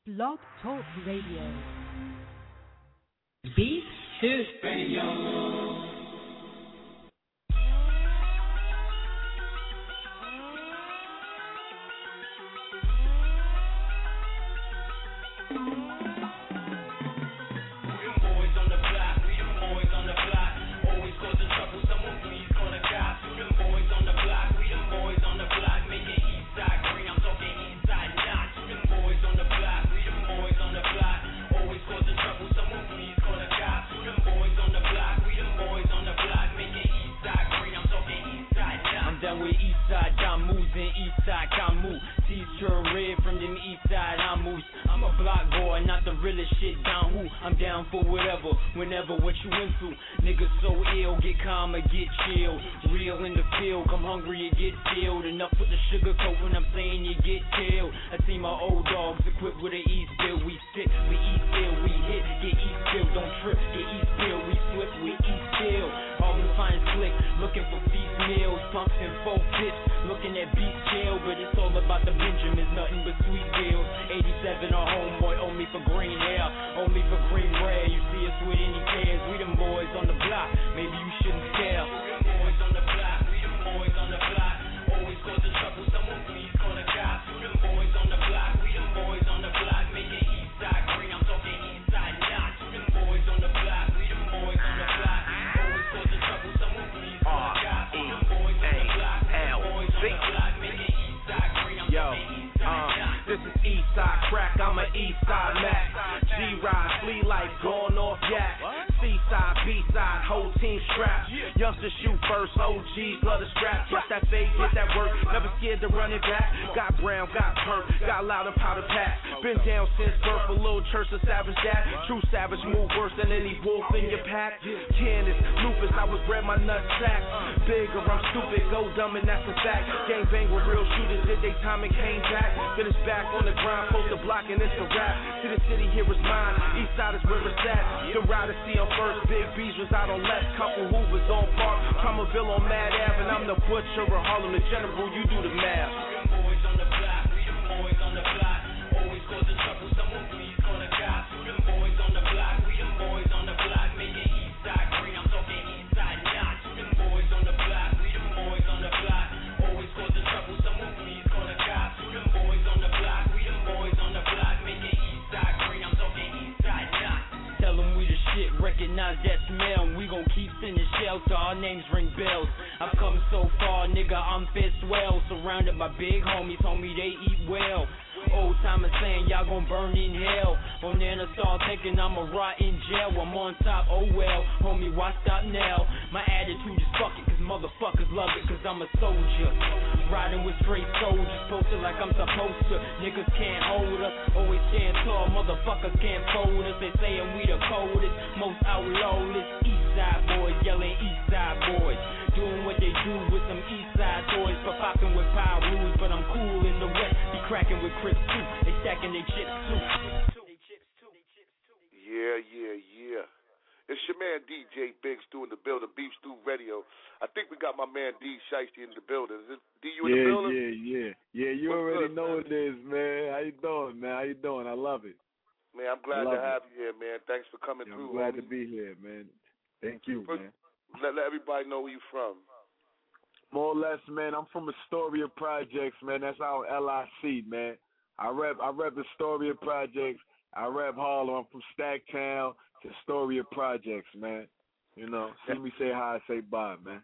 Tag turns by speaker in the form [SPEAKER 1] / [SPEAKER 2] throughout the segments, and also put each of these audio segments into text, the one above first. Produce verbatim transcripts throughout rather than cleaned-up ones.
[SPEAKER 1] Blog Talk Radio.
[SPEAKER 2] Beat to Radio.
[SPEAKER 3] More or less, man. I'm from Astoria Projects, man. That's our L I C, man. I rep, I rep Astoria Projects. I rep Harlem. I'm from Stacktown to Astoria Projects, man. You know, see me say hi, say bye, man.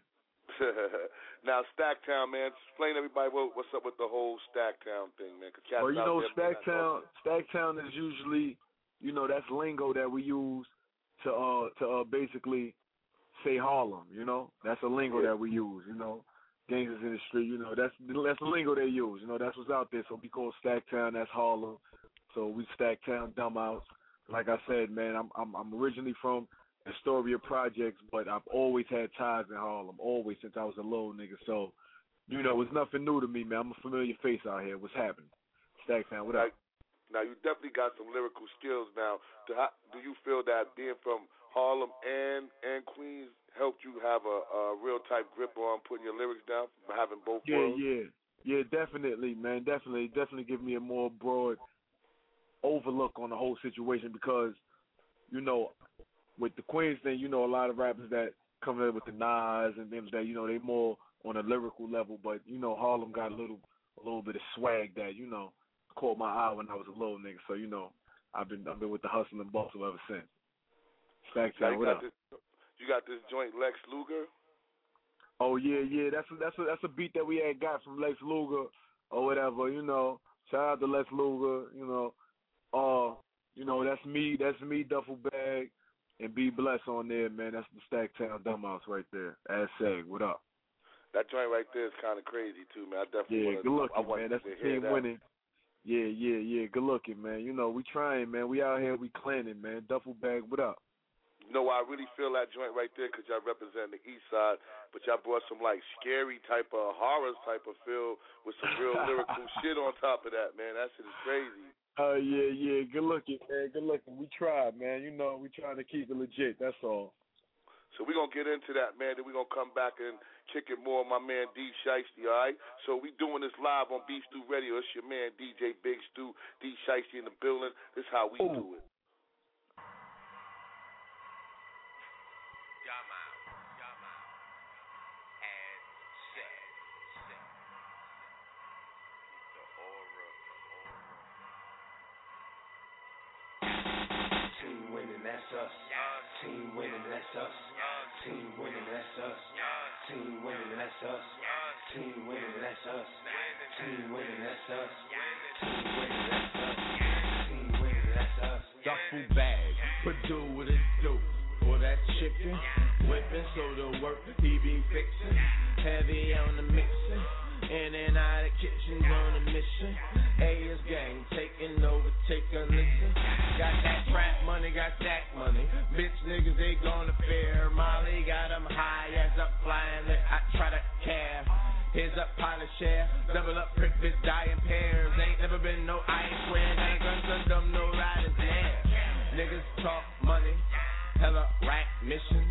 [SPEAKER 4] Now, Stacktown, man. Explain to everybody what, what's up with the whole Stacktown thing, man.
[SPEAKER 3] Well, you know, Stacktown, Stacktown is usually, you know, that's lingo that we use to uh to uh basically say Harlem. You know, that's a lingo
[SPEAKER 4] yeah.
[SPEAKER 3] that we use. You know. Gangsters in the street, you know, that's that's the lingo they use. You know, that's what's out there. So we call Stacktown, that's Harlem. So we Stacktown dumb outs. Like I said, man, I'm I'm I'm originally from Astoria Projects, but I've always had ties in Harlem, always since I was a little nigga. So, you know, it's nothing new to me, man. I'm a familiar face out here. What's happening? Stacktown, what up?
[SPEAKER 4] Now, you definitely got some lyrical skills now. Do, do you feel that being from Harlem and and Queens helped you have a, a real type grip on putting your lyrics down, having both
[SPEAKER 3] yeah,
[SPEAKER 4] worlds?
[SPEAKER 3] Yeah, yeah, definitely, man, definitely, definitely give me a more broad overlook on the whole situation because, you know, with the Queens thing, you know, a lot of rappers that come in with the Nas and them that, you know, they more on a lyrical level, but, you know, Harlem got a little a little bit of swag that, you know, caught my eye when I was a little nigga. So, you know, I've been I've been with the hustle and bustle ever since. Back to what up?
[SPEAKER 4] This, you got this joint Lex Luger?
[SPEAKER 3] Oh yeah, yeah. That's a, that's a, that's a beat that we had got from Lex Luger or whatever. You know, shout out to Lex Luger. You know, uh, you know that's me. That's me. Duffel Bag and Be Blessed on there, man. That's the Stacktown Dumbhouse right there. As Seg, what up?
[SPEAKER 4] That joint right there is kind of crazy too, man. I definitely
[SPEAKER 3] yeah,
[SPEAKER 4] wanna,
[SPEAKER 3] good looking,
[SPEAKER 4] I, I
[SPEAKER 3] man. That's the team
[SPEAKER 4] that.
[SPEAKER 3] winning. Yeah, yeah, yeah. Good looking, man. You know, we trying, man. We out here, we clanning, man. Duffel Bag, what up?
[SPEAKER 4] You know, I really feel that joint right there because y'all represent the East Side, but y'all brought some like scary type of horror type of feel with some real lyrical shit on top of that, man. That shit is crazy.
[SPEAKER 3] Oh uh, yeah, yeah. Good looking, man. Good looking. We tried, man. You know, we trying to keep it legit. That's all.
[SPEAKER 4] So we're going to get into that, man. Then we're going to come back and kick it more with my man D. Shiesty, all right? So we doing this live on Beef Stew Radio. It's your man D J Big Stew, D. Shiesty in the building. This is how we Ooh. do it.
[SPEAKER 2] Team winning, that's us. Team winning, that's us. Team winning, that's us. Team winning, that's us. Team winning, that's us. Team winning, that's us. Team winning, that's us. Team winning, that's us.
[SPEAKER 1] Duffel Bag, Purdue with a dope. For that chicken, whipping, so the work he be fixing. Heavy on the mixing. In and out of kitchens on a mission. A S gang taking over, take a listen. Got that trap money, got that money. Bitch niggas, they gonna fear. Molly got them high as up flying. I try to care. Here's up, pilot share. Double up, prick, bitch, die in pairs. Ain't never been no iron square. Got a gun, gun, dumb, no riders there. Niggas talk money, hella rack mission.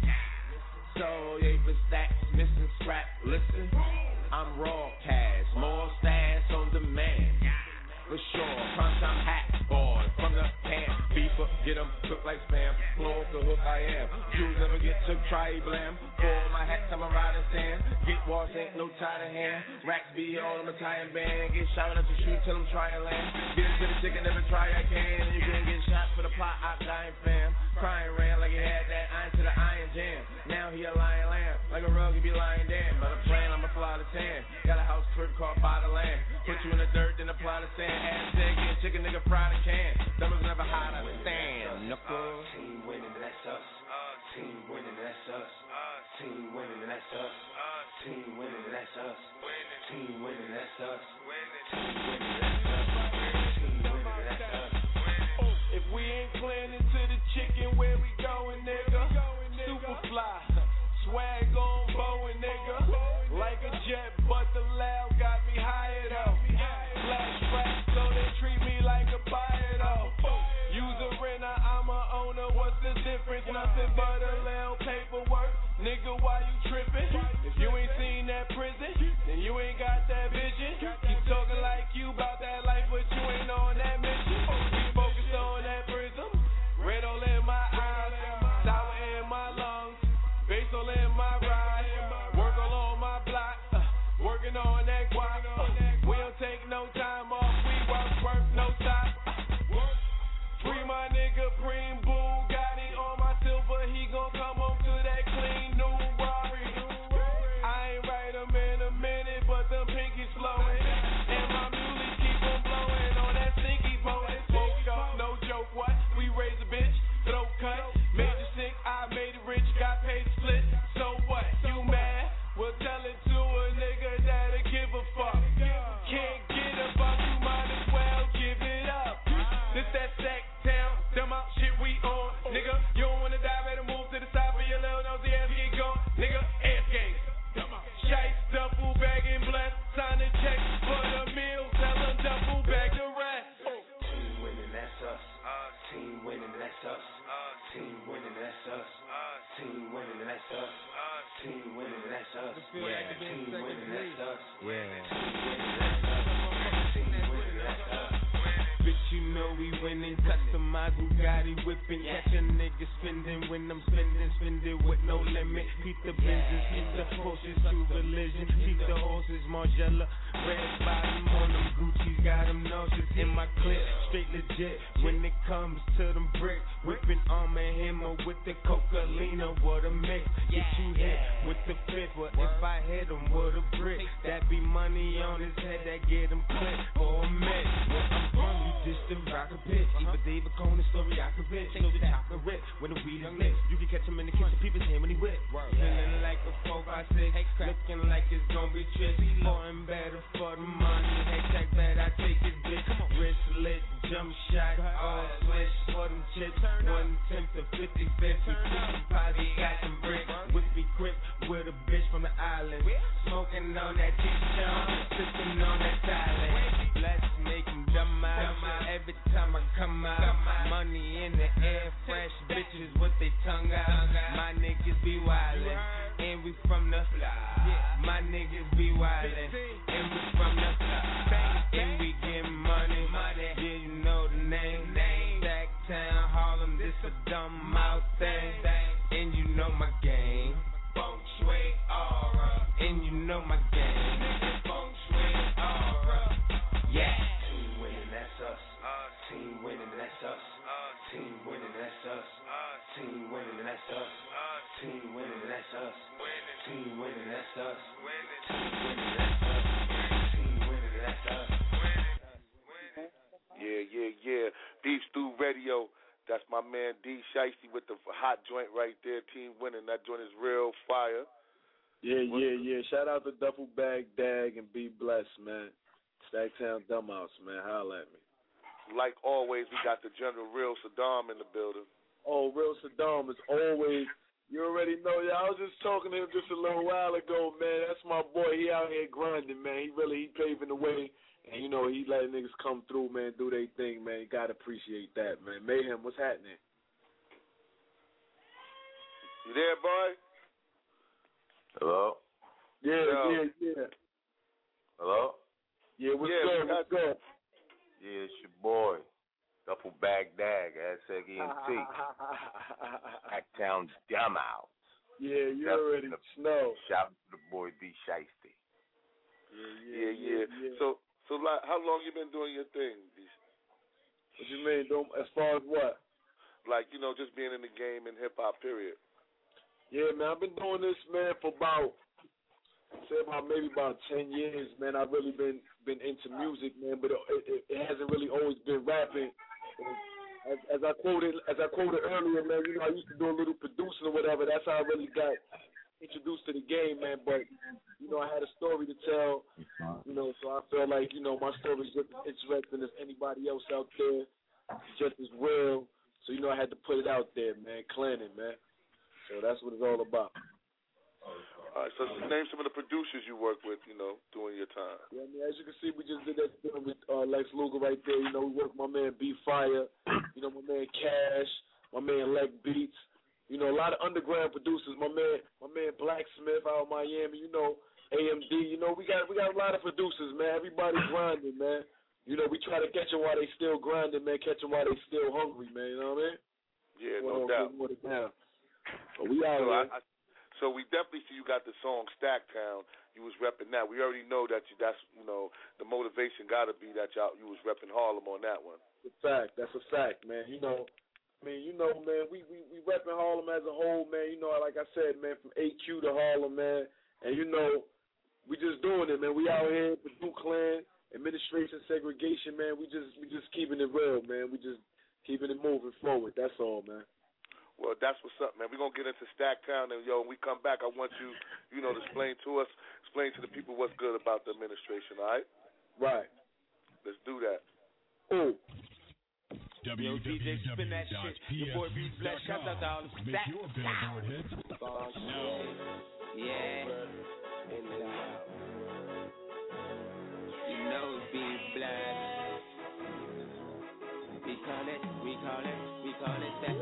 [SPEAKER 1] So, yeah, for stacks, missing scrap, listen. I'm raw cash, more stash on demand. For sure, crunch I'm hat boy from the pan. Beeper, get 'em cooked like spam. Floor the hook I am. Jews never get took, try blam. For my hat, I'm a riding stand. Get washed, ain't no tie to hand. Racks be on them, Italian band. Get shot at the street till I'm trying to land. Get into the chicken, never try I can. You can get shot for the plot, I'm dying fam. Crying ran like he had that iron to the iron jam. Now he a lion lamb. Like a rug, he be lying down. But I'm playing, I'ma fly to tan. Got a house crib called by the land. Put you in the dirt, then apply the sand. Ass dead, get chicken nigga fried a can. Numbers never hide, I stand. Knuckle.
[SPEAKER 2] Team winning, that's us. Team winning, that's us. Team winning, that's us. Team winning, that's us. Team winning, that's us. Team winning, that's us. Team winning, that's us.
[SPEAKER 1] If we ain't planning to the chicken, where we going, nigga? Superfly, swag on Boeing, nigga. Like a jet, but the loud got me higher though. Flashback, so they treat me like a buyer though. Use a renter, I'm a owner. What's the difference? Nothing but a little paperwork. Nigga, why you tripping? If you ain't seen that prison, then you ain't got that vision. Keep talking like you about that life, but you ain't on that mission. We focused on that prism. Red all in my eyes, sour in my lungs, bass all in my ride. Work all on my block, uh, working on that guap. Uh, we don't take no time off, we work, work, no stop. Uh, free my nigga, Preem Bugatti on my silver, he gon' come home to that clean new Rari. I ain't write him in a minute, but them pinkies flowing. And my muley keep on blowing on that stinky poet. Smoke up, no joke, what? We raise a bitch, throat cut, made you sick, I made it rich, got paid to split. So what? You mad? Well, tell it to a nigga that'll give a fuck. Can't get above, you might as well give it up. This that sack town, dumb out shit we on. Nigga, you don't wanna die, better move to the side for your little nosy ass get gone. Nigga, ass gang. Shice, duffel bag and blessed. Sign the check for the meal, tell them duffel bag the rest.
[SPEAKER 2] Team winning, that's us. Team winning, that's us. Team winning, that's us. Team winning, that's us. Team winning, that's us. Yeah. Team winning, that's us. Yeah. Team winning, that's us. Team winning, that's us.
[SPEAKER 1] Bitch, you know we win winning. Customized Bugatti whipping. Catch a nigga spending when I'm spending, spending with no limit. Keep the business, keep the Porsches to religion. Keep the horses, Margiela. Red bottom on them Gucci's, got them nauseous in my clip. Straight legit when it comes to them bricks. Whipping Arm and Hammer with the Coca-Lina. What a mix. Get you hit with the fifth. But if I hit him with a brick, that be money on his head that get him clipped or a mix. Where I'm from, you just a rock a pitch. Even David Conan story I could rip. Know the top of rip when the weed is mixed. You can catch him in the kitchen, people's hand when he whip. Feeling like a four by six, looking like it's gonna be tricky. More and better for the money. Hashtag bad, I take his bitch. Wristlet, jump shot, all switch for them chips. One tenth to fifty fifty. Posse got some bricks. Whippy grip with a bitch from the island. Smoking on that T-Shone, sipping on that silent. Let's make him dumb out. Every time I come out, money in the air, fresh bitches with their tongue out. My niggas be wildin', and we from the fly. My niggas be wildin', and we from the fly. And we get money, yeah, you know the name. Stacktown, Harlem, this a dumb out thing. And you know my game. Feng Shui aura. And you know my game. Feng Shui aura. Yeah.
[SPEAKER 2] Team winning, that's us. Team winning, that's us. Team winning, that's us. Team winning, that's us. Team winning, that's us. Team winning, that's us. Team winning, that's us. Team winning, that's us.
[SPEAKER 4] Yeah, yeah, yeah. Beef Stew Radio. That's my man D Shiesty with the hot joint right there. Team winning. That joint is real fire.
[SPEAKER 3] Yeah, yeah, yeah. Shout out to Duffel Bag Dag and Be Blessed, man. Stacktown Dumbhouse, man. Holla at me.
[SPEAKER 4] Like always, we got the General Real Saddam in the building.
[SPEAKER 3] Oh, Real Saddam is always, you already know. Yeah, I was just talking to him just a little while ago, man. That's my boy. He out here grinding, man. He really, he paving the way. And, you know, he letting niggas come through, man, do their thing, man. You got to appreciate that, man. Mayhem, what's happening?
[SPEAKER 4] You there, boy?
[SPEAKER 5] Hello?
[SPEAKER 3] Yeah,
[SPEAKER 4] Yo.
[SPEAKER 3] yeah, yeah.
[SPEAKER 5] Hello?
[SPEAKER 3] Yeah, what's
[SPEAKER 4] Yeah,
[SPEAKER 3] good,
[SPEAKER 4] we
[SPEAKER 3] what's good?
[SPEAKER 5] Yeah, it's your boy, Duffel Bag Dag, S E G N T. Hacktown Dumb Out.
[SPEAKER 3] Yeah, you
[SPEAKER 5] Yep.
[SPEAKER 3] already know.
[SPEAKER 5] Shout out to the boy D Shiesty.
[SPEAKER 3] Yeah,
[SPEAKER 4] Yeah, yeah.
[SPEAKER 3] yeah.
[SPEAKER 4] So, so like, how long you been doing your thing?
[SPEAKER 3] What you mean, don't, as far as what?
[SPEAKER 4] Like, you know, just being in the game in hip-hop, period.
[SPEAKER 3] Yeah, man, I've been doing this, man, for about, say about maybe about ten years, man. I've really been been into music, man, but it, it, it hasn't really always been rapping. As, as I quoted, as I quoted earlier, man, you know, I used to do a little producing or whatever. That's how I really got introduced to the game, man. But you know, I had a story to tell, you know, so I felt like, you know, my story is just as interesting as anybody else out there, just as real. So you know, I had to put it out there, man, clean it, man. So that's what it's all about.
[SPEAKER 4] All right, so name some of the producers you work with, you know, during your time.
[SPEAKER 3] Yeah, I mean, as you can see, we just did that deal with uh, Lex Luger right there. You know, we worked with my man B Fire, you know, my man Cash, my man Leg Beats. You know, a lot of underground producers. My man, my man Blacksmith out of Miami. You know, A M D. You know, we got we got a lot of producers, man. Everybody grinding, man. You know, we try to catch them while they still grinding, man. Catch them while they still hungry, man. You know what I mean?
[SPEAKER 4] Yeah,
[SPEAKER 3] well,
[SPEAKER 4] no doubt.
[SPEAKER 3] But we out
[SPEAKER 4] so,
[SPEAKER 3] here.
[SPEAKER 4] I, I, so we definitely see you got the song Stacktown. You was repping that. We already know that you. That's you know the motivation got to be that y'all you was repping Harlem on that one.
[SPEAKER 3] It's a fact. That's a fact, man. You know. I mean, you know, man, we, we, we repping Harlem as a whole, man. You know, like I said, man, from A Q to Harlem, man. And, you know, we just doing it, man. We out here, the Duke Clan, administration, segregation, man. We just we just keeping it real, man. We just keeping it moving forward. That's all, man.
[SPEAKER 4] Well, that's what's up, man. We're going to get into Stacktown, and, yo, when we come back, I want you, you know, to explain to us, explain to the people what's good about the administration, all right?
[SPEAKER 3] Right.
[SPEAKER 4] Let's do that.
[SPEAKER 3] Oh.
[SPEAKER 1] Yo, D J, spin that shit. Your boy B Bless, shout out to all the
[SPEAKER 6] Make your billboard hit. No.
[SPEAKER 1] Yeah. You know B Bless. We call it, we call it, we call it that.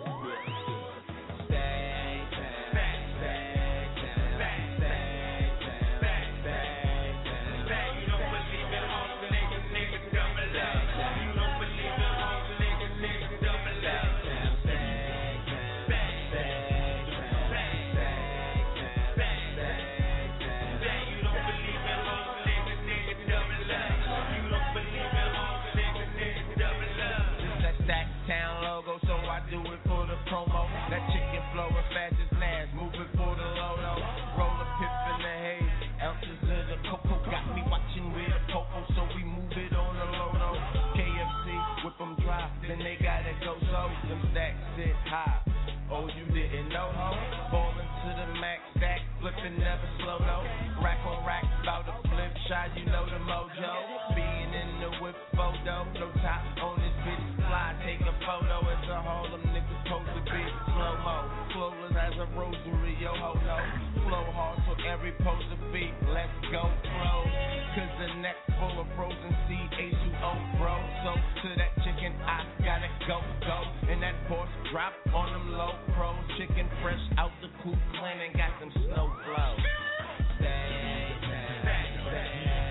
[SPEAKER 1] then they gotta go so. Them stacks sit high. Oh, you didn't know, ho? Ballin' to the max, stack, flippin', never slow, no. Rack on rack, bout to flip shot, you know the mojo. Being in the whip photo, no top on this bitch, fly, take a photo. It's a hole, them niggas supposed to be slow mo. Flowless as a rosary, yo ho, no. Flow hard, so every pose a beat, let's go, flow. Cause the neck full of frozen C H two O, bro. So to that chicken, I gotta go, go. And that horse drop on them low pros. Chicken fresh out the coop, clean and got them snow flow. Stay, stay, stay,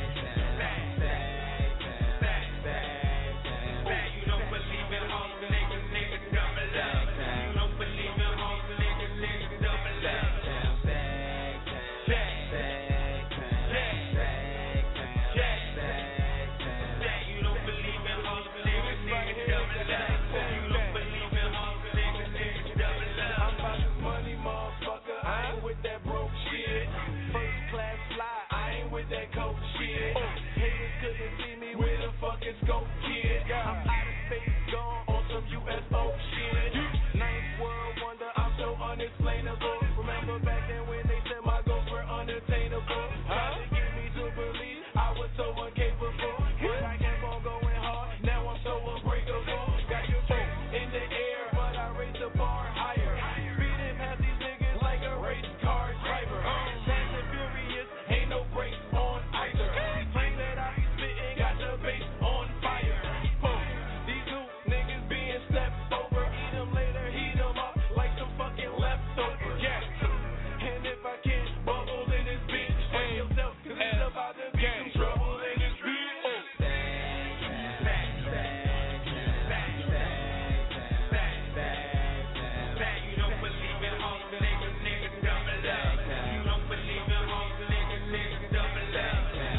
[SPEAKER 1] stay, you don't believe in all the niggas, niggas double up. You don't believe in all the niggas, niggas double up. Fucking scope kid, I'm out of space, gone on some U F O shit. Ninth world wonder, I'm so unexplainable. Remember back then when they said my goals were unattainable? Trying to get me to believe I was so incapable. But I kept on going hard, now I'm so unbreakable. Got your face in the air, but I raised the bar higher. Speeding past these niggas like a race car driver. Fast and furious, ain't no brakes on either. Flame that I be spitting, got the bass on fire. Boom. These new niggas being stepped over. Eat them later, heat them up like some fucking leftovers. Yeah. And if I can't bubble in this bitch, find yourself, cause it's about to be some trouble in this bitch. You don't believe in all the niggas, niggas double up. You don't believe in all the niggas, niggas double up.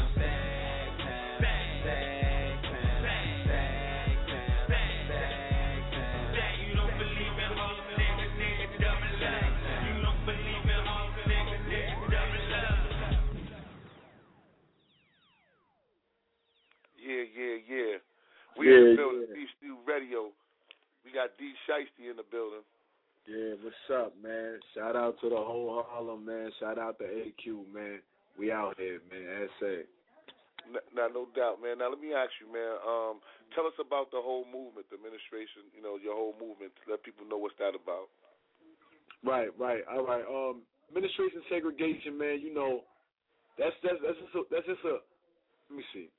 [SPEAKER 4] Yeah, yeah, yeah. We
[SPEAKER 3] Yeah,
[SPEAKER 4] in the building,
[SPEAKER 3] yeah.
[SPEAKER 4] Beef Stew Radio. We got D Shiesty in the building.
[SPEAKER 3] Yeah, what's up, man? Shout out to the whole Harlem, man. Shout out to A Q, man. We out here, man. That's it.
[SPEAKER 4] Now, no doubt, man. Now, let me ask you, man. Um, tell us about the whole movement, the administration. You know, your whole movement. Let people know what's that about.
[SPEAKER 3] Right, right, all right. Um, administration segregation, man. You know, that's that's that's just a, that's just a. Let me see.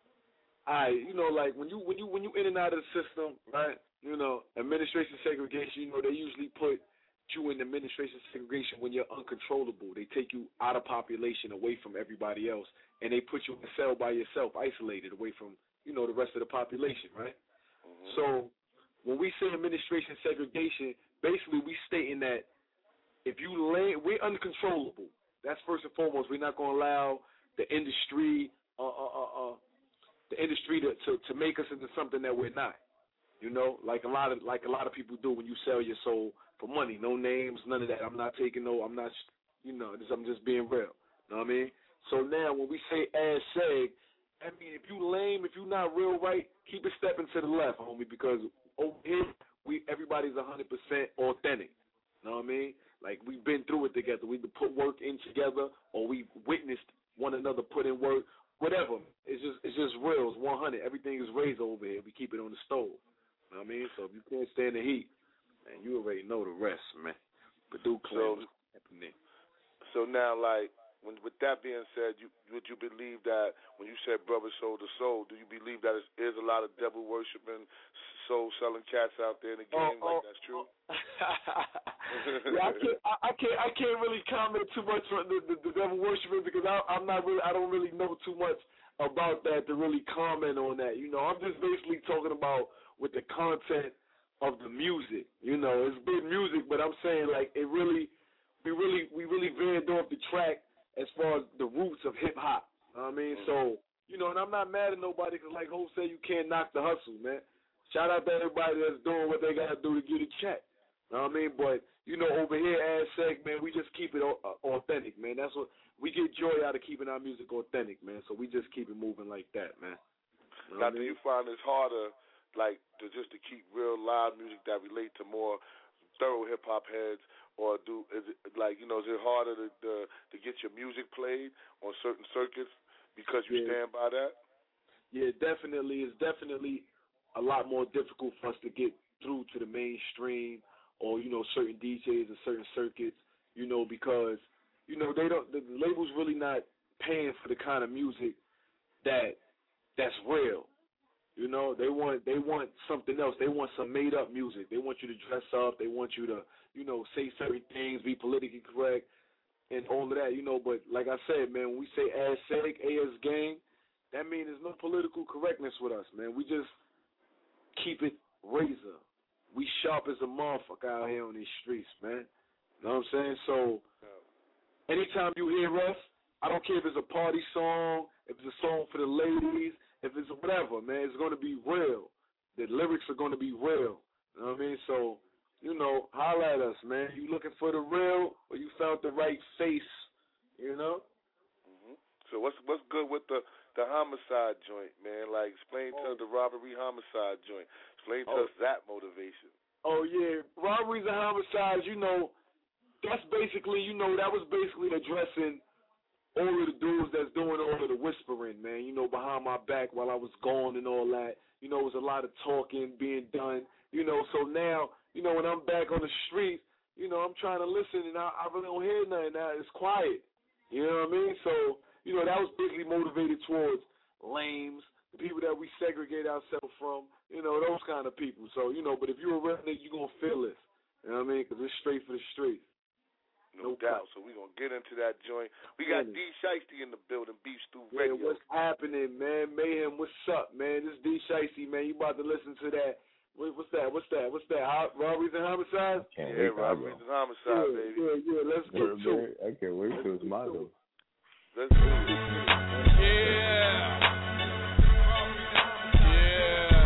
[SPEAKER 3] I, you know, like when you when you when you in and out of the system, right? You know, administration segregation. You know, they usually put you in administration segregation when you're uncontrollable. They take you out of population, away from everybody else, and they put you in a cell by yourself, isolated, away from you know the rest of the population, right? Mm-hmm. So when we say administration segregation, basically we stating that if you lay, we're uncontrollable. That's first and foremost. We're not going to allow the industry, uh, uh, uh, uh, the industry to, to to make us into something that we're not. You know, like a lot of like a lot of people do when you sell your soul for money. No names, none of that. I'm not taking no. I'm not. You know, just, I'm just being real. You know what I mean? So now when we say ass seg, I mean if you lame, if you not real right, keep it stepping to the left, homie. Because over here we everybody's one hundred percent authentic. You know what I mean? Like we've been through it together. We either put work in together, or we witnessed one another put in work. Whatever. It's just it's just real. It's one hundred. Everything is raised over here. We keep it on the stove. You know what I mean? So if you can't stand the heat, man, you already know the rest, man. Purdue claims happening.
[SPEAKER 4] So now, like, when, with that being said, you would you believe that when you said brother soul to soul, do you believe that there's a lot of devil worshiping, soul selling cats out there in the game?
[SPEAKER 3] Oh,
[SPEAKER 4] like
[SPEAKER 3] oh,
[SPEAKER 4] that's true.
[SPEAKER 3] yeah, I can't. I, I can't. I can't really comment too much on the, the, the devil worshiping because I, I'm not really. I don't really know too much about that to really comment on that. You know, I'm just basically talking about with the content of the music. You know, it's good music, but I'm saying like it really, we really, we really veered off the track as far as the roots of hip hop. You know what I mean? So, you know, and I'm not mad at nobody because like Hope said, you can't knock the hustle, man. Shout out to everybody that's doing what they got to do to get a check. You know what I mean? But, you know, over here, as seg, man, we just keep it authentic, man. That's what we get joy out of keeping our music authentic, man. So we just keep it moving like that, man. You know
[SPEAKER 4] now, do you find it's harder, like to just to keep real live music that relate to more thorough hip hop heads, or do is it like you know is it harder to to, to get your music played on certain circuits because you
[SPEAKER 3] Yeah.
[SPEAKER 4] stand by that?
[SPEAKER 3] Yeah, definitely. It's definitely a lot more difficult for us to get through to the mainstream or, you know, certain D Js and certain circuits, you know, because, you know, they don't, the label's really not paying for the kind of music that that's real. You know, they want they want something else. They want some made up music. They want you to dress up. They want you to, you know, say certain things, be politically correct, and all of that, you know. But like I said, man, when we say ASEG, A S Gang, that means there's no political correctness with us, man. We just keep it razor. We sharp as a motherfucker out here on these streets, man. You know what I'm saying? So anytime you hear us, I don't care if it's a party song, if it's a song for the ladies, if it's whatever, man, it's going to be real. The lyrics are going to be real. You know what I mean? So, you know, holla at us, man. You looking for the real, or you found the right face, you know?
[SPEAKER 4] Mm-hmm. So what's what's good with the, the homicide joint, man? Like, explain
[SPEAKER 3] oh.
[SPEAKER 4] to us the robbery homicide joint. Explain to
[SPEAKER 3] oh.
[SPEAKER 4] us that motivation.
[SPEAKER 3] Oh, yeah. Robberies and homicides, you know, that's basically, you know, that was basically addressing all of the dudes that's doing all of the whispering, man, you know, behind my back while I was gone and all that. You know, it was a lot of talking being done, you know, so now, you know, when I'm back on the street, you know, I'm trying to listen and I, I really don't hear nothing now. It's quiet. You know what I mean? So, you know, that was basically motivated towards lames, the people that we segregate ourselves from, you know, those kind of people. So, you know, but if you're a real nigga, you're going to feel this. You know what I mean? Because it's straight for the streets.
[SPEAKER 4] No, no doubt. So we're going to get into that joint. We got D. Shiesty in the building, Beef Stew Radio.
[SPEAKER 3] Yeah, what's happening, man? Mayhem, what's up, man? This is D. Shiesty, man. You about to listen to that. What's that? What's that? What's that? Robberies and homicides?
[SPEAKER 5] Can't
[SPEAKER 4] yeah,
[SPEAKER 5] wait,
[SPEAKER 4] robberies and homicides,
[SPEAKER 3] yeah,
[SPEAKER 4] baby.
[SPEAKER 3] Yeah, yeah, let's get
[SPEAKER 5] Word,
[SPEAKER 3] to it.
[SPEAKER 5] I can't wait till it's motto.
[SPEAKER 4] Let's do it.
[SPEAKER 1] Yeah. Yeah.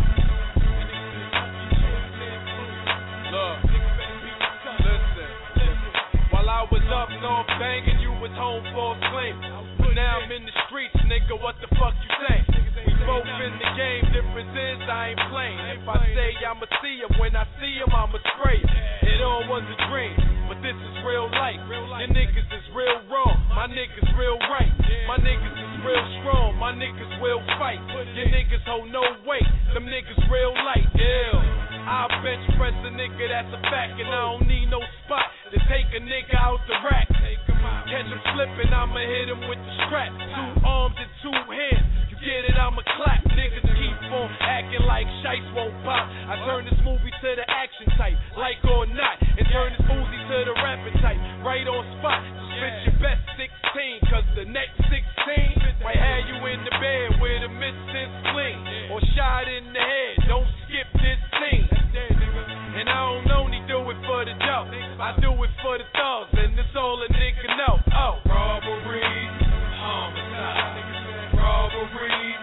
[SPEAKER 1] Look. Listen. While I was up north banging, you was home for a fling. But now I'm in the streets, nigga, what the fuck you think? We both in the game, difference is I ain't playing. If I say I'ma see him, when I see him, I'ma spray him. It all was a dream, but this is real life. Your niggas is real wrong, my niggas real right. My niggas is real strong, my niggas will fight. Your niggas hold no weight, them niggas real light. Yeah, I'll bench press a nigga, that's a fact. And I don't need no spot to take a nigga out the rack. Catch him slipping, I'ma hit him with the strap. Two arms and two hands, you get it, I'ma clap. Niggas keep on acting like shites won't pop. I turn this movie to the action type, like or not. And turn this Uzi to the rapping type, right on spot. Spit your best sixteen, cause the next sixteen might have you in the bed with a missing spleen. Or shot in the head, don't skip this scene. And I don't only do it for the dope, I do it for the thugs, and it's all a nigga know. Oh, robberies, homicide, robberies,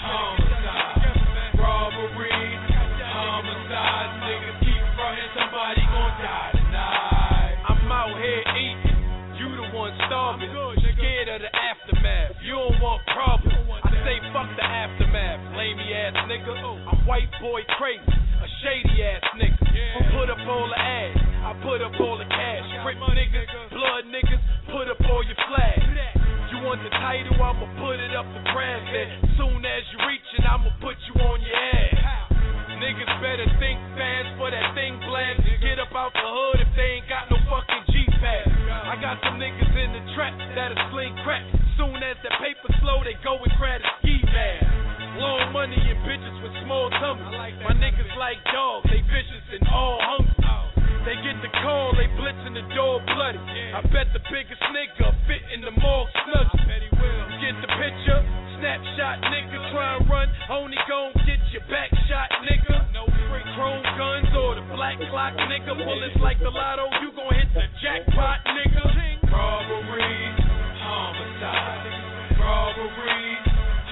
[SPEAKER 1] homicide, robberies, homicide. Niggas keep frontin', somebody gon' die tonight. I'm out here eating, you the one starving, scared of the aftermath. You don't want problems, I say fuck the aftermath. Lamey ass nigga, I'm white boy crazy, a shady ass nigga. Who put up all the ass, I put up all the cash. Rip niggas, blood niggas, put up all your flags. You want the title, I'ma put it up for grabs. And soon as you reach it, I'ma put you on your ass. Niggas better think fast for that thing blast. Get up out the hood if they ain't got no fucking G-Pass. I got some niggas in the trap that'll sling crack. Soon as the paper slow, they go and grab a ski mask. Long money and bitches with small tummies. My niggas like dogs, they vicious and all hungry. They get the call, they blitzing the door bloody. I bet the biggest nigga fit in the morgue snuggie. You get the picture? Snapshot nigga try and run, only gon' get your back shot nigga. No free chrome guns or the black clock nigga. Bullets like the lotto, you gon' hit the jackpot nigga. Robberies, homicide. Robberies,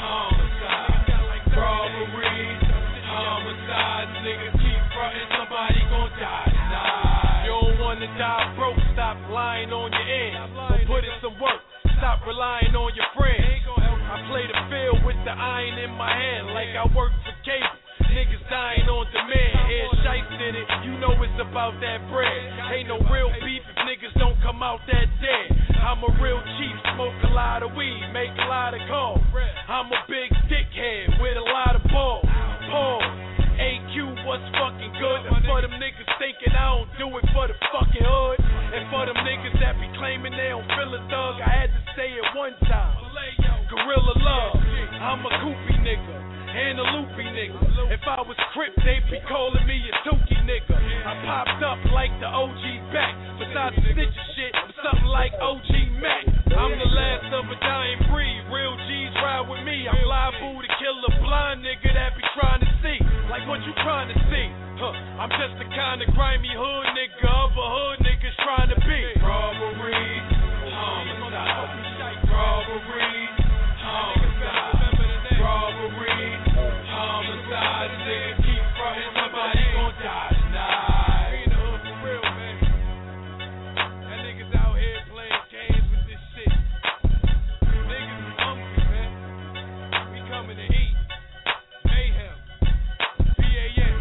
[SPEAKER 1] homicide. Robberies, homicides. Niggas keep frontin', somebody gon' die tonight. You don't wanna die broke, stop lying on your end. Go put in some work, stop relying on your friends. I play the field with the iron in my hand like I work for cable. niggas dying on demand. Head Shice did it, you know it's about that bread. Ain't no real beef if niggas don't come out that dead. I'm a real chief, smoke a lot of weed, make a lot of calls. I'm a big dickhead with a lot of balls. Pause. A Q, what's fucking good? And for them niggas thinking I don't do it for the fucking hood. And for them niggas that be claiming they don't feel a thug, I had to say it one time. Gorilla love, I'm a goopy nigga and a loopy nigga. If I was Crip, they'd be calling me a Tukey nigga. I popped up like the O G back. Besides the snitcher shit, I'm something like O G Mac. I'm the last of a dying breed. Real G's ride with me. I'm liable to kill a blind nigga that be trying to see. Like what you trying to see? Huh, I'm just the kind of grimy hood nigga of a hood niggas trying to be. Robbery, homicide, robbery, homicide, robbery, homicide. Nigga keep frontin', somebody gon' die tonight. We in the hood for real, man. That niggas out here playing games with this shit. Niggas is hungry, man. We coming to eat. Mayhem. B A N.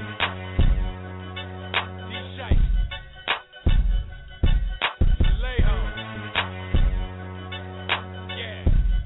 [SPEAKER 1] D-Shice. Vallejo. Yeah.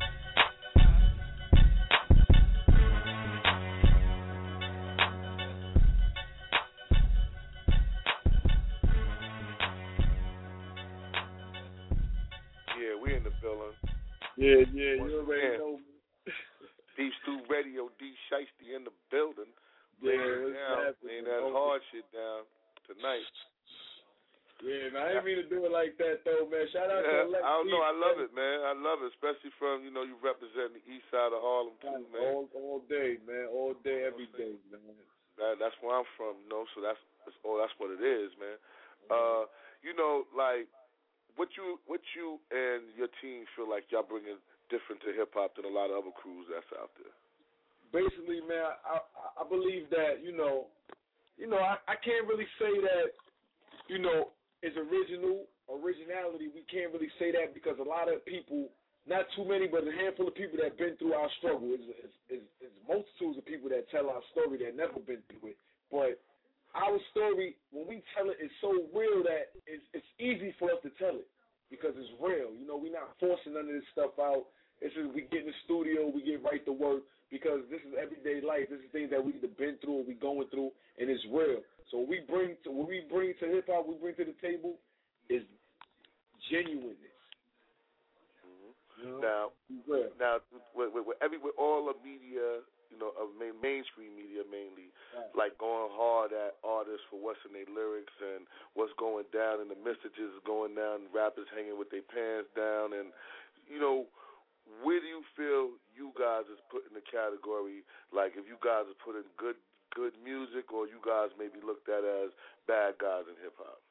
[SPEAKER 4] Yeah, we in the building.
[SPEAKER 3] Yeah, yeah,
[SPEAKER 4] Once
[SPEAKER 3] you already
[SPEAKER 4] again,
[SPEAKER 3] know.
[SPEAKER 4] Deep Stew Radio, D Shiesty in the building.
[SPEAKER 3] Yeah,
[SPEAKER 4] Laying
[SPEAKER 3] what's
[SPEAKER 4] down,
[SPEAKER 3] happening?
[SPEAKER 4] laying that
[SPEAKER 3] Okay.
[SPEAKER 4] hard shit down tonight.
[SPEAKER 3] Yeah, man, I didn't mean to do it like that though, man. Shout out
[SPEAKER 4] Yeah,
[SPEAKER 3] to Lex
[SPEAKER 4] I don't know. I love
[SPEAKER 3] man.
[SPEAKER 4] it, man. I love it, especially from, you know, you represent the east side of Harlem too, man.
[SPEAKER 3] All, all day, man. All day, every day, man.
[SPEAKER 4] That, that's where I'm from, you know. So that's, that's oh, that's what it is, man. Uh, you know, like what you, what you and your team feel like y'all bringing different to hip hop than a lot of other crews that's out there.
[SPEAKER 3] Basically, man, I, I believe that, you know, you know, I, I can't really say that, you know, it's original, originality. We can't really say that because a lot of people, not too many, but a handful of people that been through our struggle. It's, it's, it's, it's multitudes of people that tell our story that never been through it. But our story, when we tell it, is so real that it's, it's easy for us to tell it because it's real. You know, we're not forcing none of this stuff out. It's just we get in the studio, we get right to work because this is everyday life. This is things that we've been through or we going through, and it's real. So what we bring to what we bring to hip hop, we bring to the table is genuineness.
[SPEAKER 4] Mm-hmm.
[SPEAKER 3] You know?
[SPEAKER 4] Now,
[SPEAKER 3] real.
[SPEAKER 4] now with, with, with every with all the media, you know, of main, mainstream media mainly,
[SPEAKER 3] Right.
[SPEAKER 4] like going hard at artists for what's in their lyrics and what's going down, and the messages going down, and rappers hanging with their pants down, and you know. Where do you feel you guys is put in the category, like if you guys are putting good good music or you guys may be looked at as bad guys in hip-hop?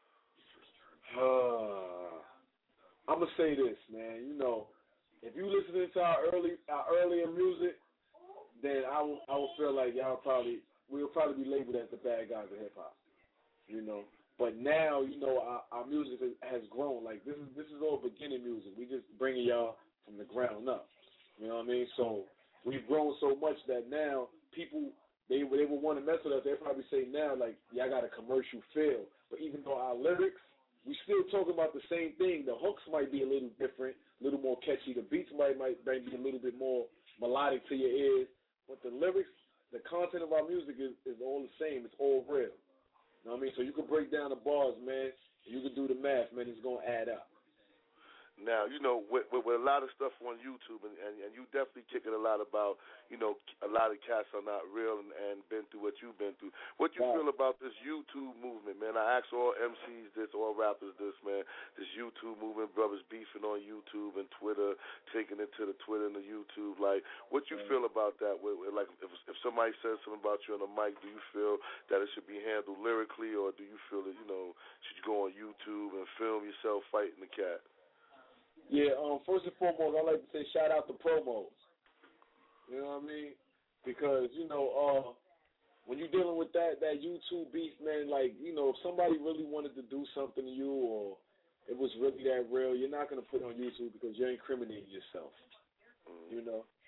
[SPEAKER 3] Uh, I'm going to say this, man. You know, if you listening to our early our earlier music, then I will, I will feel like y'all probably, we'll probably be labeled as the bad guys of hip-hop, you know. But now, you know, our, our music has grown. Like, this is, this is all beginning music. We just bringing y'all from the ground up. You know what I mean? So we've grown so much that now people, they they will want to mess with us. They probably say now, like, y'all got a commercial feel. But even though our lyrics, we still talking about the same thing. The hooks might be a little different, a little more catchy. The beats might might be a little bit more melodic to your ears. But the lyrics, the content of our music is, is all the same. It's all real. You know what I mean? So you can break down the bars, man, and you can do the math, man. It's going to add up.
[SPEAKER 4] Now, you know, with, with, with a lot of stuff on YouTube, and, and, and you definitely kicking a lot about, you know, a lot of cats are not real and, and been through what you've been through. What you
[SPEAKER 3] Wow.
[SPEAKER 4] feel about this YouTube movement, man? I ask all M Cs this, all rappers this, man. This YouTube movement, brothers beefing on YouTube and Twitter, taking it to the Twitter and the YouTube. Like, what you
[SPEAKER 3] Right.
[SPEAKER 4] feel about that? With, with, like, if, if somebody says something about you on the mic, do you feel that it should be handled lyrically, or do you feel that, you know, should you go on YouTube and film yourself fighting the cat?
[SPEAKER 3] Yeah, um, first and foremost, I like to say shout out to promos. You know what I mean? Because, you know, uh, when you're dealing with that, that YouTube beef, man, like, you know, if somebody really wanted to do something to you or it was really that real, you're not going to put it on YouTube because you're incriminating yourself. You know?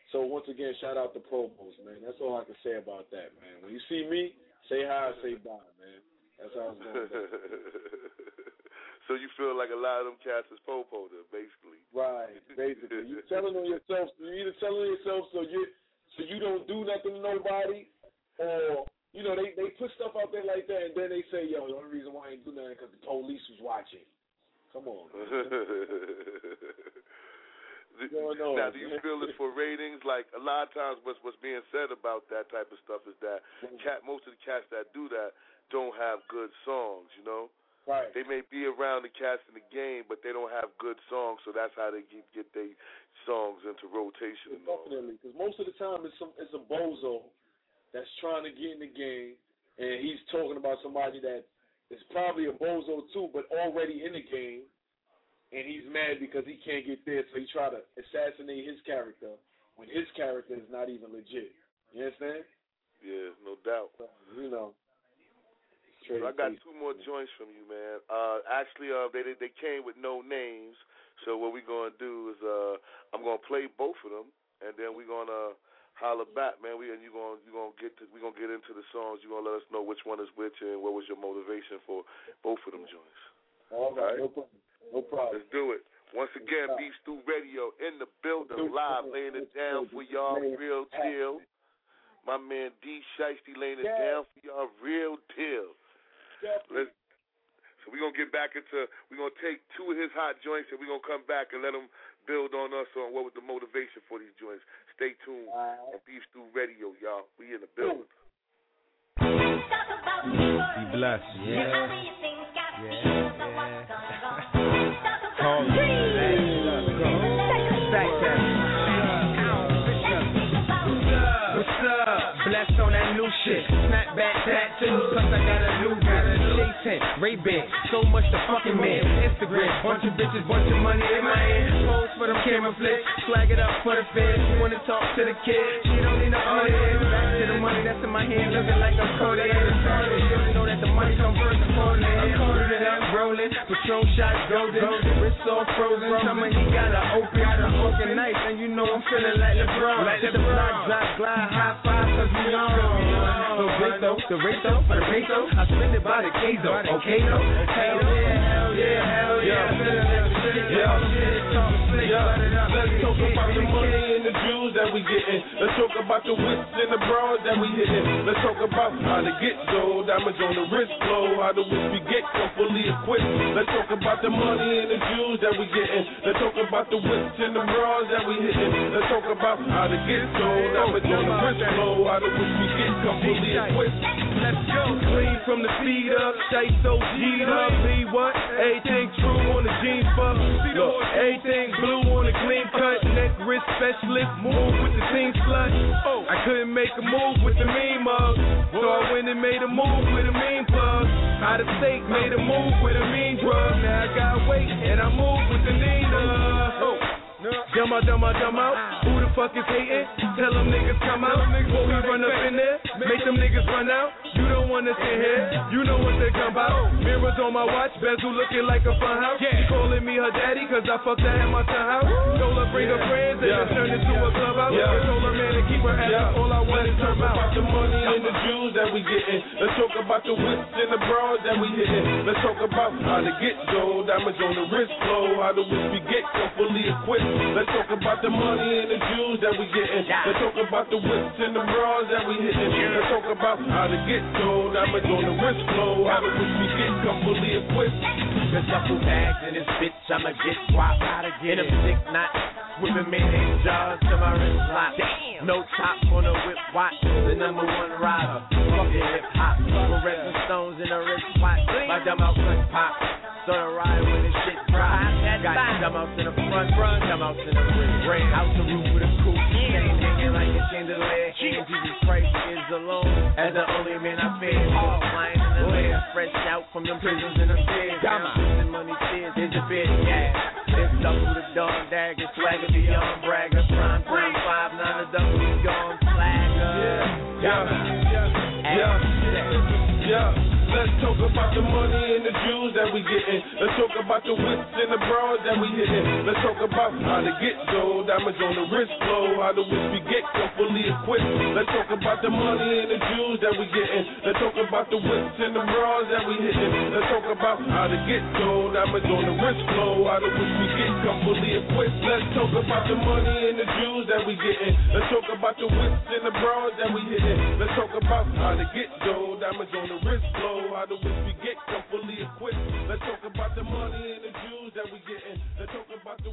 [SPEAKER 3] So once again, shout out to Provost, man. That's all I can say about that, man. When you see me, say hi, say bye, man. That's how it's going down.
[SPEAKER 4] So you feel like a lot of them cats is Popo, then, basically.
[SPEAKER 3] Right, basically. You telling on yourself. You either telling yourself so you so you don't do nothing to nobody, or you know they they put stuff out there like that, and then they say, yo, the only reason why I ain't do nothing because the police was watching. Come on.
[SPEAKER 4] No, no, now, do you feel it's for ratings? Like, a lot of times what's, what's being said about that type of stuff is that cat, most of the cats that do that don't have good songs, you know?
[SPEAKER 3] Right.
[SPEAKER 4] They may be around the cats in the game, but they don't have good songs, so that's how they get, get their songs into rotation. And
[SPEAKER 3] Definitely, because most of the time it's, some, it's a bozo that's trying to get in the game, and he's talking about somebody that is probably a bozo too, but already in the game. And he's mad because he can't get there, so he try to assassinate his character when his character is not even legit. You understand?
[SPEAKER 4] Yeah, no doubt.
[SPEAKER 3] So, you know.
[SPEAKER 4] So I got two more joints from you, man. Uh, actually, uh, they they came with no names. So what we're gonna do is uh, I'm gonna play both of them, and then we're gonna holler back, man. We and you gonna you gonna get to, we gonna get into the songs. You are gonna let us know which one is which and what was your motivation for both of them joints.
[SPEAKER 3] All right, All right? no problem. No problem.
[SPEAKER 4] Let's do it. Once again, Beef Stew Radio in the building, live, laying it down for y'all, real deal. My man D Shiesty laying it down for y'all, real deal. Let's, so we're going to get back into, we're going to take two of his hot joints and we're going to come back and let him build on us on what was the motivation for these joints. Stay tuned on Beef Stew Radio, y'all. We in the building.
[SPEAKER 7] Be blessed. Yeah. Yeah. Yeah. Call it. What's up? Blessed on that new shit. Snapback tattoos, plus I got a new got a chasing. Ray-Ban, so much the fucking man. Instagram, bunch of bitches, bunch of money in my hand. Pose for them camera flicks, swag it up for the fans. You wanna talk to the kid? She don't need no audience. Back to the money that's in my hand, looking like I'm Kodak. You know that the money come first before the hand. I'm coating it up, rolling, Patron shots golden, wrist all frozen. Summer he got a open, got a open knife, and you know I'm feeling like LeBron. Like the block, drop, glide, high five, cause we on. So great though, the rate though, for the peso, I spend it by the queso, okay though? Hell yeah, hell yeah, hell yeah. Yeah, yeah. Let's talk about the money and the jewels that we getting. Let's talk about the whips and the bras that we hitting. Let's talk about how to get gold, diamonds on the wrist flow, how the whips we get come fully equipped. Let's talk about the money and the jewels that we getting. Let's talk about the whips and the bras that we hitting. Let's talk about how to get gold, diamonds on the wrist flow, how the whips we get come fully equipped. Let's go. Clean from the feet up, stay so G'd up. Be what? Everything true on the jeans fuck. Look, everything blue on the clean cut. Neck wrist specialist, move with the team slut. Oh, I couldn't make a move with the mean mug, so I went and made a move with a mean plug. Out of state, made a move with a mean drug. Now I got weight and I move with the Nina. Oh. Dumb out, dumb out, dumb out. Who the fuck is hating? Tell them niggas come out. Before we run up in there, make them niggas run out. You don't wanna sit here, you know what they come about. Mirrors on my watch, bezel looking like a fun house. She calling me her daddy, cause I fucked her at my son house. Told her bring her friends, and then turned into a clubhouse. I told her man to keep her ass, all I want is her mouth. Let's talk about the money and the jewels that we getting. Let's talk about the whips and the bras that we hitting. Let's talk about how to get gold, diamonds on the wrist flow, how the whips we get come fully equipped. Let's talk about the money and the jewels that we getting. Let's talk about the whips and the bras that we hitting. Let's talk about how to get gold, diamonds on the wrist flow, how the whips we get come fully equipped. The duffel bags in this bitch, I'ma get swap. In them sick knots, whipping me in jars to my wrist lock. No top on the whip watch, the number one rider. Fuck it, hip hop, with resting stones in the wrist watch. My dumb out cut pop, start a ride when this shit drop. Got dumb outs in the front, dumb outs in the rear. Ran out the roof with a coupe, chain hanging like a chandelier. And Jesus Christ is alone, as the only man I fear. All flying in the air, fresh out from them prisons in the stairs. And money tears, here's a bit, yeah. It's up to the dawn dagger, swagger beyond bragger. Prime, prime, five, nine, a double gone flagger. Yeah, yeah, yeah, yeah. Let's talk about the money and the jewels
[SPEAKER 1] Jews that we getting. Let's talk about the whips and the bras that we hitting. Let's talk about how to get gold, diamonds on the wrist flow, how the whips we get come fully equipped. Let's talk about the money and the Jews that we getting. Let's talk about the whips and the bras that we hitting. Let's talk about how to get gold, diamonds on the wrist flow, how the whips we get come fully equipped. Let's talk about the money and the Jews that we getting. Let's talk about the whips and the bras that we hitting. Let's talk about how to get gold, diamonds on the wrist flow, how the whips we get come fully equipped. Let's talk about the money and the Jews that we getting. Let's talk about the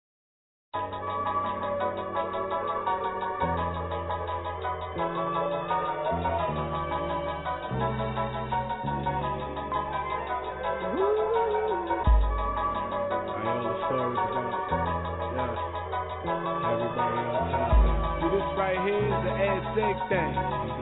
[SPEAKER 7] right here is the ad seg thing.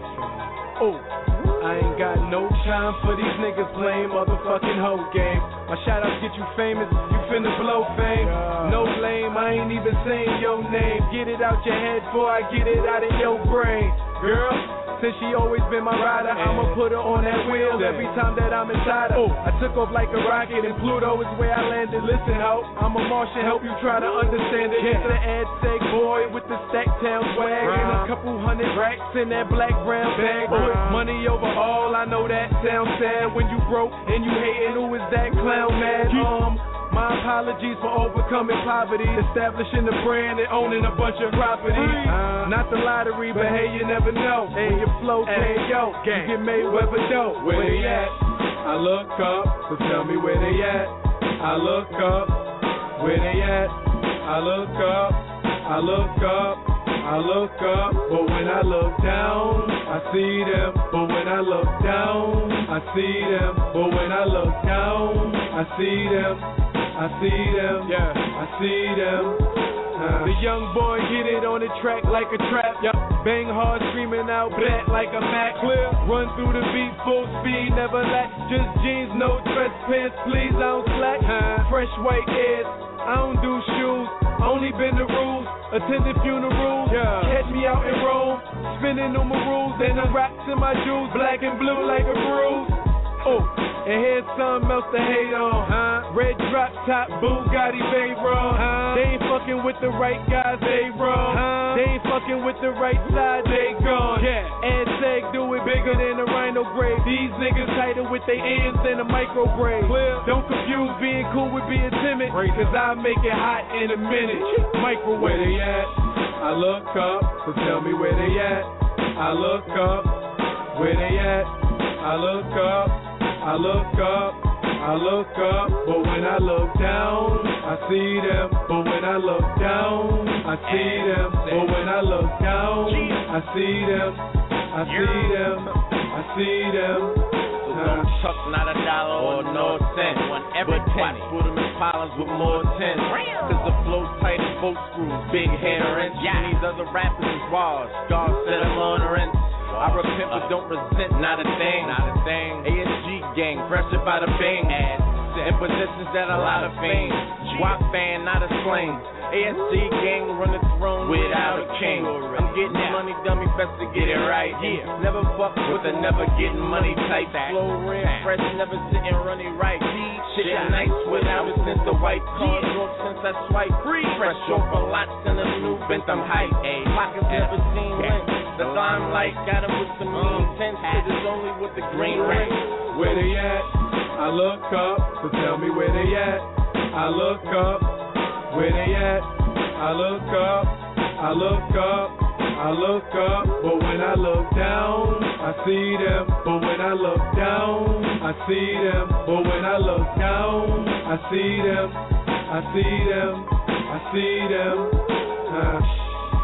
[SPEAKER 7] Oh, I ain't got no time for these niggas playing motherfucking hoe game. My shout outs get you famous, you finna blow fame. No lame, I ain't even saying your name. Get it out your head before I get it out of your brain. Girl, since she always been my rider, I'ma put her on that wheel every time that I'm inside her. I took off like a rocket and Pluto is where I landed. Listen, ho, I'm a Martian, help you try to understand it. It's the ad seg boy with the stack tail swag and a couple hundred racks in that black brown bag. Boy, money over all, I know that sounds sad when you broke and you hating. Who is that clown mad? Um. My apologies for overcoming poverty, establishing the brand and owning a bunch of property. Uh, Not the lottery, but hey, you never know. Hey, your flow, hey, yo, you get Mayweather dope. Where they at? I look up, so tell me where they at. I look up, where they at? I look up, I look up, I look up, but when I look down, I see them. But when I look down, I see them. But when I look down, I see them. I see them, yeah, I see them. Uh, the young boy get it on the track like a trap. Yup. Bang hard, screaming out black like a Mac. Clear, run through the beat, full speed, never lack. Just jeans, no dress pants, please, I don't slack. Uh, Fresh white ears, I don't do shoes. Only been the rules, attended funerals. Yeah. Catch me out in Rome, spinning on my rules. And the rocks in my jewels, black and blue like a bruise. Oh, and here's something else to hate on, huh? Red drop top, Bugatti Veyron, huh? They ain't fucking with the right guys, they wrong, huh? They ain't fucking with the right side, they gone. Yeah, ad seg do it bigger than a rhino grave. These niggas tighter with their ends than a micro braid. Clear. Don't confuse being cool with being timid, cause I'll make it hot in a minute. Microwave. Where they at? I look up, so tell me where they at. I look up, where they at? I look up, I look up, I look up, but when I look down, I see them. But when I look down, I see them. But when I look down, I see them. I see them. I see them.
[SPEAKER 8] So no chuck, not a dollar or no cent. But watch for them Impalas with more tens. Cause the flow's tight as boat screws, big hair and yeah. These other rappers is raw, scars set them on the rent. I repent but don't resent, not a thing, not a thing. A S G gang, pressure by the bang. In positions that a lot of fame. Swap fan, not a sling. A S G gang run the throne without a king. I'm getting money, dummy, best to get it right. Yeah. Never fuck with a never getting money type. Slow real, fresh, never sitting running right. Shit nice without a sense of white card. Broke since I swipe free. Fresh off a lots in a new Bentham height. Pockets never seen rent. The limelight got him with some mean tints, cause it's only with the green ring.
[SPEAKER 7] Where they at? I look up, so tell me where they at. I look up, where they at? I look up, I look up, I look up, but when I look down, I see them. But when I look down, I see them. But when I look down, I see them. I see them. I see them. Uh,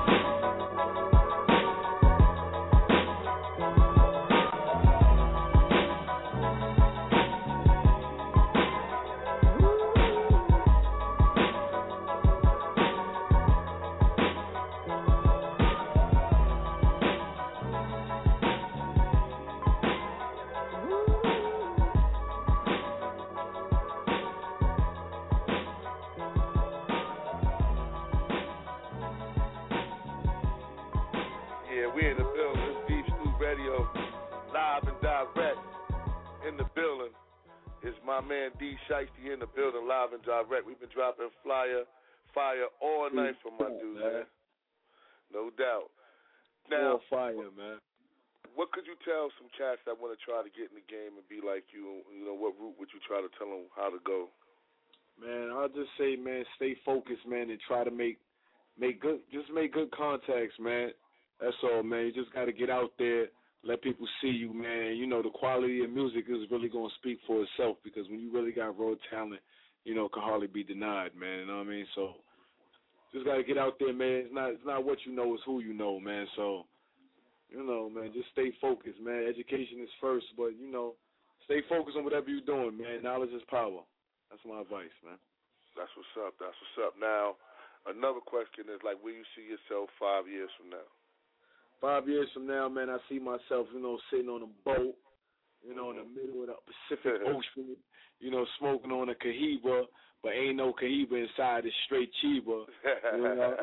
[SPEAKER 4] We in the building, Beef Stew Radio, live and direct in the building. It's my man D Shiesty in the building, live and direct. We've been dropping flyer, fire all night for my dude, man. No doubt. Now,
[SPEAKER 3] all fire, man.
[SPEAKER 4] What could you tell some cats that want to try to get in the game and be like you? You know, what route would you try to tell them how to go?
[SPEAKER 3] Man, I'll just say, man, stay focused, man, and try to make make good, just make good contacts, man. That's all, man. You just got to get out there, let people see you, man. You know, the quality of music is really going to speak for itself, because when you really got raw talent, you know, it can hardly be denied, man. You know what I mean? So just got to get out there, man. It's not it's not what you know, it's who you know, man. So, you know, man, just stay focused, man. Education is first, but, you know, stay focused on whatever you're doing, man. Knowledge is power. That's my advice, man.
[SPEAKER 4] That's what's up. That's what's up. Now, another question is, like, where you see yourself five years from now?
[SPEAKER 3] Five years from now, man, I see myself, you know, sitting on a boat, you know, in the middle of the Pacific Ocean, you know, smoking on a Cohiba, but ain't no Cohiba inside, it's straight Chiba. You know,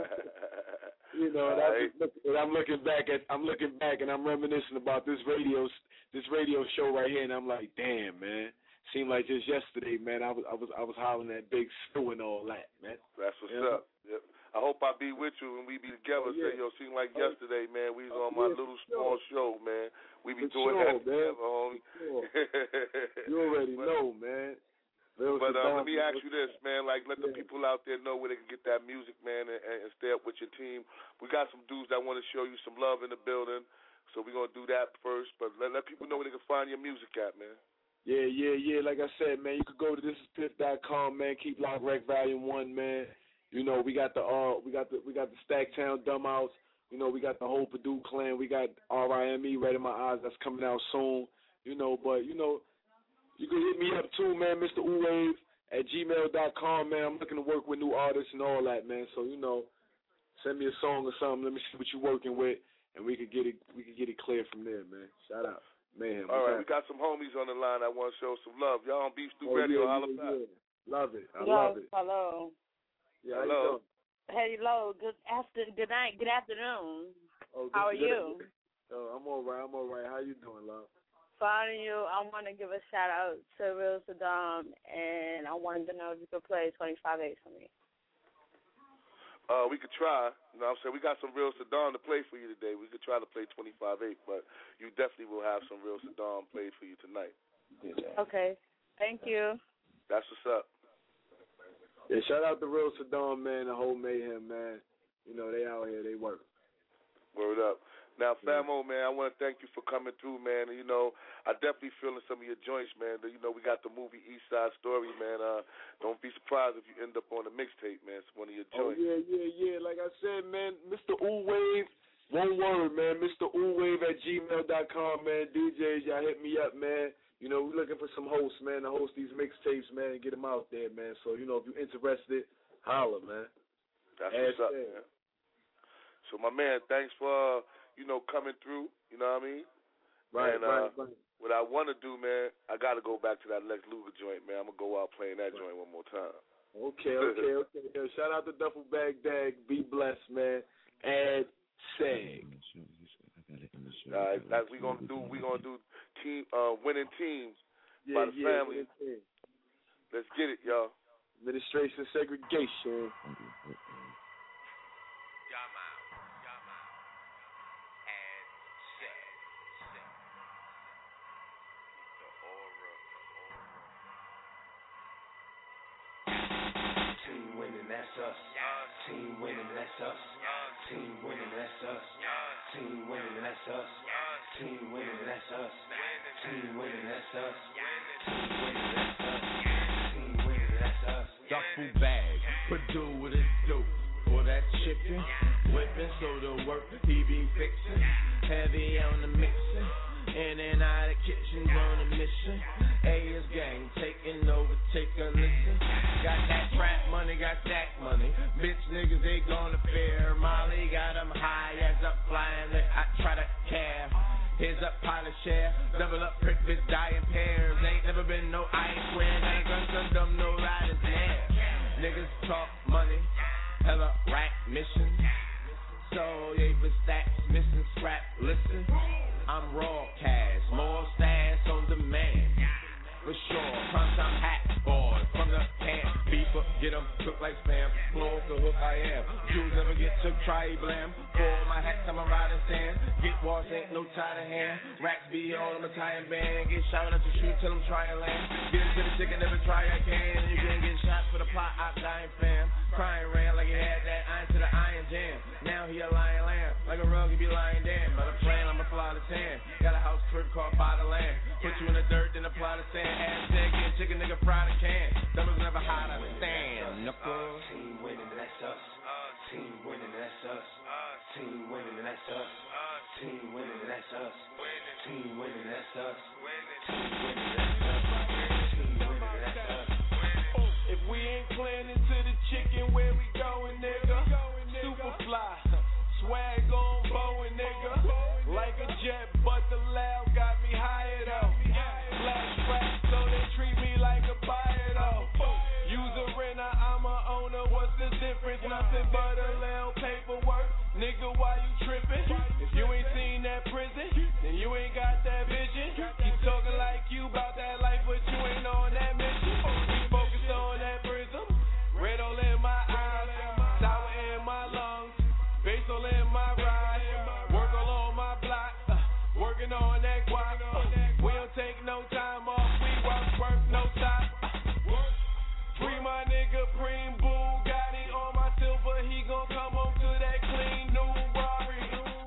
[SPEAKER 3] you know and, I look, and I'm looking back at, I'm looking back and I'm reminiscing about this radio, this radio show right here, and I'm like, damn, man. Seemed like just yesterday, man. I was, I was, I was hollering that Big Stu and all that, man.
[SPEAKER 4] That's what's
[SPEAKER 3] yeah.
[SPEAKER 4] up. Yep. I hope I be with you and we be together. Oh, yeah. Say, yo, seemed like oh, yesterday, man. We was oh, on my yeah, little small sure. show, man. We be for doing sure, that together, homie. Sure.
[SPEAKER 3] You already but, know, man.
[SPEAKER 4] But uh, let me ask you this, man. Like, let yeah. the people out there know where they can get that music, man, and, and stay up with your team. We got some dudes that want to show you some love in the building, so we're gonna do that first. But let, let people know where they can find your music at, man.
[SPEAKER 3] Yeah, yeah, yeah. Like I said, man, you could go to this is piff dot com, man. Keep Lock Rec Volume One, man. You know, we got the uh, we got the we got the Stacktown Dumbouts. You know, we got the whole Purdue clan. We got R I M E, Red in My Eyes, that's coming out soon. You know, but you know, you can hit me up too, man. Mister Uwave at gmail dot com, man. I'm looking to work with new artists and all that, man. So you know, send me a song or something. Let me see what you're working with, and we could get it we could get it clear from there, man. Shout out. Man,
[SPEAKER 4] all right, we got some homies on the line. I want to show some love. Y'all on Beef Stew oh, Radio.
[SPEAKER 3] Yeah,
[SPEAKER 4] Holla
[SPEAKER 3] yeah,
[SPEAKER 4] back.
[SPEAKER 3] Yeah. Love it. I
[SPEAKER 9] Yo,
[SPEAKER 3] love it.
[SPEAKER 9] Hello.
[SPEAKER 3] Yeah,
[SPEAKER 4] hello.
[SPEAKER 9] Hello. Good after. Good night. Good afternoon.
[SPEAKER 3] Oh, good,
[SPEAKER 9] How are
[SPEAKER 3] good,
[SPEAKER 9] you?
[SPEAKER 3] Oh, I'm all right. I'm all right. How you doing, love?
[SPEAKER 9] Fine, you. I want to give a shout out to Real Saddam, and I wanted to know if you could play twenty-five eight for me.
[SPEAKER 4] Uh, we could try. You know what I'm saying? We got some Real Saddam to play for you today. We could try to play twenty-five eight, but you definitely will have some Real Saddam played for you tonight.
[SPEAKER 9] Okay. Thank you.
[SPEAKER 4] That's what's up.
[SPEAKER 3] Yeah, shout out to Real Saddam, man, the whole Mayhem, man. You know, they out here, they work.
[SPEAKER 4] Word up. Now, Famo, man, I want to thank you for coming through, man. And, you know, I definitely feeling some of your joints, man. You know, we got the movie East Side Story, man. Uh, don't be surprised if you end up on a mixtape, man. It's one of your joints.
[SPEAKER 3] Oh, yeah, yeah, yeah. Like I said, man, Mister Uwave, one word, man. Mister Uwave at gmail dot com, man. D Js, y'all hit me up, man. You know, we're looking for some hosts, man, to host these mixtapes, man, and get them out there, man. So, you know, if you're interested, holler, man.
[SPEAKER 4] That's Ask what's up, man. So, my man, thanks for... Uh, you know, coming through, you know what I mean?
[SPEAKER 3] Right,
[SPEAKER 4] and,
[SPEAKER 3] right,
[SPEAKER 4] uh,
[SPEAKER 3] right.
[SPEAKER 4] What I want to do, man, I got to go back to that Lex Luger joint, man. I'm going to go out playing that right. joint one more time.
[SPEAKER 3] Okay, okay, okay. Yo, shout out to Duffel Bag Dag. Be blessed, man. And Sag.
[SPEAKER 4] All right, that's we gonna do. We gonna do team uh, winning teams
[SPEAKER 3] yeah,
[SPEAKER 4] by the
[SPEAKER 3] yeah,
[SPEAKER 4] family. Let's get it, y'all.
[SPEAKER 3] Administration segregation.
[SPEAKER 2] That's us. Team winning, that's us. Team winning, that's us. Team winning, that's us. Team winning, that's us. Team winning, that's us. Team winning, that's us. Team winning, that's us.
[SPEAKER 8] Duffel bag, Purdue with a dope. For that chicken, whipping, so the work he be fixing. Heavy on the mixing. In and out of kitchens on a mission. A is gang taking over, take a listen. Got that trap money, got that money. Bitch niggas, they gonna fear. Molly got them high as up flying. I try to care. Here's up, pilot share. Double up, prick bitch, die in pairs. Ain't never been no ice square. Ain't guns on dumb, no riders there. Niggas talk money, hella rack mission. So, yeah, for stacks, missing scrap, listen. I'm raw cash, more stash on demand. For sure,
[SPEAKER 7] get them cooked like spam. Blow off the hook, I am. Jews ever get took, try blam. For my hat, I'm a riding stand. Get washed, ain't no tie to hand. Racks be on, I'm a tie and band. Get shot at the shoot till I'm trying land. Get into the chicken, never try, I can. You can get shot for the plot, I'm dying fam. Crying ran like he had that iron to the iron jam. Now he a lion lamb. Like a rug, he be lying down. But a plan, I'ma fly the tan. Got a house crib called By the Land. Put you in the dirt, then apply the sand. Ass dead, get chicken, nigga, fry the can. Doubles never hide, I stand. Knuckles.
[SPEAKER 2] Team winning, that's us. Team winning, that's us. Team winning, that's us. Team winning, that's us. Team winning, that's us. Team winning, that's us. Team winning, that's us.
[SPEAKER 1] If we ain't planning to the chicken, where we going, nigga? Super fly, swag on Boeing, nigga. Like a jet, but the loud got me higher though. Flashback, so they treat me like a buyer though. Use a renter, I'm a owner. What's the difference? Nothing but a little paperwork. Nigga, why you tripping? If you ain't seen that prison, then you ain't got that vision. Keep talking like you about that life, but you ain't on that mission. We focused on that prism. Red all in my eyes, sour in my lungs, bass all in my ride. Work all on my block, uh, working on that guap. Uh, we don't take no time off, we work, work, no stop. Uh, free my nigga, Preem Bugatti on my silver, he gon' come home to that clean new Rari.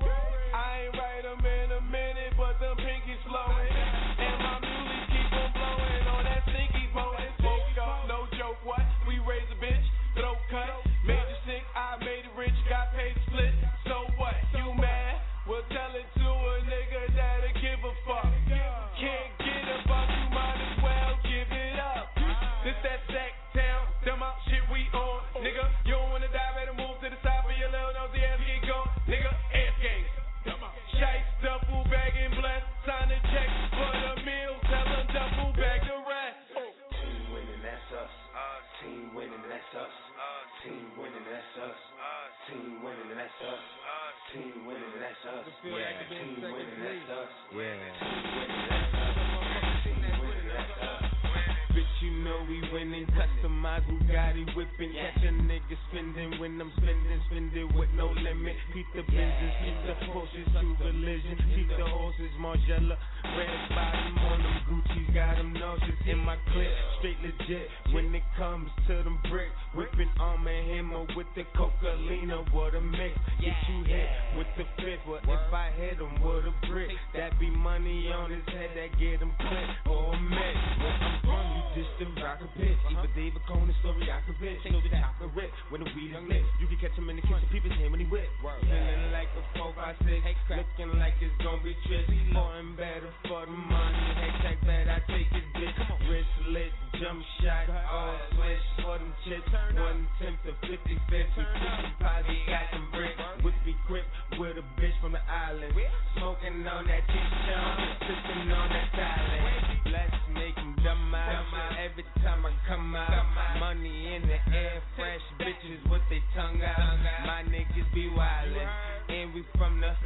[SPEAKER 1] I ain't write him in a minute, but them pinkies flowing. And my muley keep on blowing on that stinky potent. Smoke up, no joke, what? We raise a bitch, throat cut, made you sick, I made it rich, got paid to split. So what? You mad? Well, tell it to a nigga that'll give a fuck. Can't get a fuck, you might as well give it up. This that sack town, dumb out shit we on. Nigga, you don't wanna die, better move to the side for your little nosy ass get gone. Nigga, ass gang. Shice, duffel bag and blessed. Sign a check for the meal, tell them duffel bag the rest.
[SPEAKER 2] Team winning, that's us. Team winning, that's us. Team winning, that's us. Team winning, that's us. Team winning, that's us. Yeah. Team winning, that's us.
[SPEAKER 7] Yeah.
[SPEAKER 2] Team winning, that's us. Team winning, that's us.
[SPEAKER 7] Bitch, you know we winning. Customized Bugatti whipping. Catch a nigga spending when I'm spending. Spending with no limit. Keep the business, keep the Porsches to religion. Keep the horses, Margiela. Red bottom on them Gucci's. Got them nauseous in my clip. Straight legit when it comes to them bricks. Whipping Arm and Hammer with the Coca-Lina. What a mix. Get you hit with the fifth. But if I hit him with a brick, that be money on his head that get him clipped or a mix. Where I'm from, you just a rock a pitch. Even David Conan story I could bitch. Know the chocolate rip when the weed is lit. You can catch him in the kitchen, people's hand when he whip. Feeling like a four by six, looking like it's gonna be tricky. More and better for the money. Hashtag bad, I take his bitch. Wrist lit, jump shot, all switch for them chips. One tenth to fifty fifty. Posse got some bricks. Whippy grip with a bitch from the island. Smoking on that T-Shone, sipping on that silent. Let's make him dumb out. Every time I come out, money in the air, fresh bitches with their tongue out. My niggas be wildin', and we from the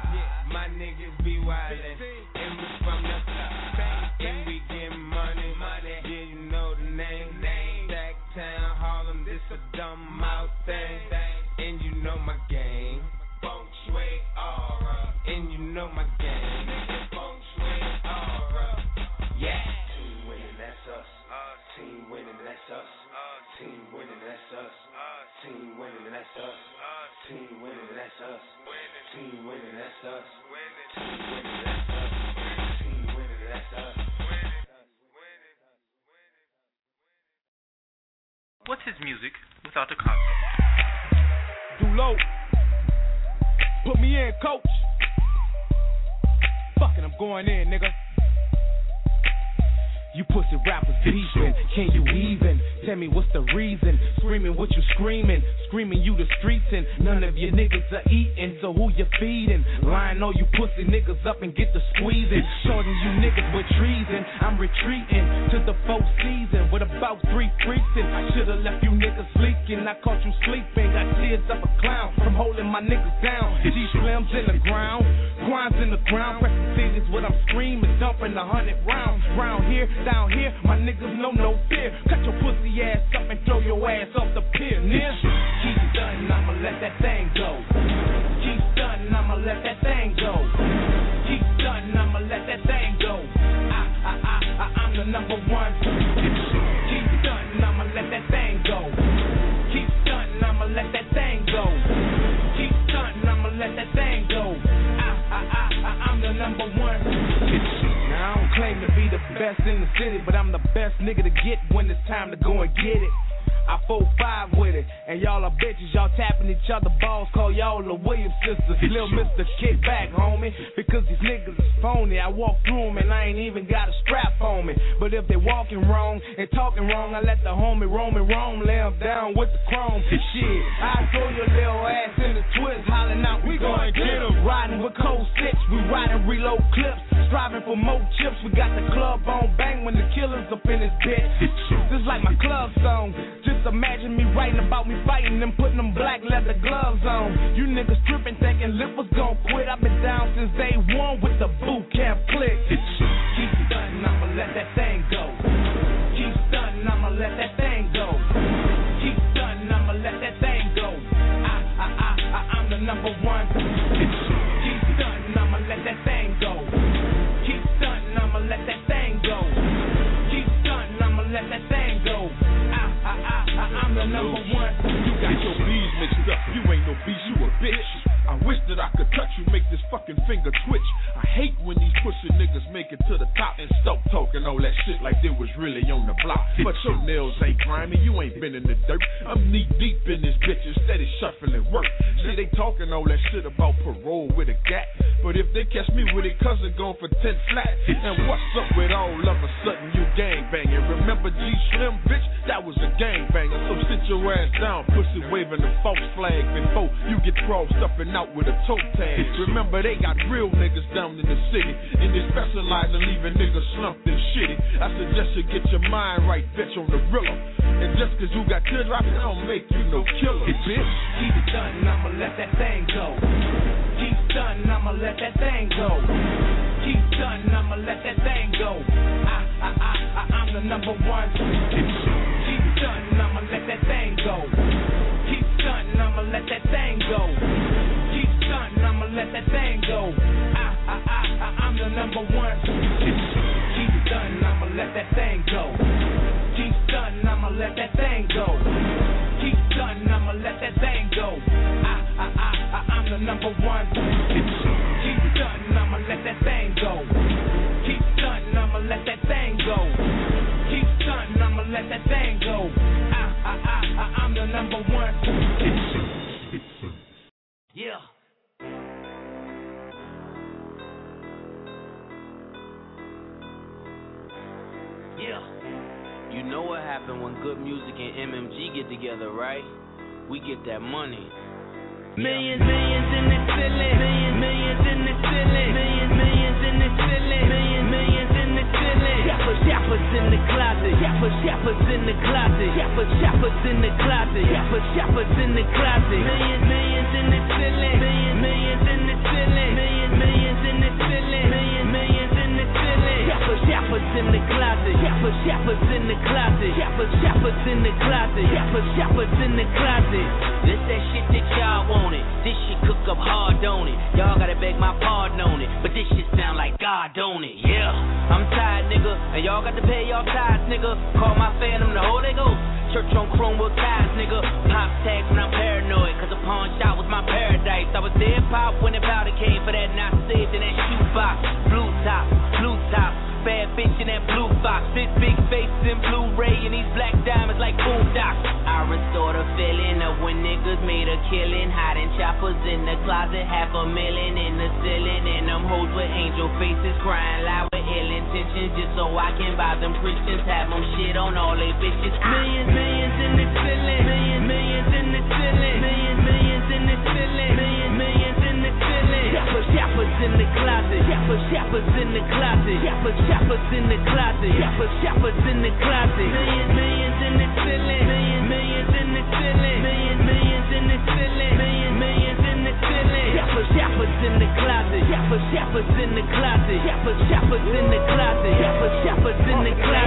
[SPEAKER 7] my niggas be wildin', and we from the and we get money. Yeah, you know the name. Sacktown, Harlem, this a dumb out thing, and you know my game. Feng Shui aura, and you know my game. Feng Shui aura, yeah.
[SPEAKER 2] Team winning, that's us. Team winning, that's us. Team winning, that's us. Team winning, that's us. Team winning, that's us. Team winning, that's us. Team winning, that's us. Team winning, that's us.
[SPEAKER 10] What's his music without the concept?
[SPEAKER 1] Do low. Put me in, coach. Fucking, I'm going in, nigga. You pussy rappers beefing, can you even tell me what's the reason? Screaming what you screaming, screaming you the streets and none of your niggas are eating, so who you feeding? Line all you pussy niggas up and get the squeezing. Shorting you niggas with treason, I'm retreating to the fourth season with about three freaks and I should've left you niggas leaking. I caught you sleeping, got tears up a clown from holding my niggas down. G-Slims in the ground, Quans in the ground, pressing cities what I'm screaming, dumping a hundred rounds. Round here
[SPEAKER 7] down here, my niggas know no fear. Cut your pussy ass up and throw your ass off the pier, nigga. Keep stunting, I'ma let that thing go. Keep stunting, I'ma let that thing go. Keep stunting, I'ma let that thing go. I, I, I, I, I'm the number one. Keep stunting, I'ma let that thing go. Keep stunting, I'ma let that thing go. Keep stunting, I'ma let that thing go. I, I, I, I, I'm the number one. Now I don't claim to be the best in the city, but I'm the best nigga to get when it's time to go and get it. I four five with it, and y'all are bitches, y'all tapping each other balls, call y'all the Williams sisters. Lil' Mister kick back, homie, because these niggas is phony. I walk through them and I ain't even got a strap on me. But if they walking wrong and talking wrong, I let the homie roam and roam, lay them down with the chrome. Shit, I throw your little ass in the twist, hollering out, we gonna get them. Riding with cold six, we riding reload clips, striving for more chips. We got the club on bang when the killer's up in this bitch. This like my club song. Just imagine me writing about me fighting and putting them black leather gloves on. You niggas tripping thinking Lip was gon' quit. I've been down since day one with the boot camp click. Keep stunting, I'ma let that thing go. Keep stunting, I'ma let that thing go. Keep stunting, I'ma let that thing go. I, I, I, I, I'm the number one. Keep stunting, I'ma let that thing go. Keep stunting, I'ma let that thing go. Keep stunting, I'ma let that thing go. I, I, I, I'm the number one.
[SPEAKER 11] You got your bees mixed up. You ain't no beast, you a bitch. I wish that I could touch you, make this fucking finger twitch. I hate when these pussy niggas make it to the top and stop talking all that shit like they was really on the block. But your nails ain't grimy, you ain't been in the dirt. I'm knee deep in this bitch, steady shuffling work. See, they talking all that shit about parole with a gat. But if they catch me with it, cousin gone for ten flat. And what's up with all of a sudden you gang banging? Remember G Slim, bitch? That was a gang banger. So sit your ass down, pussy waving the false flag before you get crossed up and out with a toe tag. Remember they got real niggas down in the city, and they specialize in leaving niggas slumped and shitty. I suggest you get your mind right, bitch, on the rilla. And just cause you got teardrops, that don't make you no killer, bitch.
[SPEAKER 7] Keep stunting, I'ma let that thing go. Keep stunting, I'ma let that thing go. Keep stunting, I'ma let that thing go. I, I, I, I, I'm the number one. Keep stunting, I'ma let that thing go. Keep stunting, I'ma let that thing go. Keep stunting, I'ma let that thing go. I, I, I, I, I'm the number one. Keep stunting, I'ma let that thing go. Keep stunting, I'ma let that thing go. Keep stunting, I'ma let that thing go. I, I, I, I, I'm the number one. Keep stunting, I'ma let that thing go. Keep stunting, I'ma let that thing go. Keep stunting, I'ma let that thing go. I, I, I, I, I'm the number one. Yeah.
[SPEAKER 12] Yeah. You know what happened when good music and M M G get together, right? We get that money.
[SPEAKER 13] Millions, millions in the ceiling. Millions, millions in the ceiling. Millions, millions in the ceiling. Millions, millions in the ceiling. Shoppers, shoppers in the closet. Shoppers, shoppers in the closet. Shoppers, shoppers in the closet. Shoppers, shoppers in the closet. Millions, millions in the ceiling. Millions, millions in the ceiling. Millions, millions in the ceiling. Millions, millions in the ceiling. Shoppers, shoppers in the closet. Shoppers, shoppers in the closet. Shoppers, shoppers in the closet. Shoppers, shoppers in the closet.
[SPEAKER 12] This that shit that y'all want it. This shit cook up hard, don't it? Y'all gotta beg my pardon on it. But this shit sound like God, don't it? Yeah. I'm tired, nigga. And y'all got to pay y'all tithes, nigga. Call my phantom the Holy Ghost. Church on chrome with ties, nigga. Pop tags when I'm paranoid. Cause the pawn shop was my paradise. I was dead pop when the powder came for that not saved in that shoebox. Blue top, blue top. Bad bitch in that blue box. This big face in Blu-ray and these black diamonds like boondocks. I restore the feeling of when niggas made a killing. Hiding choppers in the closet, half a million in the ceiling. And them hoes with angel faces crying loud with ill intentions. Just so I can buy them Christians, have them shit on all they bitches.
[SPEAKER 13] Millions, millions in the ceiling. Millions, millions in the ceiling. Millions, millions in the ceiling. Millions, millions in the ceiling. Shoppers, shoppers in the closet. Shoppers, shoppers in the closet. Shoppers, shoppers in the closet. Shoppers, shoppers in the closet. Millions, millions in the ceiling. Millions, millions in the ceiling. Millions, millions in the ceiling. Millions, millions in the ceiling. Shoppers, shoppers in the closet. Shoppers, shoppers in the closet. Shoppers, shoppers in the closet. Shoppers, shoppers in the closet.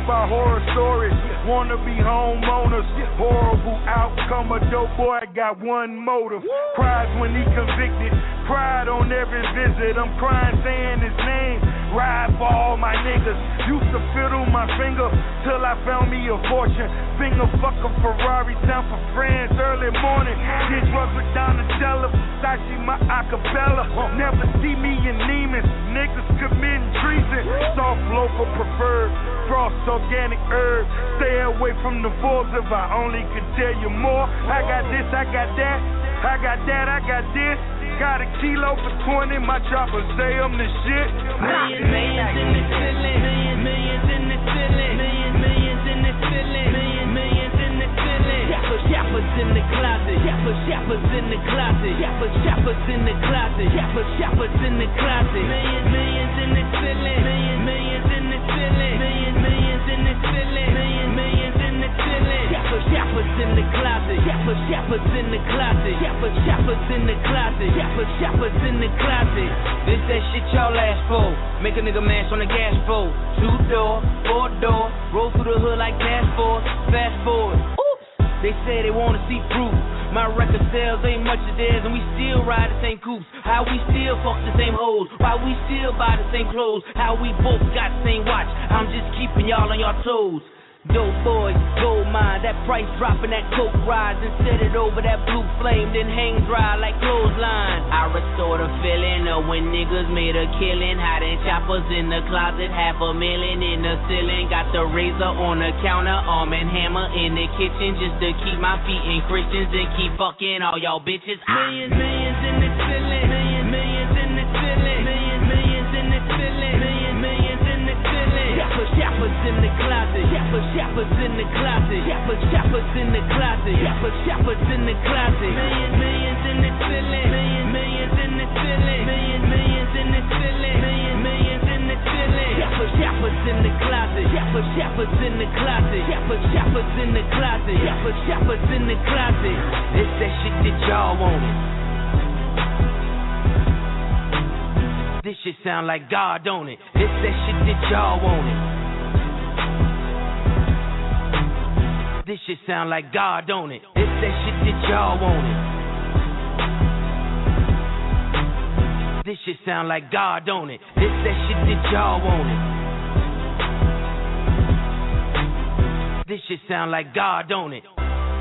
[SPEAKER 14] by horror stories. Wanna be homeowners, horrible outcome. A dope boy got one motive. Cries when he convicted, cried on every visit. I'm crying saying his name. Ride for all my niggas. Used to fiddle my finger till I found me a fortune. Finger fuck a Ferrari, time for friends early morning. Did drugs with Donatella, Versace my acapella. Never see me in Neiman's, niggas committing treason. Soft local preferred, frost organic herb. Stay away from the wolves if I only could tell you more. I got this, I got that, I got that, I got this. Got a kilo for twenty, my choppers say I'm the shit.
[SPEAKER 13] Millions, millions in the ceiling, millions, millions in the ceiling, millions, millions in the ceiling, millions, millions in the ceiling. Shoppers, shoppers in the closet, shoppers, shoppers in the closet, shoppers, shoppers in the closet, shoppers, shoppers in the closet. Millions, millions in the ceiling, millions, millions in the ceiling, millions, millions in the ceiling, millions, millions in the ceiling. Shoppers, shoppers in the closet, shoppers, shoppers in the closet, shoppers, shoppers in the closet. Shoppers, shoppers in the closet.
[SPEAKER 12] This that shit y'all ask for. Make a nigga mash on the gas floor. Two door, four door. Roll through the hood like gas force. Fast forward. Oops. They say they wanna see proof. My record sales ain't much of theirs, and we still ride the same coupes. How we still fuck the same hoes. Why we still buy the same clothes. How we both got the same watch. I'm just keeping y'all on your toes. Dope boys, gold mine, that price dropping, that coke rise, and set it over that blue flame, then hang dry like clothesline. I restore the feeling of when niggas made a killing, hiding choppers in the closet, half a million in the ceiling. Got the razor on the counter, arm and hammer in the kitchen, just to keep my feet in Christians and keep fucking all y'all bitches.
[SPEAKER 13] Millions, millions in the ceiling, millions, millions in the ceiling, millions, millions in the ceiling, millions, millions in the ceiling. Shoppers, shoppers in the closet, shoppers, shoppers in the closet, shoppers, shoppers in the closet, shoppers, shoppers in the closet. Millions, millions in the ceiling, millions, millions in the ceiling, millions, millions in the ceiling, millions, millions in the ceiling. Shoppers, shoppers in the closet, shoppers, shoppers in the closet, shoppers, shoppers in the closet, shoppers, shoppers in the closet.
[SPEAKER 12] It's that shit that y'all wanted. This shit sound like God, don't it? It's that shit that y'all wanted. This shit sound like God, don't it? It's that shit that y'all wanted. This shit sound like God, don't it? It's that shit that y'all wanted. This shit sound like God, don't it?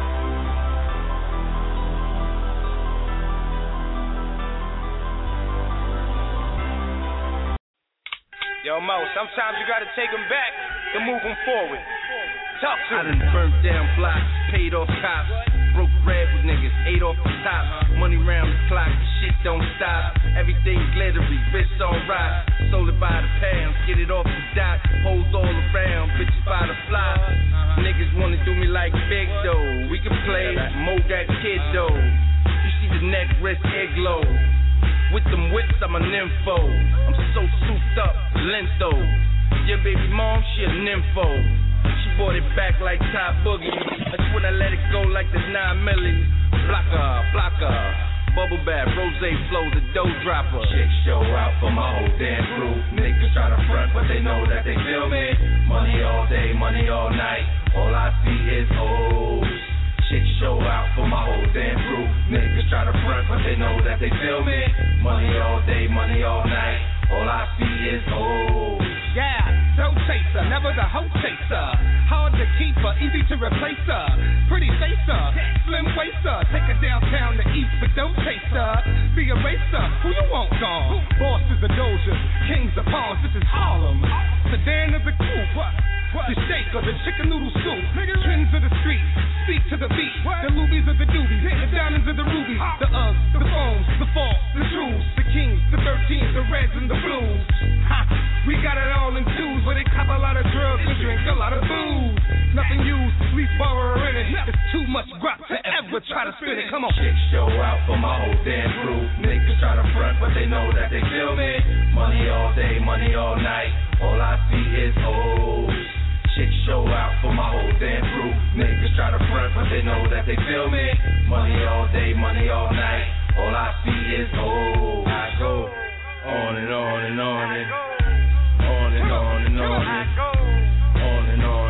[SPEAKER 15] Yo, Mo, sometimes you gotta take them back to move them forward. Talk to
[SPEAKER 16] I done burnt down blocks, paid off cops, broke bread with niggas, ate off the top. Money round the clock, shit don't stop. Everything glittery, wrists on rock. Sold it by the pound, get it off the dock. Hoes all around, bitches by the fly. Niggas wanna do me like Big Doe. We can play, mold that kid though. You see the neck, wrist, iglo. With them whips, I'm a nympho. I'm so souped up, lento. Your baby mom, she a nympho. She bought it back like Top Boogie. That's when I let it go like the nine milli. Blocker, blocker. Bubble bath, rose flow, the dough dropper.
[SPEAKER 2] Chicks show out for my whole damn crew. Niggas try to front, but they know that they feel me. Money all day, money all night. All I see is O's. Chicks show out for my whole damn crew. Niggas try to front, but they know that they feel me. Money all day, money all night. All I see is O's.
[SPEAKER 17] Yeah, dope chaser, never the hoe chaser. Hard to keep her, easy to replace her. Pretty facer, slim waster. Take her downtown to eat, but don't chase her. Be a racer, who you want gone? Boss is a Doja, kings of pawns, this is Harlem. Sedan is a coupe. The shake of the chicken noodle soup. Trends of the street, speak to the beat. The lubies of the doobies, the diamonds of the rubies. The Uggs, the phones, the falls, the trues. The kings, the thirteens, the reds and the blues. Ha, we got it all in twos, but they cop a lot of drugs and drink a lot of booze. Nothing used, least borrow or rent it. It's too much guap to ever try to spit it. Come on.
[SPEAKER 2] Chicks show out for my whole damn crew. Niggas try to front, but they know that they feel me. Money all day, money all night. All I see is O's. Chicks show out for my whole damn crew. Niggas try to front, but they know that they feel me. Money all day, money all night. All I see is O's.
[SPEAKER 16] I go on and on and on and on and on and on and on and on.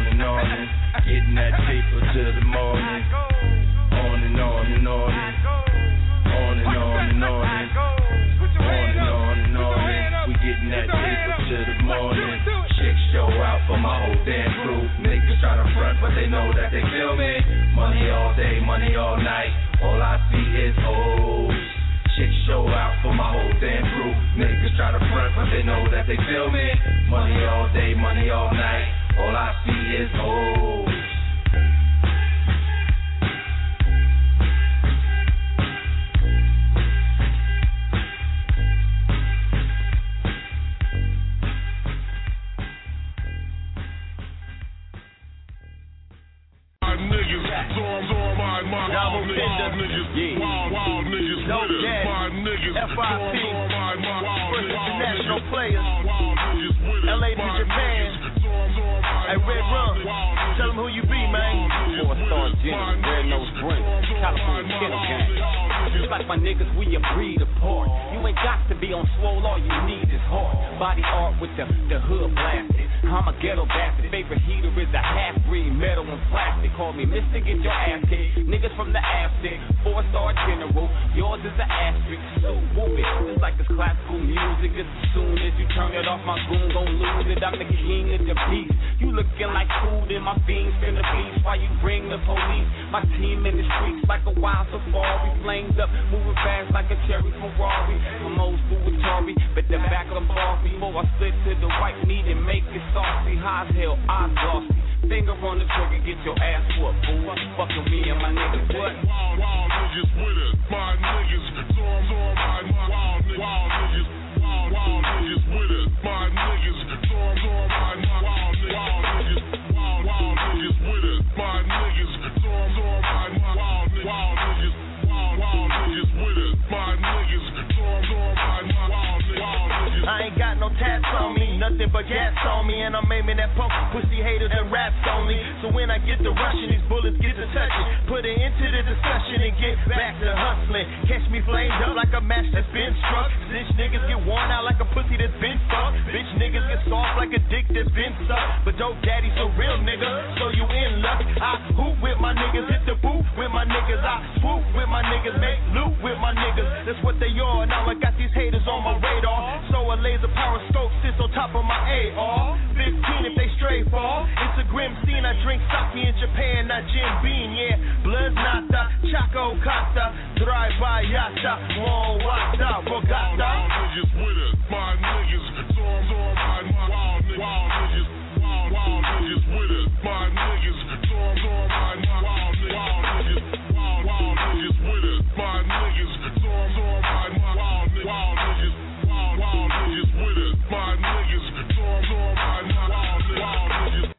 [SPEAKER 16] whole damn crew. Niggas try to front, but they know that they feel me. Money all day, money all night. All I see is O's. Chicks show out for my whole damn crew. Niggas try to front, but they know that they feel me. Money all day, money all night. All I see is O's.
[SPEAKER 11] Niggas, storm, storm, my, my, wild niggas, yeah. wild, wild niggas, no with us, my niggas, F I P, storm, my, my, wild international players, L A to Japan, hey, Red Rum, tell them who you be, man.
[SPEAKER 8] Four-star general, Red Nose Brent, California Kennel Gang. Just like my niggas, we a breed apart. You ain't got to be on swole, all you need is heart. Body art with the, the hood blasted. I'm a ghetto bastard. Favorite heater is a half-breed, metal and plastic. Call me Mister Get Your Ass Kicked. Niggas from the Aztec, four-star general. Yours is an asterisk. So whoop it. It's like this classical music. As soon as you turn it off, my goon gon' lose it. I'm the king of the beast. You looking like food in my fiends finna beast. Why you bring the police? My team in the streets like a wild safari. Flames up, moving fast like a cherry Ferrari. I'm old school with Tory, but the back of them bar before I slip to the right knee and make it saucy. High as hell, eyes glossy. Finger on the trigger, get your ass whooped, fool. Fucking me and my niggas, what?
[SPEAKER 11] Wild, wild niggas with it, my niggas. Storm, storm, my, my, wild niggas. Wild niggas, wild, wild niggas with it, my niggas. Storm, storm, my, my, wild niggas. Wild niggas, wild, wild niggas with it, my niggas. Storm, storm, my, my, wild niggas. Wild niggas, wild, wild niggas with it, my niggas. Storm, storm, my, my, wild niggas. Wild niggas.
[SPEAKER 18] I ain't got no tats on me, nothing but gas on me, and I'm aiming at punk pussy haters and raps only. So when I get to rushing, these bullets get to touching. Put it into the discussion and get back to hustling. Catch me flamed up like a match that's been struck. Bitch niggas get worn out like a pussy that's been fucked. Bitch niggas get soft like a dick that's been sucked. But dope daddy's a real nigga, so you in luck. I hoop with my niggas, hit the boot with my niggas. I swoop with my niggas, make loot with my niggas. That's what they are. Now I got these haters on my radar. So a laser power scope sits on top of my A R. fifteen if they stray fall. It's a grim scene. I drink sake in Japan, not Jim Beam. Yeah, blood nata, Chaco Kata, drive by Yata, Mo Wata, Bogata.
[SPEAKER 11] Wild niggas with it, my niggas. Storm, storm, my, my, wild niggas. Wild niggas, wild, wild niggas with it, my niggas. Storm, storm, my, my, wild niggas. Wild niggas, wild, wild niggas with it, my niggas. Storm, storm, my, my, wild niggas. Wild niggas, wild, wild niggas with it, my niggas. Storm, storm, my, my, wild niggas. Wild niggas.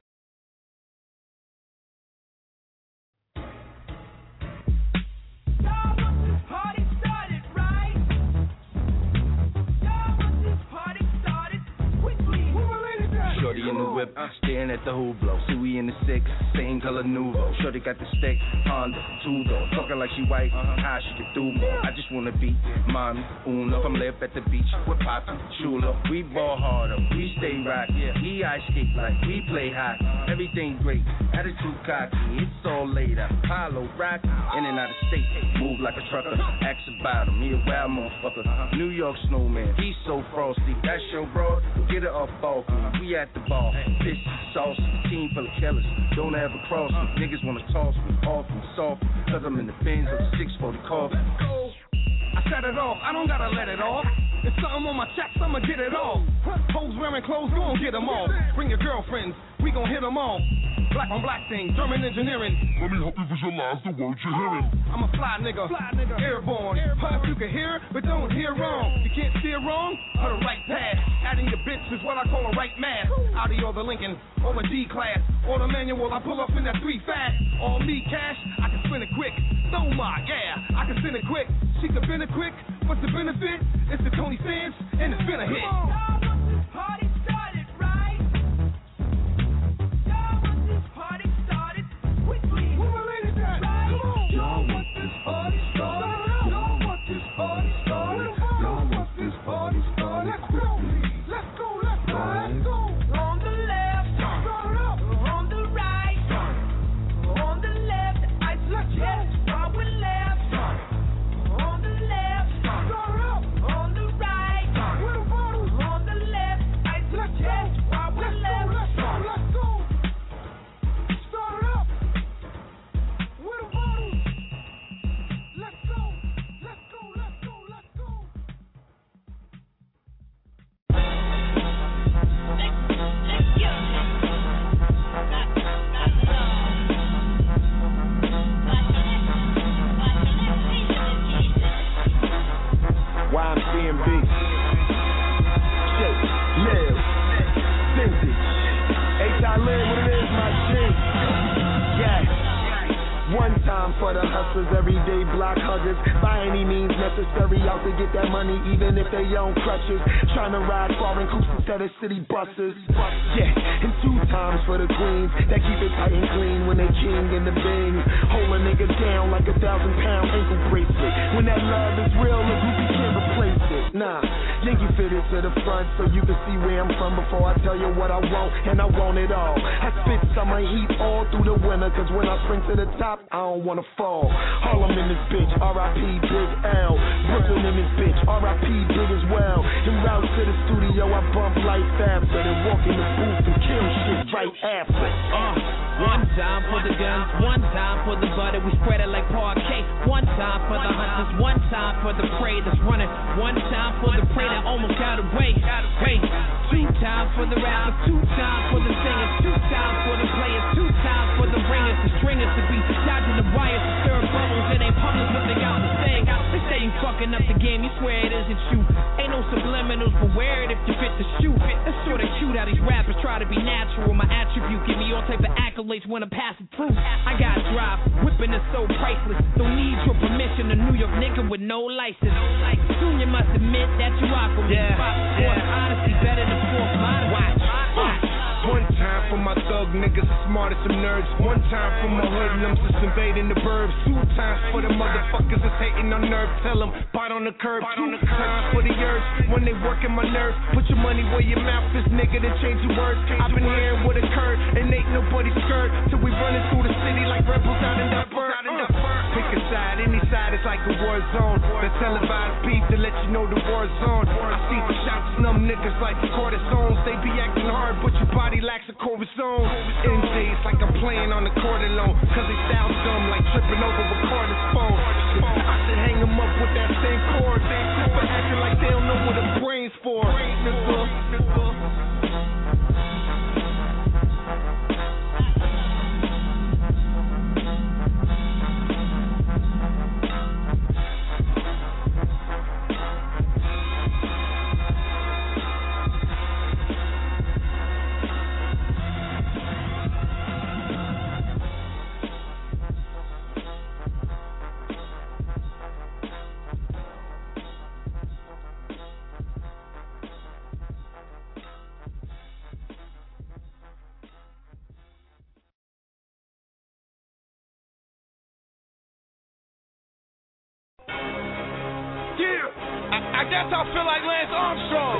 [SPEAKER 16] Shorty in the whip, staring at the Hublot. See we in the six, same color Nuvo. Shorty got the stick, Honda, two door. Talking like she white, how she get through more. I just wanna be mommy, Uno. Come live at the beach with Poppy, Chulo. We ball harder, we stay rock. He ice skate like we play hockey. Everything great, attitude cocky. It's all laid out. Hollow, rock, in and out of state. Move like a trucker, ask about him. He a wild motherfucker. New York snowman, he's so frosty. That's your bro, get it off off me. We at the ball, fish saucy, team full of killers. Don't ever cross me, niggas wanna toss me, off and soft. Cause I'm in the Benz of the six forty coffee.
[SPEAKER 17] I set it off, I don't gotta let it off. If something on my checks, I'ma get it off. Hoes wearing clothes, gon' get them off. Bring your girlfriends, we gon' hit them off. Black on black thing, German engineering.
[SPEAKER 11] Let me help you visualize the words you're hearing.
[SPEAKER 17] I'm a fly nigga, fly nigga. Airborne. Puff you can hear, but don't hear wrong. You can't steer wrong, or the right path. Adding your bitch is what I call a right math. Audi or the Lincoln, or the D-class, or the manual, I pull up in that three fast. All me cash, I can spin it quick. Oh my, yeah, I can spin it quick. She can spin it quick, what's the benefit? It's the Tony Sands, and it's been a hit. Party started, right? Y'all want this party started quickly. Where my ladies at? Y'all want this party started? Y'all want this party started? Y'all want this party started quickly. Let's go, let's go, let's go. On the left, on the right, on the left, I suggest start with left. On the left, on the right, on the
[SPEAKER 19] my shit. Yeah. One time for the hustlers, everyday block huggers. By any means necessary, out to get that money, even if they own crutches. Trying to ride foreign coops instead of city buses. Yeah, and two times for the queens that keep it tight and clean when they king in the bing. Hold a nigga down like a thousand pound ankle bracelet. When that love is real, a groupie can't replace it. Nah, Yankee fitted to the front so you can see where I'm from before I tell you what I want, and I want it all. I spit summer heat all through the winter, cause when I spring to the top, I don't wanna fall. Harlem in this bitch, R I P Big L. Brooklyn in this bitch, R I P Big as well. En route to the studio, I bump life faster than walk in the booth and kill shit right after.
[SPEAKER 12] Uh, one time for the guns, one time for the butter, we spread it like parquet. One time for the hunters, one time for the prey that's running. One time for the prey that almost got away. Hey, two times for the rappers, two times for the singers, two times for the players, two times for the ringers, the stringers to be dodging the wires, to stir bubbles. It ain't public what they got to say. They say you fucking up the game, you swear it isn't you. Ain't no subliminals, but wear it if you fit the shoe. It's sort of cute how these rappers try to be natural. My attribute give me all type of accolades when I'm passing through. I got drive, whipping is so priceless. Don't need your permission, a New York nigga with no license. Soon you must admit that you rock with me. Yeah, yeah. Honesty better than fourth modesty. Watch, watch.
[SPEAKER 17] One time for my thug niggas, smart as some nerds. One time for my hoodlums that's invading the burbs. Two times for the motherfuckers that's hating on nerves. Tell them, bite on the curb. Two times for the urge when they working my nerves. Put your money where your mouth is, nigga, to change your words. I've been hearing what occurred, and ain't nobody scared. Till we running through the city like rebels out in that bird. Uh. Pick a side, any side is like a war zone. The televised beef to let you know the war's on. I see the shots, numb niggas like cortisones. They be acting hard, but your body lacks a cortisone. N J's like I'm playing on the court alone. Cause they sound dumb like tripping over a cordless phone. I should hang them up with that same cord. For acting like they don't know what a brain's for.
[SPEAKER 1] I guess I feel like Lance Armstrong.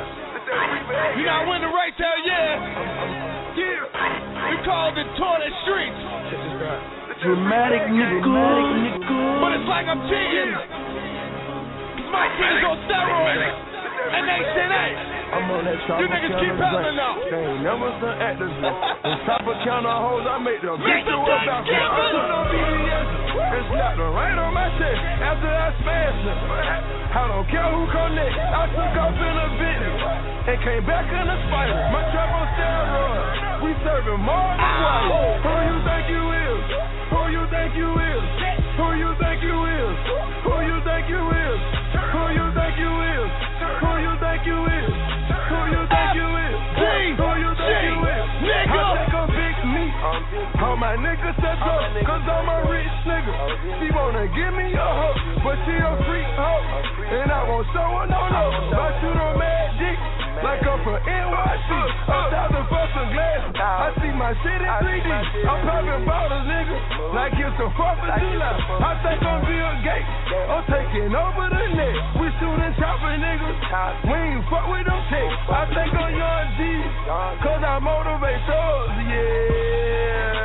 [SPEAKER 1] You know, I win the race, hell yeah. Yeah. We called it Tour the Streets.
[SPEAKER 19] Dramatic nigga.
[SPEAKER 1] But it's like I'm cheating. Cause my team's on steroids. And they shit ain't.
[SPEAKER 19] I'm on that
[SPEAKER 1] You niggas keep peddling now.
[SPEAKER 19] They ain't never some actors. On top of counter hoes, I make the bitch do a bounce. I put on B B S and slapped her right on my chest after I smashed her. I don't care who come next. I took off in a business and came back in a spider. My trap on steroids. We serving more than white. Who you think you is? Who you think you is? Who you think you is? Who you think you is? Who you think you is? Who you think you is? Who you think you is? Who you think you is? I take a big meat. All my niggas set up, cause I'm a rich nigga. She wanna give me a hoe, but she a freak hoe. And I won't show her no love. I shoot her mad dick, like I'm from N Y C. I'm stopping for some glasses. I see my shit in three D. I'm popping bottles, nigga, like it's the fourth of July. I think I'm Bill Gates. I'm taking over the net. We shooting chopper niggas. We ain't fuck with them chicks. I think I'm Young G, cause I motivate souls, yeah.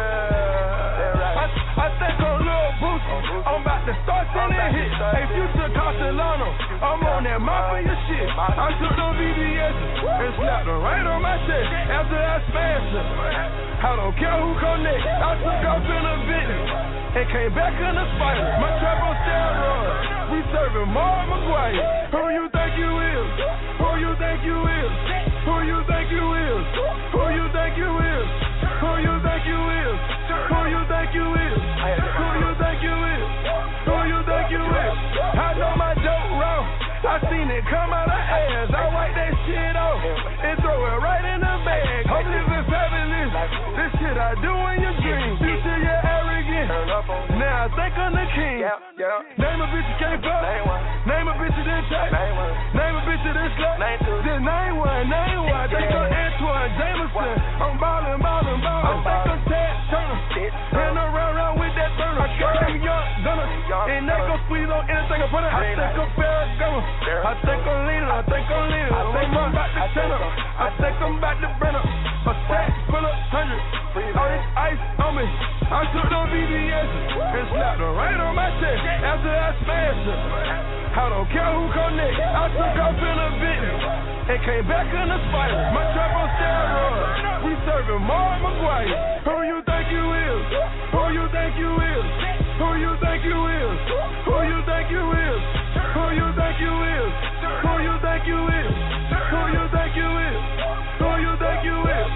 [SPEAKER 19] I, I think I'm Lil Boosie. I'm about to start sending hits. Hey, Future Castellano, I'm on that mafia shit. I took them V D S and slapped them right on my chest after I smashed them. I don't care who come next. I took off in a business and came back in a spider. My trap on steroids. We serving Mark McGuire. Who you think you is? Who you think you is? Who you think you is? Who you think you is? Who you think you is? Who you think you is? Who you think you is? Who you think you is? I know my dope wrong. I seen it come out of ass. I wipe that shit off and throw it right in the bag. I'm living fabulous. This shit shit I do in your dreams. Future, you're arrogant. Now I think I'm the king.
[SPEAKER 18] Yeah, yeah.
[SPEAKER 19] Name a bitch you can't fuck.
[SPEAKER 18] Name one.
[SPEAKER 19] Name a bitch you didn't take.
[SPEAKER 18] Name one.
[SPEAKER 19] Name a bitch you didn't slap.
[SPEAKER 18] Name two.
[SPEAKER 19] Then name one. Name one. Think I'm Antoine Jameson. I'm ballin', ballin', ballin'. Think I'm Ted Turner. Ran around, around with that burner. I got them young gunners. And they gon' squeeze on anything in front of. I think I'm Ferragamo. I think I'm leaning. I think I'm leaning. I think I'm about to turn up. I think I'm about to burn up. A stack full of hundred. All this ice on me. I took no B B S and slapped her right on my chest after I smashed her. I don't care who come next. I took off in a bit and came back in a spider. My trap on steroids. We serving Mark McGuire. Who you think you is? Who you think you is? Who you think you is? Who you think you is? Who you think you is? Who you think you is? Who you think you is? Who you think you is?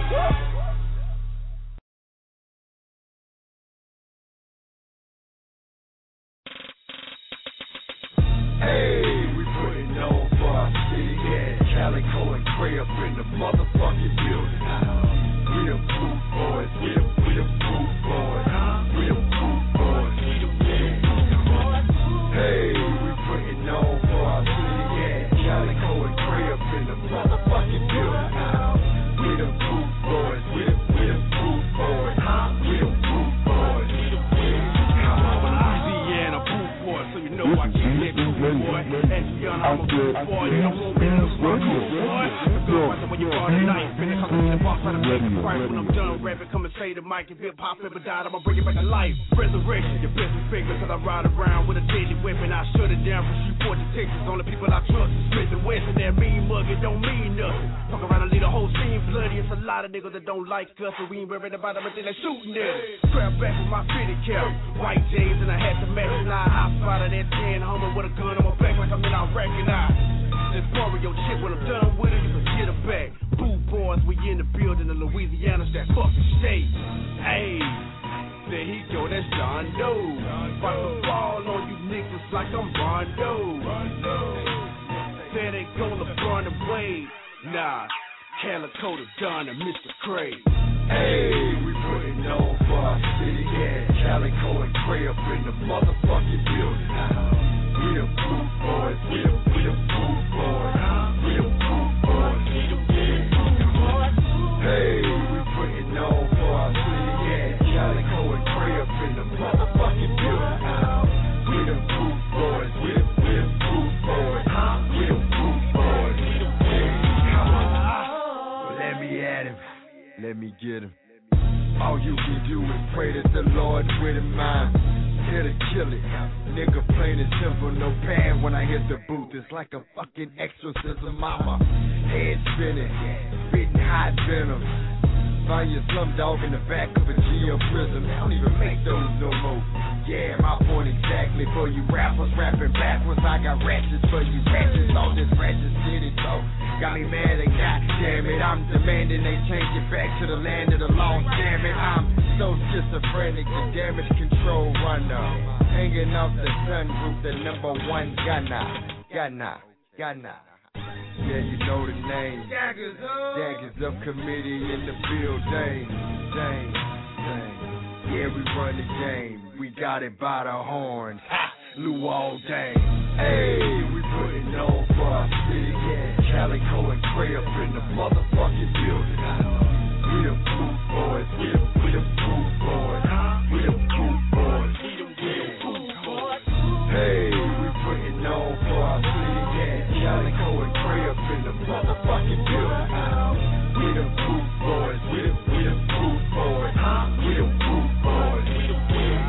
[SPEAKER 19] Hey, we putting on for our city, yeah. Calico and Cray up in the motherfucking building. We the proof boys, we the, we the proof boys. We the proof boys, we the yeah. Hey, we putting on for our city, yeah. Calico and Cray up in the motherfucking building. We the proof boys, we the, we the proof boys. We the proof boys, we the yeah. Louisiana proof boys, so you know I keep that proof boy. And young, I'm a proof boy, you don't want me to lose my proof boy. When you call tonight, finna come to the boss, I'll make the price. When I'm done rapping, come and say the mic. If hip hop ever died, I'ma bring it back to life. Resurrection, your best respect, because I ride around with a deadly weapon. I shut it down from Shreveport to Texas. Only people I trust is Smith and Wesson. That mean mug, it don't mean nothing. Fuck around and leave the whole scene bloody. It's a lot of niggas that don't like us, but we ain't worried about everything they shooting at us. Scrap back with my city cap, white J's, and I had to match it. Now I hop out of that ten Hummer with a gun on my back like I'm in Iraq and I. Just borrow your shit when I'm done with it, you can get it back. Boo boys, we in the building in Louisiana's that fucking state. Hey, there he go, that's John Doe. About to fall on you niggas like I'm Rondo. Say they go LeBron and Wade. Nah, Calico the Don and Mister Cray. Hey, we putting on for our city, yeah. Calico and Cray up in the motherfucking building. We the proof boys, we the, we the proof boys. We the proof boys, we the yeah. Hey, we putting on for our city, yeah. Calico and Cray up in the motherfucking building. We the proof boys, we the, we the proof boys. We the proof boys, we the yeah. Let me at him, let me get him. All you can do is pray that the Lord with him mind. Here to kill it, nigga plain and simple, no pad when I hit the booth. It's like a fucking exorcism, mama. Head spinning, spitting hot venom. Find your slum dog in the back of a Geo prison. They don't even make those no more. Yeah, my point exactly for you rappers rapping backwards. I got ratchets for you ratchets on this ratchet city talk. Got me mad and goddamn it, I'm demanding they change it back to the land of the long. Damn it, I'm so schizophrenic, the damage control runner, hanging off the sunroof, the number one gunner, gunner, gunner. Yeah, you know the name. Daggers Up. Daggers Up committee in the building. Dang, dang. Yeah, we run the game. We got it by the horns. Ha! Lou all day. Hey, we putting on for our city. Yeah, Calico and Cray up in the motherfucking building. We the proof boys. We the, we the proof boys. We the proof boys. We the, we the proof boys. Hey, we putting on for our city. Yeah, Calico and Cray up in the motherfucking building. We the proof boys. We the, we the proof boys. We the proof boys. We the, we the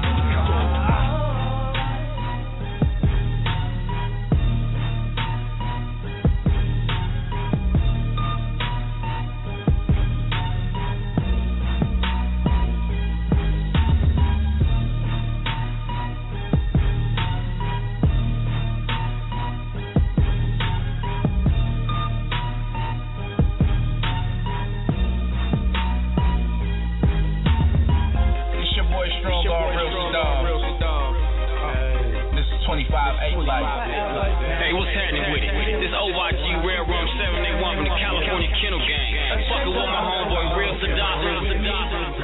[SPEAKER 20] twenty-five eight like. Hey, what's happening with it? This O Y G Railroad seven eight one from the California Kennel Gang. Fucking with my homeboy, Real Saddam.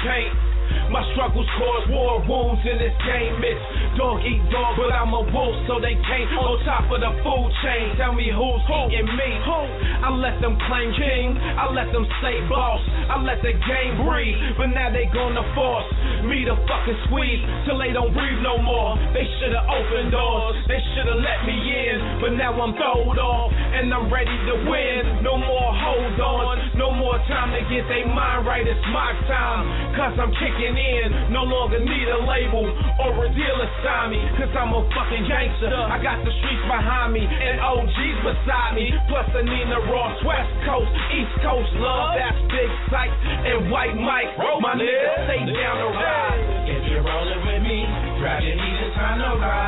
[SPEAKER 8] paint. My struggles cause war wounds in this game. It's dog eat dog, but I'm a wolf, so they can't on top of the food chain. Tell me who's eating me. I let them claim king, I let them say boss, I let the game breathe, but now they gonna force me to fucking squeeze till they don't breathe no more. They should've opened doors, they should've let me in, but now I'm throwed off and I'm ready to win. No more hold on, no more time to get they mind right. It's my time, cause I'm kicking in. No longer need a label or a deal assign me, cause I'm a fucking gangster. I got the streets behind me and O Gs beside me, plus a Nina Ross, West Coast, East Coast love. That's Big Sight and White Mike. My niggas stay down the ride.
[SPEAKER 13] If you're rolling with me, grab your heat, it's time to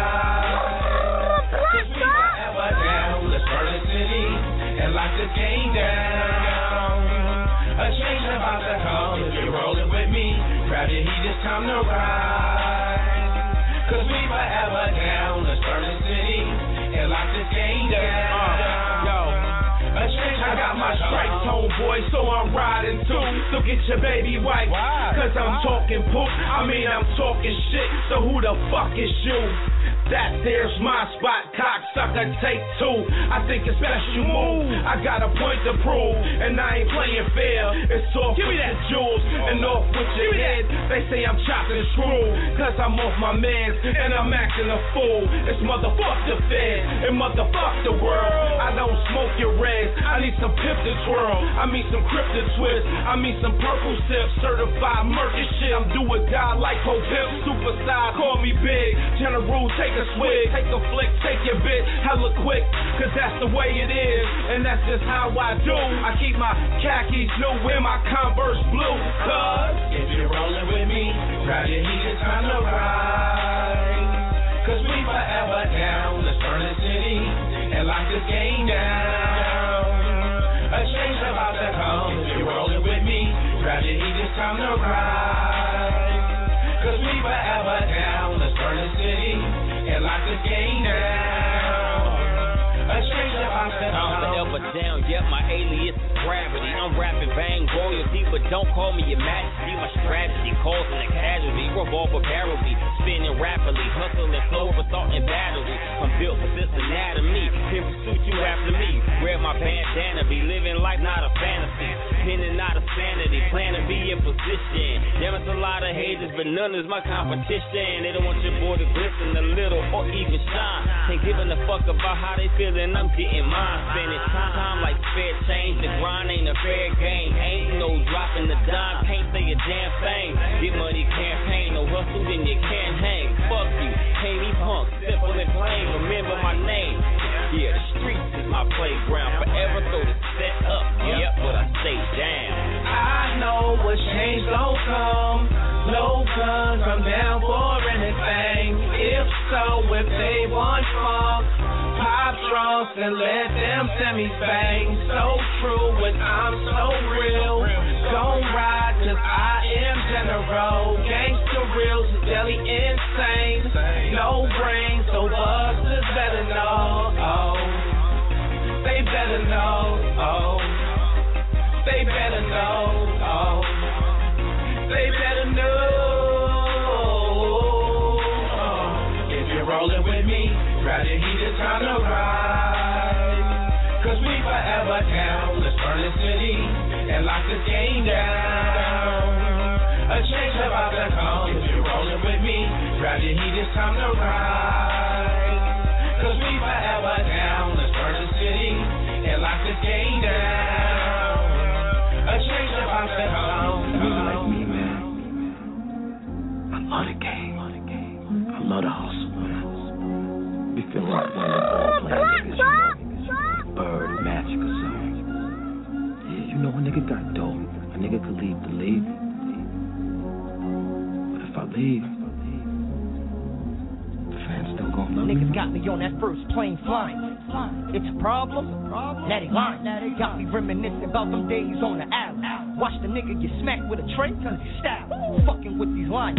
[SPEAKER 13] ride. Cause we forever down, let's burn the city and lock this game down. A change about to come. If you're rolling with me, grab your heat, it's time to ride. Cause we forever down, let's burn the city and lock this game down.
[SPEAKER 8] Uh, yo. I got my stripes, homeboy, so I'm riding too. So get your baby wipe, cause I'm talking poop. I mean, I'm talking shit, so who the fuck is you? That there's my spot, cocksucker, take two. I think it's best you move. I got a point to prove, and I ain't playing fair. It's off with the jewels and off with your head. They say I'm chopping screw, cause I'm off my meds and I'm acting a fool. It's motherfuck the Fed and motherfuck the world. I don't smoke your reds, I need some pip to twirl. I need some crypto twist, I need some purple sips. Certified murky shit, I'm do or die like Hope Pip. Superstar, call me big. General, take a swig, take a flick, take your bit, hella quick, cause that's the way it is, and that's just how I do. I keep my khakis new and my Converse blue, cause
[SPEAKER 13] if you're rolling with me, grab your heat, it's time to ride. Cause we forever down, let's burn the city and lock this game down. A change about to come. If you're rolling with me, grab your heat, it's time to ride. Cause we forever down, let's burn the city and lock this game down. A change about to come.
[SPEAKER 12] I'm forever down, yep, my alias is gravity. I'm rapping bang royalty, but don't call me your majesty. My strategy causing a casualty, revolver barrel me, spinning rapidly, hustling flow for thought and battery. I'm built for this anatomy, in pursuit you after me. Wear my bandana, be living life not a fantasy, pinning not a sanity, plan to be in position. Damn, it's a lot of haters, but none is my competition. They don't want your boy to glisten a little or even shine. Ain't giving a fuck about how they feeling, I'm getting mine. Spending time like fair change, the grind ain't a fair game. Ain't no dropping the dime, can't say a damn thing. Get money campaign, no hustle, then you can't hang. Fuck you, pay me punk, simple and plain, remember my name. Yeah, the streets is my playground, forever throw the set up, yep, but I stay down.
[SPEAKER 13] I know what change don't come, no guns, I'm down for anything. If so, if they want funk, pop trunks and let them semis bang. So true when I'm so real, don't ride cause I am general. Gangsta reals is deli insane, no brain, so busters better know. Oh, they better know. Oh, they better know. Oh, they better know. Oh, if you're rolling with me, grab your heat, it's time to ride. Cause we forever down, let's burn the city and lock this game down. A change about to come. If you're rolling with me, grab your heat, it's time to ride. Cause we forever down, let's burn the city and lock this game down. A change about to come.
[SPEAKER 21] You like me, man. I love the game. I love the hustle, man. Be feeling like one of the ball playing niggas, you know. Bird, Magic or something. Yeah, you know a nigga got dope. A nigga could leave the league. But if I leave, the fans still gon' love me.
[SPEAKER 22] Niggas got me on that first plane flying. It's a problem, natty line. Got me reminiscing about them days on the alley. Watch the nigga get smacked with a tray cause he's style. Fucking with these lines.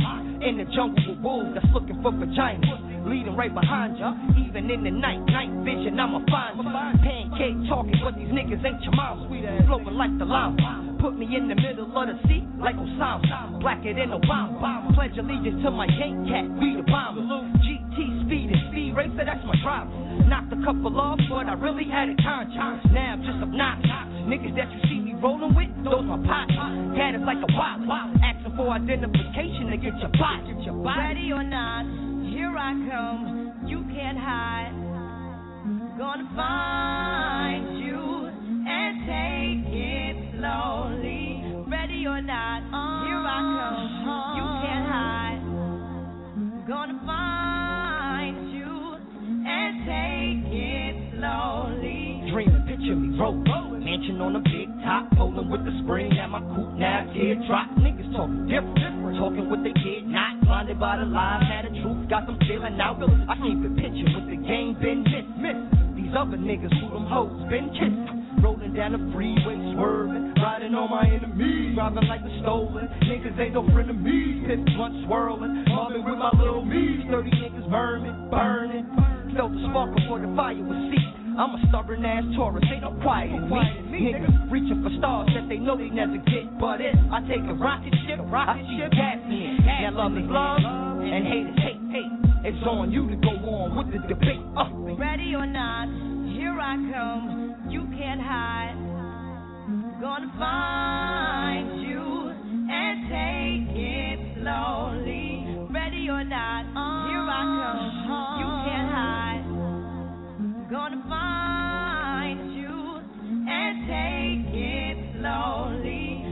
[SPEAKER 22] in the jungle with wolves that's looking for vagina. Leading right behind ya, even in the night, night vision, I'ma find ya. Pancake talking, but these niggas ain't your mama. Flowing like the llama. Put me in the middle of the sea, like Osama. Blacker than Obama. Pledge allegiance to my gang cat, we the bomber. G T speeding, speed racer, that's my driver. Knocked a couple off, but I really had a conscience. Now I'm just obnoxious. Niggas that you see me rolling with, those my pockets. Had us like a wallet. Asking for identification to get your bot.
[SPEAKER 13] Ready or not, here I come. You can't hide. Gonna find you and take it slowly. Ready or not, here I come. You can't hide. Gonna find you and take it slowly.
[SPEAKER 22] Dreaming, picture me rolling. Mansion on a big top, rolling with the spring at my coupe, now teardrop. Niggas talking different, talking what they did not. Blinded by the lies, now the truth got them feeling out. I keep it pitching with the game been missed, missed. These other niggas who them hoes been kissed. Rolling down the freeway, swerving, riding on my enemies, driving like the stolen. Niggas ain't no friend of me. Pit blunt swirling, mobbing with my little me. Thirty niggas burning, burning. Felt the spark before the fire was ceased. I'm a stubborn ass Taurus, ain't no quiet in me. Niggas reaching for stars that they know they never get. But if I take a rocket ship, I see a captain. Now love is love, and hate is hate, hate. It's on you to go on with the debate. Uh.
[SPEAKER 13] Ready or not, here I come. You can't hide. Gonna find you and take it slowly. Ready or not, here I come. You can't hide. Gonna find you and take it slowly.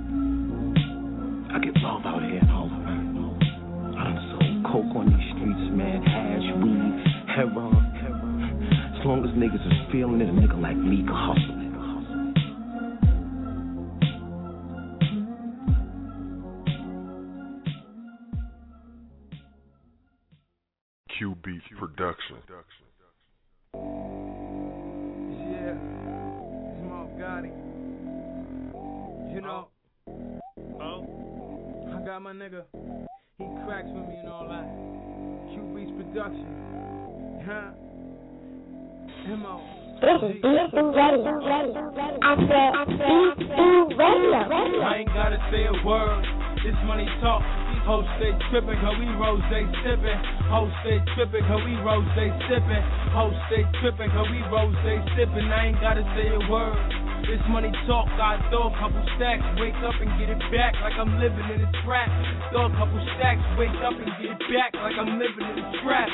[SPEAKER 21] I get love out here and all, man. I done sold coke on these streets, man. Hash, weed, heroin. As long as niggas is feeling it, a nigga like me can hustle it.
[SPEAKER 5] Q Beats Production.
[SPEAKER 6] Yeah, Small Gotti. You know, oh, I got my nigga. He cracks with me and all that. Q Beats Production. Huh? M O.
[SPEAKER 23] This is Beastie Radio. I said, Beastie Radio.
[SPEAKER 15] I ain't gotta say a word. This money talk. Hoes stay trippin', cause we rose, they sippin'. Hoes stay trippin', cause we rose, they sippin'. Hoes stay trippin', cause we rose, they sippin'. I ain't gotta say a word. This money talk, I throw a couple stacks, wake up and get it back like I'm living in a trap. Throw a couple stacks, wake up and get it back like I'm living in a trap.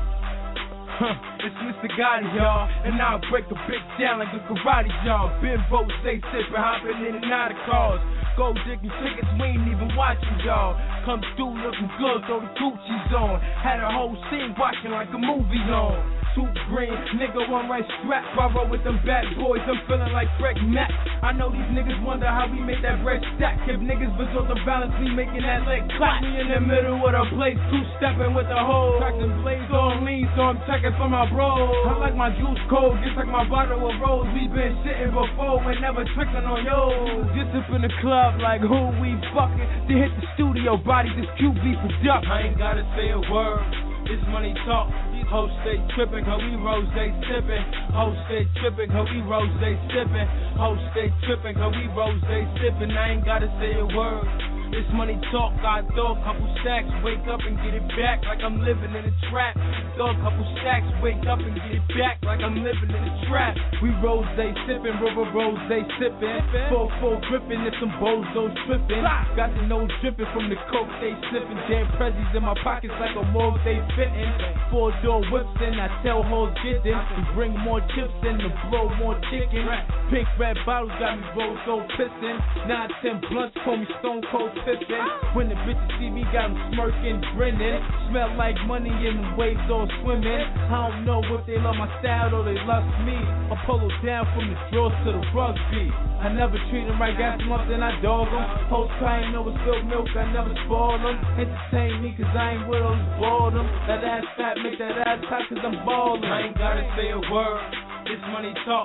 [SPEAKER 15] Huh, it's Mister Gotti, y'all, and I'll break a bitch down like a karate, y'all. Ben Rose, stay sippin', hoppin' in and out of cars. Gold digging tickets, we ain't even watching, y'all. Come through looking good, throw the Gucci's on. Had a whole scene watching like a movie on. Two green, nigga one right strap. I roll with them bad boys, I'm feeling like Greg Mack. I know these niggas wonder how we make that bread stack. If niggas was on the balance, we making that leg clap. We in the middle of the place, two-stepping with the hoe. Cracking blades on lean, so I'm checking for my bros. I like my juice cold, just like my bottle of rose. We been shitting before, and never tricking on yo. Just up in the club like who we fucking. Then hit the studio, body this Q B production. I ain't gotta say a word, this money talk. Hoes stay trippin', cause we rose, they sippin'. Hoes stay trippin', cause we rose, they sippin'. Hoes stay trippin', cause we rose, they sippin'. I ain't gotta say a word. This money talk, I throw a couple stacks, wake up and get it back like I'm living in a trap. Throw a couple stacks, wake up and get it back like I'm living in a trap. We rose, they sippin', river rose, they sippin'. Full, full drippin', and some bozos trippin'. Got the nose drippin' from the coke they sniffin'. Damn prezzies in my pockets like a morgue they fittin'. Four door whips in, I tell hoes get them. To bring more chips in, to blow more chicken. Pink red bottles got me rolled so pissin'. Nine, ten blunts, call me Stone Cold Pippin'. When the bitches see me, got them smirking, grinning. Smell like money in the waves all swimming. I don't know if they love my style or they lust me. I pull them down from the drawers to the rugby. I never treat them right, got them up, then I dog them. Hoes crying over spilled milk, I never spoil them. Entertain me, cause I ain't with those boredom. That ass fat, make that ass hot, cause I'm ballin'. I ain't gotta say a word. This money talk.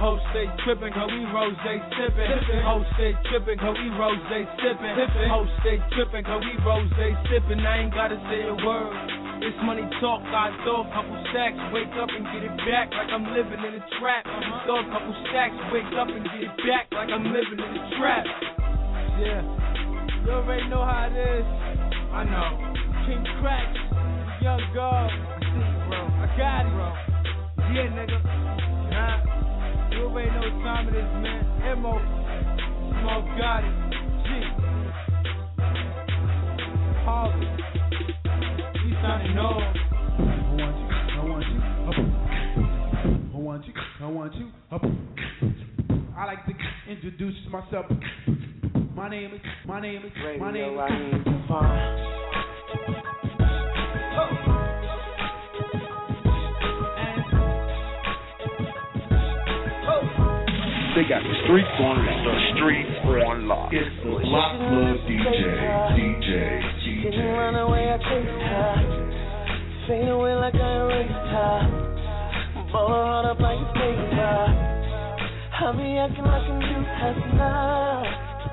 [SPEAKER 15] Hoes stay trippin', cause we rose, they sippin'. Hoes stay trippin', cause we rose, they sippin'. Hoes stay trippin', cause we rose, they sippin'. I ain't gotta say a word. It's money talk, I throw a couple stacks, wake up and get it back like I'm living in a trap. Throw a couple stacks, wake up and get it back like I'm living in a trap. Yeah, you already know how it is. I know. King Cracks, Young God. I see you, bro. I got it, bro. Yeah, nigga. Nah, you already know what time it is, man. M O, Small got it. G. Harvard. I know.
[SPEAKER 3] I want you, I want you, I want you, I want you. I like to introduce myself. My name is, my name is,
[SPEAKER 2] Radio,
[SPEAKER 3] my name is.
[SPEAKER 2] Raheem Devon.
[SPEAKER 5] They got the streets on lock. The streets on lock. It's the Block Club D J. D J. D J.
[SPEAKER 2] Didn't run away, I chased her. Fade away like I erased her. Ball her heart up like a paper. I be acting like I'm you has now.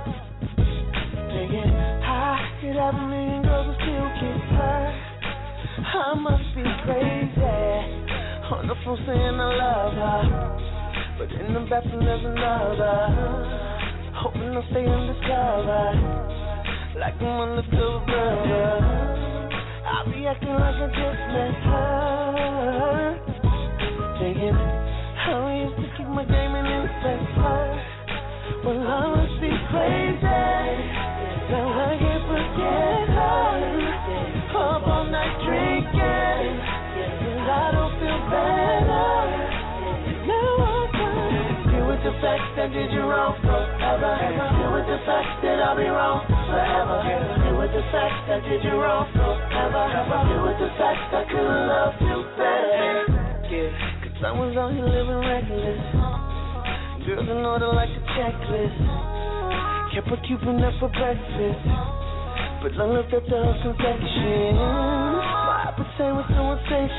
[SPEAKER 2] Thinking I could have a million girls and still kiss her. I must be crazy. On the phone saying I love her, but in the bathroom there's another. Hoping to stay undiscovered, like I'm undercover brother. I be acting like I just met her, thinking how I used to keep my game and impress her. Well, I must be crazy. Now I can't forget her. Up all night drinking, and I don't feel better. Now I deal with the fact that did you wrong forever. Deal with the fact that I'll be wrong forever. Deal with the fact that did you wrong forever. Deal with the fact I could've loved you better. Yeah, cause I was out here living reckless. Girls in order like a checklist. Kept a Cuban up for breakfast, but I looked up to her confection. My appetite was so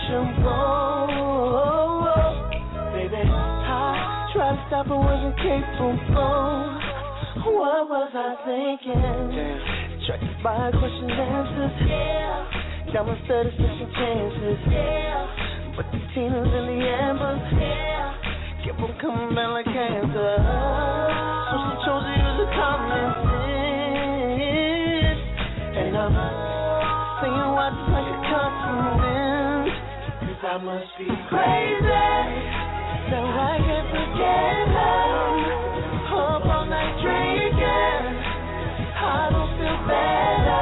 [SPEAKER 2] insatiable. Baby, I tried to stop, but wasn't capable. What was I thinking? Tried to buy questions, answers. Yeah. Got my studies for some chances. Yeah. But the Tinas and the Ambers. Yeah. Kept on coming back like cancer. So she chose to use a common sense. And I'm saying why just like a compliment. Cause I must be crazy. Now I can't forget her. Up all night drinking, I don't feel better.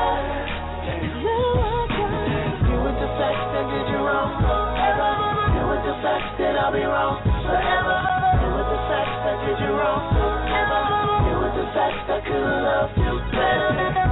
[SPEAKER 2] Now I gotta deal with the fact that did you wrong forever. Deal with the fact that I'll be wrong forever. Deal with the fact that did you wrong forever. Deal with the fact I could've loved you better.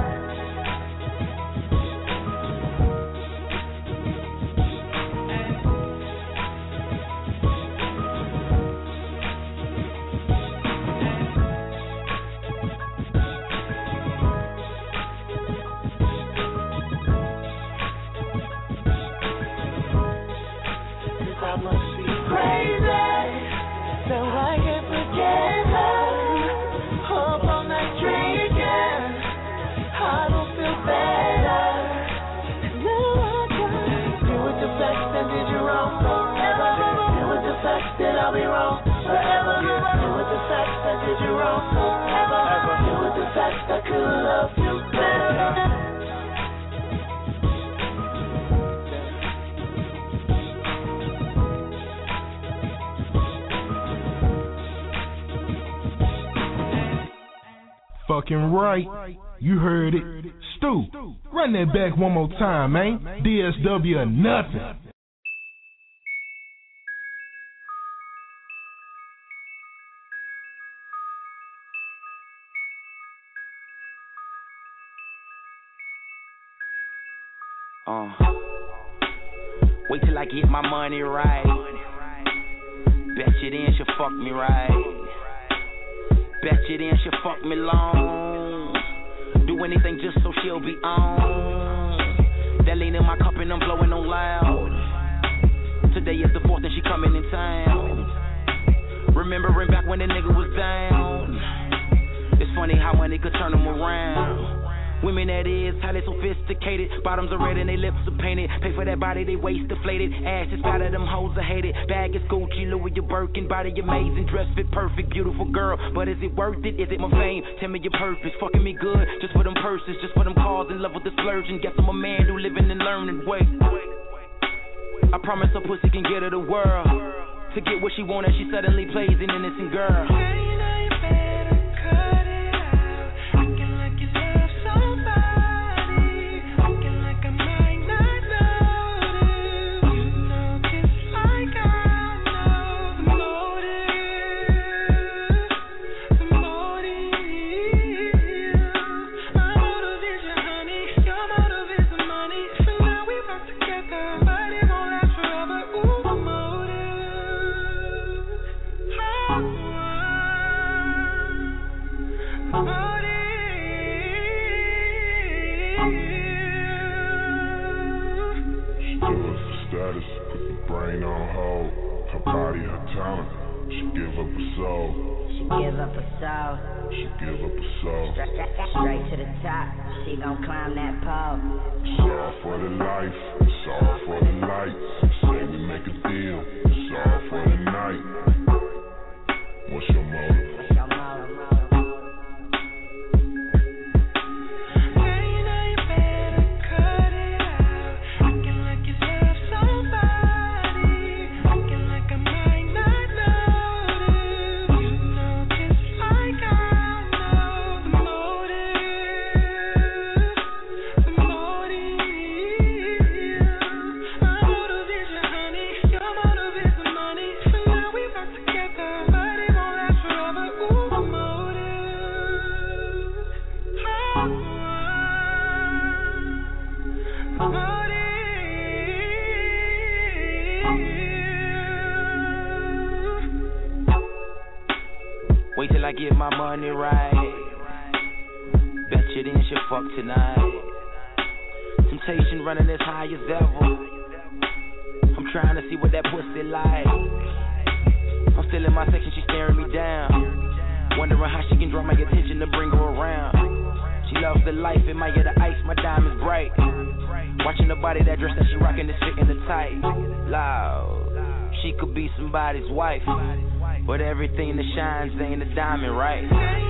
[SPEAKER 2] That I'll be wrong forever. Deal with the fact that did you wrong forever. Deal with the fact I could've loved you better.
[SPEAKER 3] Fucking right. You heard it. Stu, run that back one more time, man. D S W or nothing.
[SPEAKER 12] Uh, wait till I get my money right. Bet you then she'll fuck me right. Bet you then she'll fuck me long. Do anything just so she'll be on. That lean in my cup and I'm blowing on loud. Today is the fourth and she coming in town. Remembering back when the nigga was down. It's funny how money could turn them around. Women that is highly sophisticated, bottoms are red and they lips are painted. Pay for that body, they waist deflated. Ass is fat of them hoes are hated. Bag is Gucci, Louis, your Birkin. Body amazing, dress fit perfect, beautiful girl. But is it worth it? Is it my fame? Tell me your purpose. Fucking me good, just for them purses, just for them cars. In love with the splurging. Guess I'm a man who living and learning. Wait, I promise a pussy can get her the world. To get what she want and she suddenly plays an innocent girl.
[SPEAKER 4] Brain on hold, her body, her talent. She give up her soul.
[SPEAKER 9] She give up her soul.
[SPEAKER 4] She give up her soul.
[SPEAKER 9] Straight, straight to the top, she gon' climb that pole.
[SPEAKER 4] It's all for the life, it's all for the lights. Say we make a deal, it's all for the night. What's your motive?
[SPEAKER 9] What's your motive? Wait till I get my money right. Bet you then she'll fuck tonight. Temptation running as high as ever. I'm trying to see what that pussy like. I'm still in my section, she staring me down. Wondering how she can draw my attention to bring her around. She loves the life, it might get the ice, my diamonds bright. Watching the body, that dress that she rockin' is fitting the tight. Loud, she could be somebody's wife, but everything that shines ain't a diamond, right?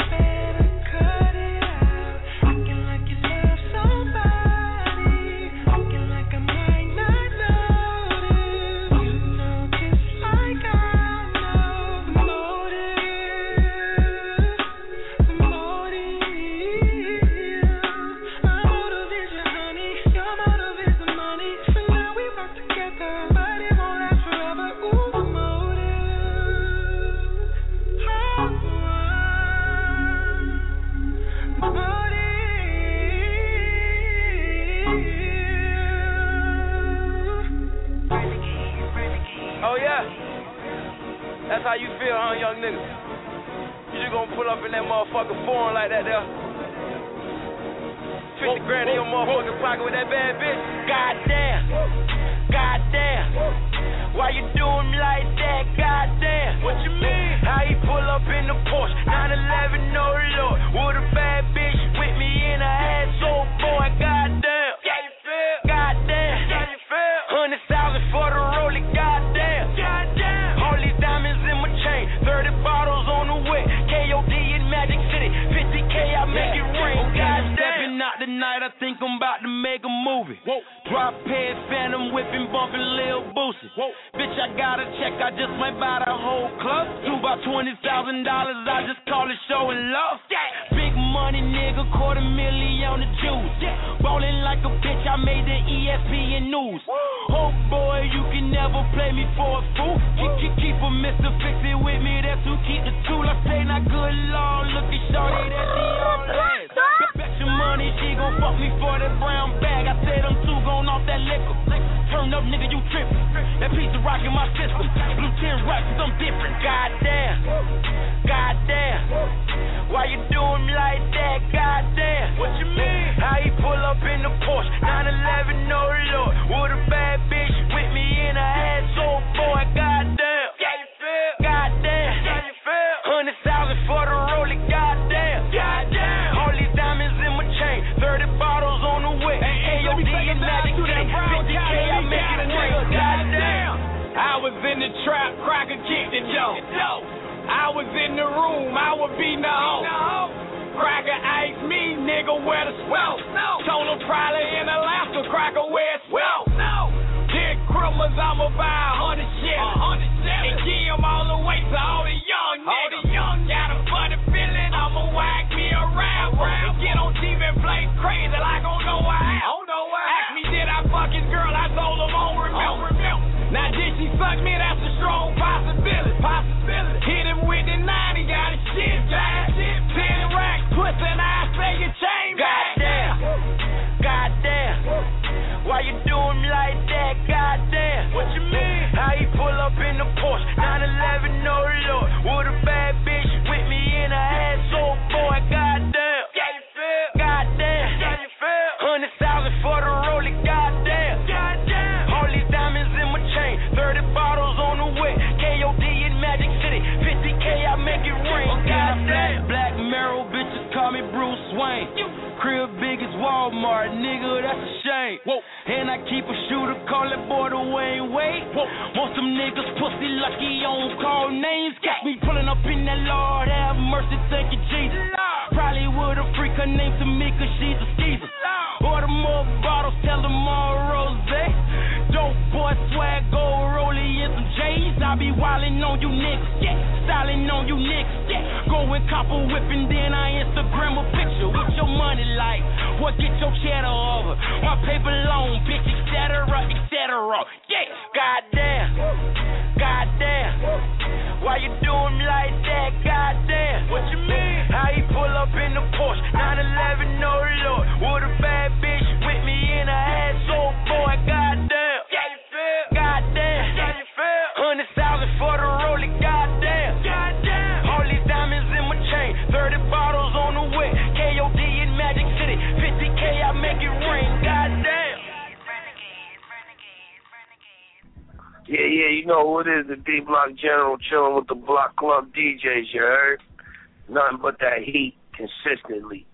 [SPEAKER 9] That's how you feel, huh, young nigga? You just gonna pull up in that motherfucking foreign like that there? fifty grand in your motherfucking pocket with that bad bitch? Goddamn. Goddamn. Why you doing me like that? Goddamn. What you mean? How he pull up in the Porsche? nine eleven, no lord. With a bad bitch with me in her ass, oh boy. Goddamn. How you feel? Goddamn. How you feel? Hundred thousand for the Rollie. Goddamn. Goddamn. All these diamonds in my chain. Thirty bottles on the way. K O D in Magic City. Fifty K, I make it rain. Goddamn. Stepping out tonight, I think I'm about to make a movie. Whoa. Drop head, phantom whipping, bumping Lil Boosie. Whoa. Bitch, I got a check, I just might buy the whole club. Do about twenty thousand dollars, I just call it showing love. Yeah. Big money, nigga, quarter million on the juice. Yeah. Ballin' like a bitch, I made the E S P N news. Woo. Oh boy, you can never play me for a fool. Keep, keep, keep a Mister Fix It with me, that's who keep the tool. I say not good, Lord, look at shorty, that she on last. Bet your money, she gon' fuck me for that brown bag. I said I'm two gon' off that liquor. Turn up, nigga, you trippin'. That piece of rock in my system. Blue ten rocks, cause I'm different. Goddamn. Goddamn. Why you doing me like that? Goddamn. What you mean? How he pull up in the Porsche? nine eleven, no lord. With a bad bitch with me in her ass, oh boy. Goddamn. How you feel? Goddamn.
[SPEAKER 7] dope. I was in the room, I was beating the hoe. Cracker asked me, nigga, where the smoke? Told him probably in Alaska, Cracker, where it's smoke? Dick Christmas, I'ma buy a hundred shillings and give him all the way to all the young niggas. Got a funny feeling, I'ma whack me around and get on T V and play crazy like I don't know why. Ask me, did I fuck his girl? I told him, I don't remember. Now, did she suck me? That's a strong possibility. Possibility. Hit him with the nine, he got his shit back. Ten racks, pussy, and I say your chain back.
[SPEAKER 9] Goddamn, goddamn, why you doing me like that? Goddamn, what you mean? How he pull up in the Porsche, nine eleven, no lord, with a bad bitch with me in her ass, oh boy, goddamn. How you feel? Goddamn, how you feel? Hundred thousand for the Rollie, goddamn. Goddamn, all these diamonds in my chain, thirty bottles on the way. K O D in Magic City, fifty K I make it rain. Goddamn, Black Mirror bitches call me Bruce Wayne. Crib big as Walmart, nigga, that's a shame. Whoa. And I keep a shooter, call that boy the Wayne Wade. Whoa. Most them niggas pussy lucky on call names. Catch me pulling up in that Lord, have mercy, thank you, Jesus. Probably would a freak her name to me, cause she's a skeezer. Order more bottles, tell them all rose. Dope boy swag, gold rollie and some J's. I be wildin' on you niggas, yeah. Styling on you niggas, yeah. Going copper whipping, then I Instagram a picture with your money like. What get your cheddar over? My paper long, bitch, et cetera, et cetera. Yeah, goddamn, goddamn. Why you doing me like that? Goddamn, what you mean? How he pull up in the Porsche, nine eleven, no lord, with a bad bitch with me in her ass, oh boy, goddamn. How you feel? Goddamn, how you feel? Hundred thousand for the Rollie, goddamn. Goddamn, all these diamonds in my chain, thirty bottles on the way. K O D in Magic City, fifty K I make it rain, goddamn.
[SPEAKER 10] Yeah, yeah, you know who it is, the D-Block General chilling with the Block Club D Js, you heard? Nothing but that heat consistently.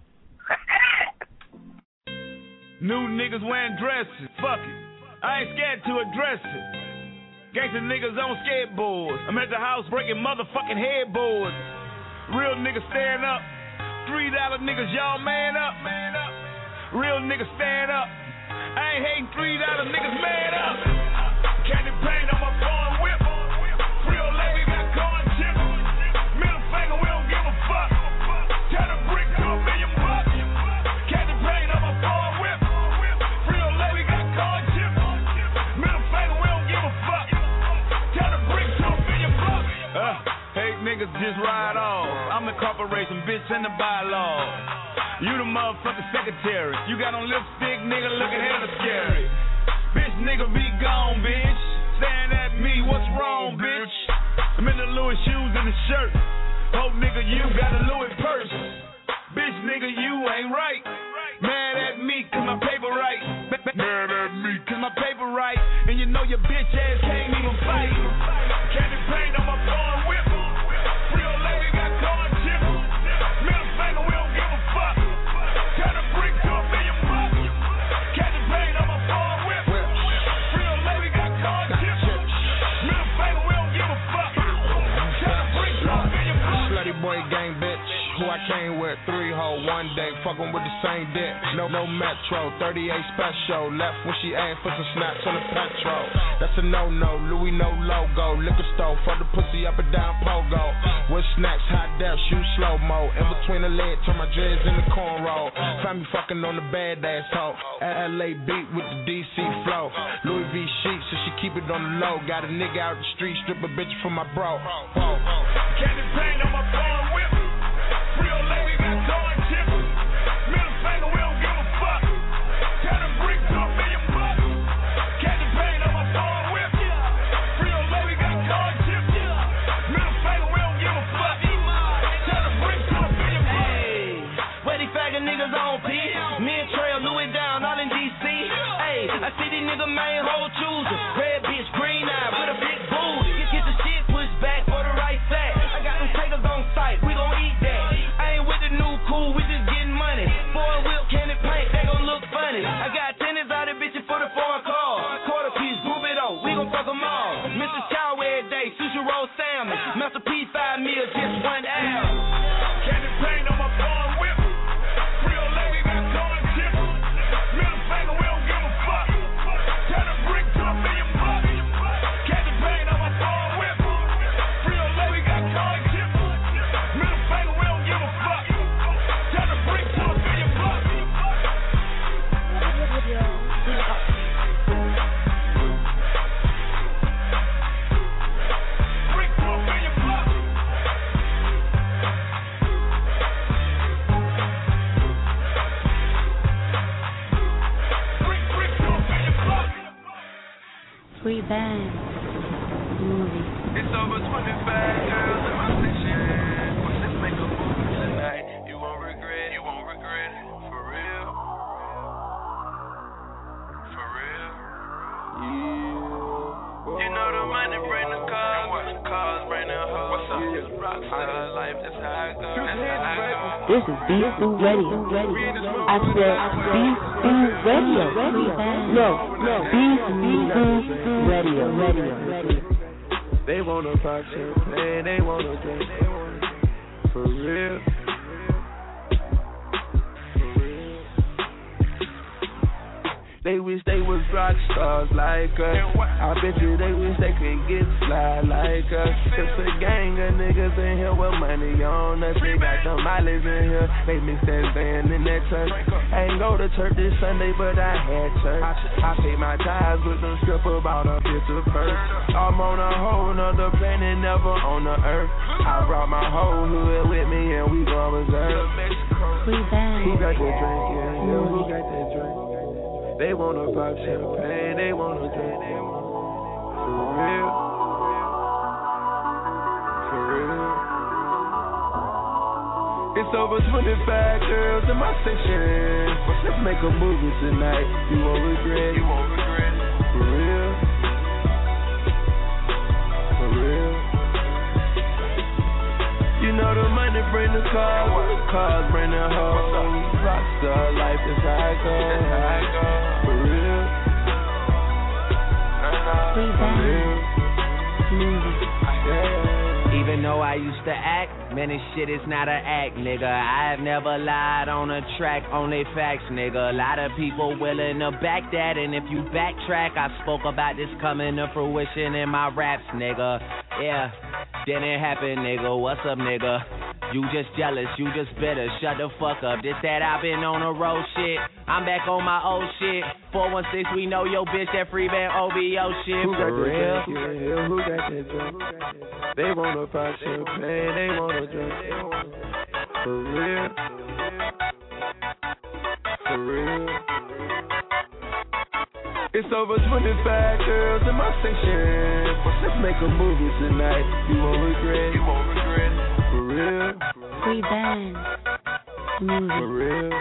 [SPEAKER 3] New niggas wearing dresses, fuck it. I ain't scared to address it. Gangsta niggas on skateboards. I'm at the house breaking motherfucking headboards. Real niggas stand up. Three dollar niggas, y'all man up. Man up. Real niggas stand up. I ain't hating three dollar niggas, man up. Candy paint on my foreign whip. Real lady got corn chip. Middle finger, we don't give a fuck. Turn a brick to a million bucks. Candy paint on my foreign whip. Real lady got corn chip. Middle finger, we don't give a fuck. Turn a brick to a million bucks. Uh, hate niggas just ride off. I'm the corporation, bitch, and the bylaw. You the motherfucking secretary. You got on lipstick, nigga, looking hella scary. Bitch, nigga, be gone, bitch. Staring at me, what's wrong, bitch? I'm in the Louis shoes and the shirt. Oh, nigga, you got a Louis purse. Bitch, nigga, you ain't right. Mad at me, cause my paper right. Mad at me, cause my paper right. And you know your bitch ass can't even fight. Candy paint on my foreign whip. Real lady got corn chip. Middle finger, we don't give a fuck. Turn a brick to a million bucks. Candy paint on my foreign whip. Real lady got corn chip. Middle finger, we don't give a fuck. Turn a brick to a million bucks.
[SPEAKER 14] Slutty boy gang bitch. Who I came with, three hoe, one day, fucking with the same dick. No, no metro, thirty-eight special. Left when she aimed for some snaps on the petrol. That's a no-no, Louis no logo. Liquor store, for the pussy up and down pogo. With snacks, hot def, shoot slow-mo. In between the legs, turn my dreads in the cornrow. Find me fucking on the bad ass hoe. L A beat with the D C flow. Louis V sheets, so she keep it on the low. Got a nigga out the street, strip a bitch for my bro. Whoa.
[SPEAKER 3] Candy paint on my foreign whip. Real lady got corn chip. Middle finger, we don't give a fuck. Turn a brick to a million bucks. Candy paint on my foreign whip. Real lady got corn chip. Middle finger, we don't give a fuck. Turn a brick to a million bucks.
[SPEAKER 9] Hey, where these faggot niggas on, P? Me and Trail, Louis down, all in D C. Hey, I see these niggas main whole choosers. Red bitch, green eye, with a big booty. Get, get the shit pushed back for the right side. I got them takers on sight, we gon' eat that. I ain't with the new cool, we just getting money. Foreign whip, candy paint, they gon' look funny. I got tennis out of bitches for the foreign car. Quarter piece, group it up, we gon' fuck them all. Mister Chow every day, sushi roll salmon.
[SPEAKER 23] Free band. Movie.
[SPEAKER 1] It's over twenty-five girls in my section. Watch this make a movie tonight. You won't regret, you won't regret it. For real. For real. Yeah. You know the money bring the cars, the cars bring the hoes. What's up? Yeah. Rockstar life, that's how it goes. That's how it goes.
[SPEAKER 23] This is B two Radio. I said B two Radio. No, no, B two Radio. Radio.
[SPEAKER 19] They wanna pop champagne, they wanna drink. For real. They wish they was rock stars like us. I bet you they wish they could get fly like us. It's a gang of niggas in here with money on us. They got the mileage in here. They mix that van in that church. I ain't go to church this Sunday, but I had church. I paid my tithes with them stripper, bought a picture purse. I'm on a whole nother planet, never on the earth. I brought my whole hood with me and we gon' reserve.
[SPEAKER 23] Free band.
[SPEAKER 19] Who got that drink? Yeah, yeah, who got that drink? They wanna pop champagne, they wanna drink. For real. For real. It's over twenty-five girls in my section. Let's make a movie tonight. You won't regret, you won't regret it. For real. For real. You know the money bring the cars, cars bring the hoes. Rockstar life is how it goes. That's how it goes. For real.
[SPEAKER 23] Free band. Movie.
[SPEAKER 19] Yeah.
[SPEAKER 8] Even though I used to act, man, this shit is not an act, nigga. I have never lied on a track, only facts, nigga. A lot of people willing to back that, and if you backtrack, I spoke about this coming to fruition in my raps, nigga. Yeah, didn't happen, nigga. What's up, nigga? You just jealous, you just bitter, shut the fuck up. This that I've been on the road shit. I'm back on my old shit. four one six, we know your bitch, that free band O V O shit.
[SPEAKER 19] Who got
[SPEAKER 8] for real?
[SPEAKER 19] that drink? Yeah, who got that drink? They wanna pop champagne, they wanna drink. For real. For real. It's over twenty-five girls in my section. Let's make a movie tonight. You won't regret, you won't regret it. For real.
[SPEAKER 23] Free band. Movie.
[SPEAKER 19] For real.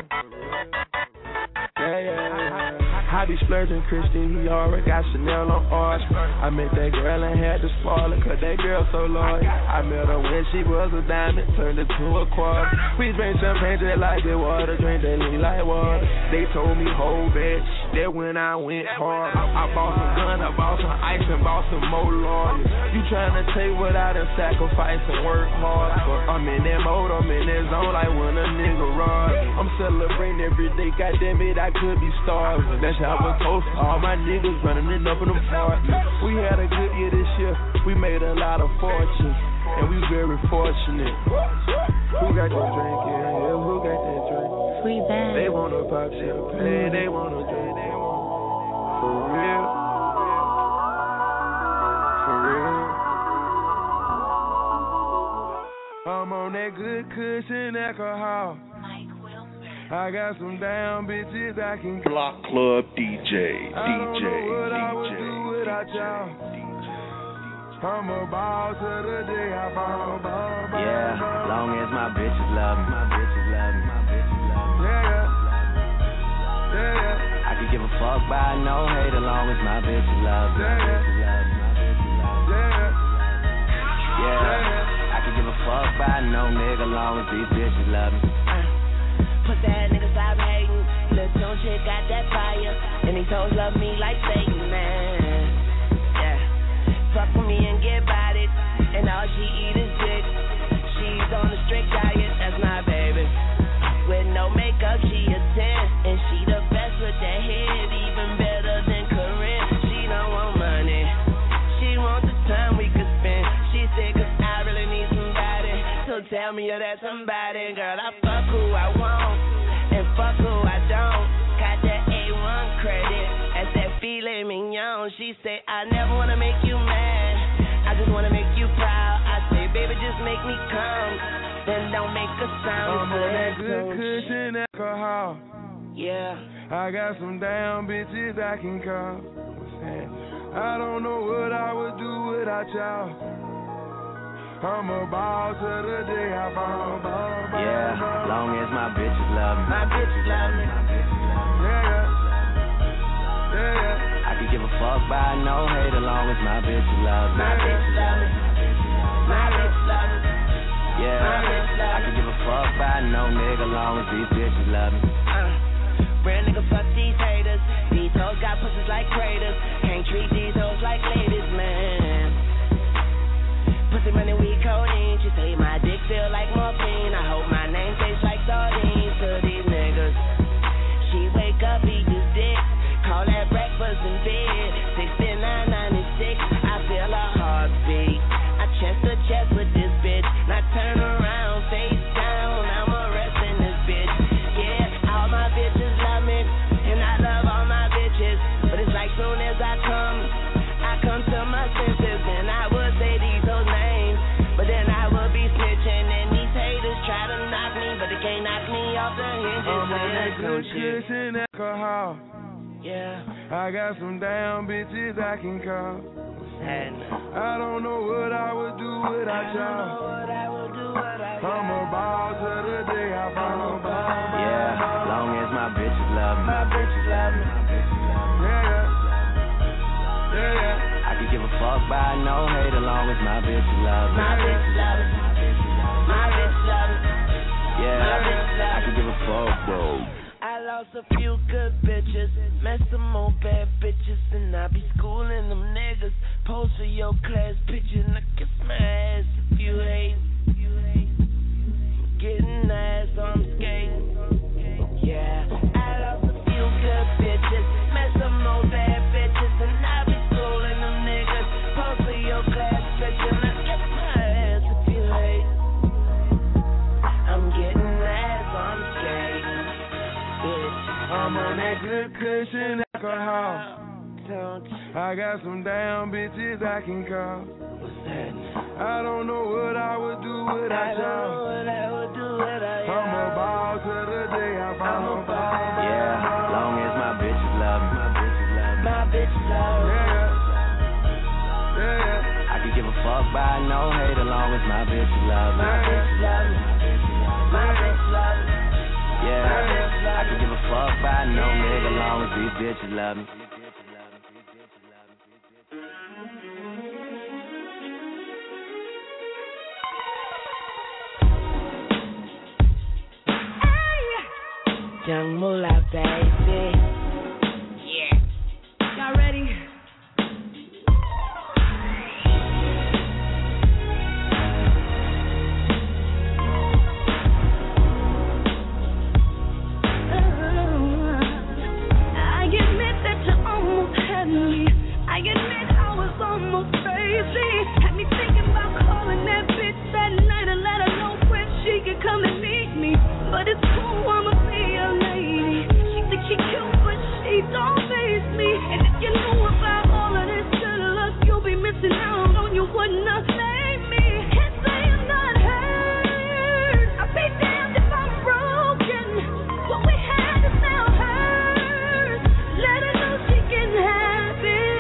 [SPEAKER 19] Yeah, yeah, yeah. I be splurging Christian, he already got Chanel on ours. I met that girl and had to spoil her, cause that girl so loyal. I met her when she was a diamond, turned it to a quarter. We drink champagne just like the water, drink that lean like water. They told me hold back, that when I went hard. I bought some gun, I bought some ice and bought some more lawyers. You tryna take what I done sacrifice and work hard. But I'm in that mode, I'm in that zone like when a nigga run. I'm celebrating every day, goddamn it, I could be starving. That's how I toast all my niggas running it up in them parts. We had a good year this year, we made a lot of fortune, and we very fortunate. Who got that drink? Yeah, yeah, who got that drink?
[SPEAKER 23] Free band.
[SPEAKER 19] They wanna pop champagne, they wanna drink. For real. For real. I'm on that good cushion alcohol. I got some damn bitches I can
[SPEAKER 5] Block Club D J, D J,
[SPEAKER 19] I don't know what
[SPEAKER 5] D J,
[SPEAKER 19] I would do without y'all. I'm a ball to the day I fall, ball, ball,
[SPEAKER 8] Yeah,
[SPEAKER 19] ball.
[SPEAKER 8] long as my bitches love me, my bitches love me, my bitches love me.
[SPEAKER 19] Yeah, yeah, yeah.
[SPEAKER 8] I could give a fuck by no hate as long as my bitches love me, my bitches love me, my bitches love me.
[SPEAKER 19] Yeah,
[SPEAKER 8] yeah. I could give a fuck by no nigga as long as these bitches love me.
[SPEAKER 11] Put that nigga stop hating. Lil' Tune chick got that fire. And these hoes love me like Satan, man. Yeah. Fuck with me and get about it. And all she eat is dick. She's on a strict diet, that's my baby. With no makeup, she a ten. And she the best with that head, even better than Corinne. She don't want money. She wants the time we could spend. She said, cause I really need somebody. So tell me you're that somebody. Girl, I fuck who I want. And fuck who I don't. Got that A one credit. That's that filet mignon. She say, I never wanna make you mad. I just wanna make you proud. I say, baby, just make me come. Then don't make a sound.
[SPEAKER 19] I'm on that good cushion alcohol.
[SPEAKER 11] Yeah.
[SPEAKER 19] I got some damn bitches I can call. I don't know without y'all. I'm a ball to the day I fall.
[SPEAKER 21] Yeah, long as my bitches love me.
[SPEAKER 22] My bitches love me.
[SPEAKER 19] Yeah, yeah.
[SPEAKER 21] I can give a fuck by no hate as long as my bitches love me.
[SPEAKER 22] My bitches love me. My bitches love me.
[SPEAKER 21] Yeah,
[SPEAKER 22] my bitches love me.
[SPEAKER 21] I can give a fuck by no nigga long as these bitches love me.
[SPEAKER 11] Uh, real nigga, fuck these haters. These hoes got pussies like craters. Can't treat these hoes like ladies, man. Pussy money, we codeine. She say my dick feel like morphine. I hope my name tastes like sardines to these niggas. She wake up, eat this dick. Call that breakfast in bed. sixty-nine ninety-six, I feel a heartbeat. I chest to chest with this bitch. Now turn around, face down. I'm arresting this bitch. Yeah, all my bitches love me. And I love all my bitches. But it's like soon as I come, I come to my senses. And I would say these hoes names, but then I would be snitching. And these haters try to knock me, but they can't knock me off the hinges.
[SPEAKER 19] I'm on that good cushion alcohol.
[SPEAKER 11] Yeah.
[SPEAKER 19] I got some damn bitches I can call. I don't know what I would do without y'all. I'm a ball to the day I fall.
[SPEAKER 21] Yeah, long as my bitches love me.
[SPEAKER 22] My bitches love me.
[SPEAKER 19] Yeah, yeah.
[SPEAKER 21] I can give a fuck by no hate as long as my bitches love me.
[SPEAKER 22] My bitches love me. My bitches love me.
[SPEAKER 21] Yeah,
[SPEAKER 22] my bitches love me.
[SPEAKER 21] I can give a fuck, bro.
[SPEAKER 11] I lost a few good bitches, met some more bad bitches, and I be schooling them niggas. Pose for your class picture, and I kiss my ass if you hate. Getting ass, so I'm skating. Yeah, I lost a few good bitches, met some more bad bitches, and I be schooling them niggas. Pose for your class picture, and I kiss my ass if you hate. I'm getting ass, so I'm skating.
[SPEAKER 19] I'm on that good cushion alcohol. I got some damn bitches I can call. I don't know what I would do without y'all. I'm a ball to the day I fall.
[SPEAKER 21] Yeah, long as my bitches love me.
[SPEAKER 11] My bitches love me.
[SPEAKER 19] Yeah, yeah.
[SPEAKER 21] I can give a fuck by no hate as long as my bitches love me.
[SPEAKER 11] My bitches love me. My bitches love me.
[SPEAKER 21] Yeah, I can give a fuck by no nigga long as these bitches love me.
[SPEAKER 11] Young Moolah, baby. Yeah.
[SPEAKER 16] Y'all ready? I admit I was almost crazy. Had me thinking about calling that bitch that night and let her know when she could come and meet me. But it's cool, I'ma be a lady. She thinks she cute, but she don't face me. And if you knew about all of this good luck, you'll be missing out on you wouldn't have made me. Can't say I'm not hurt. I'll be damned if I'm broken. What we had is now hers. Let her know she can have it.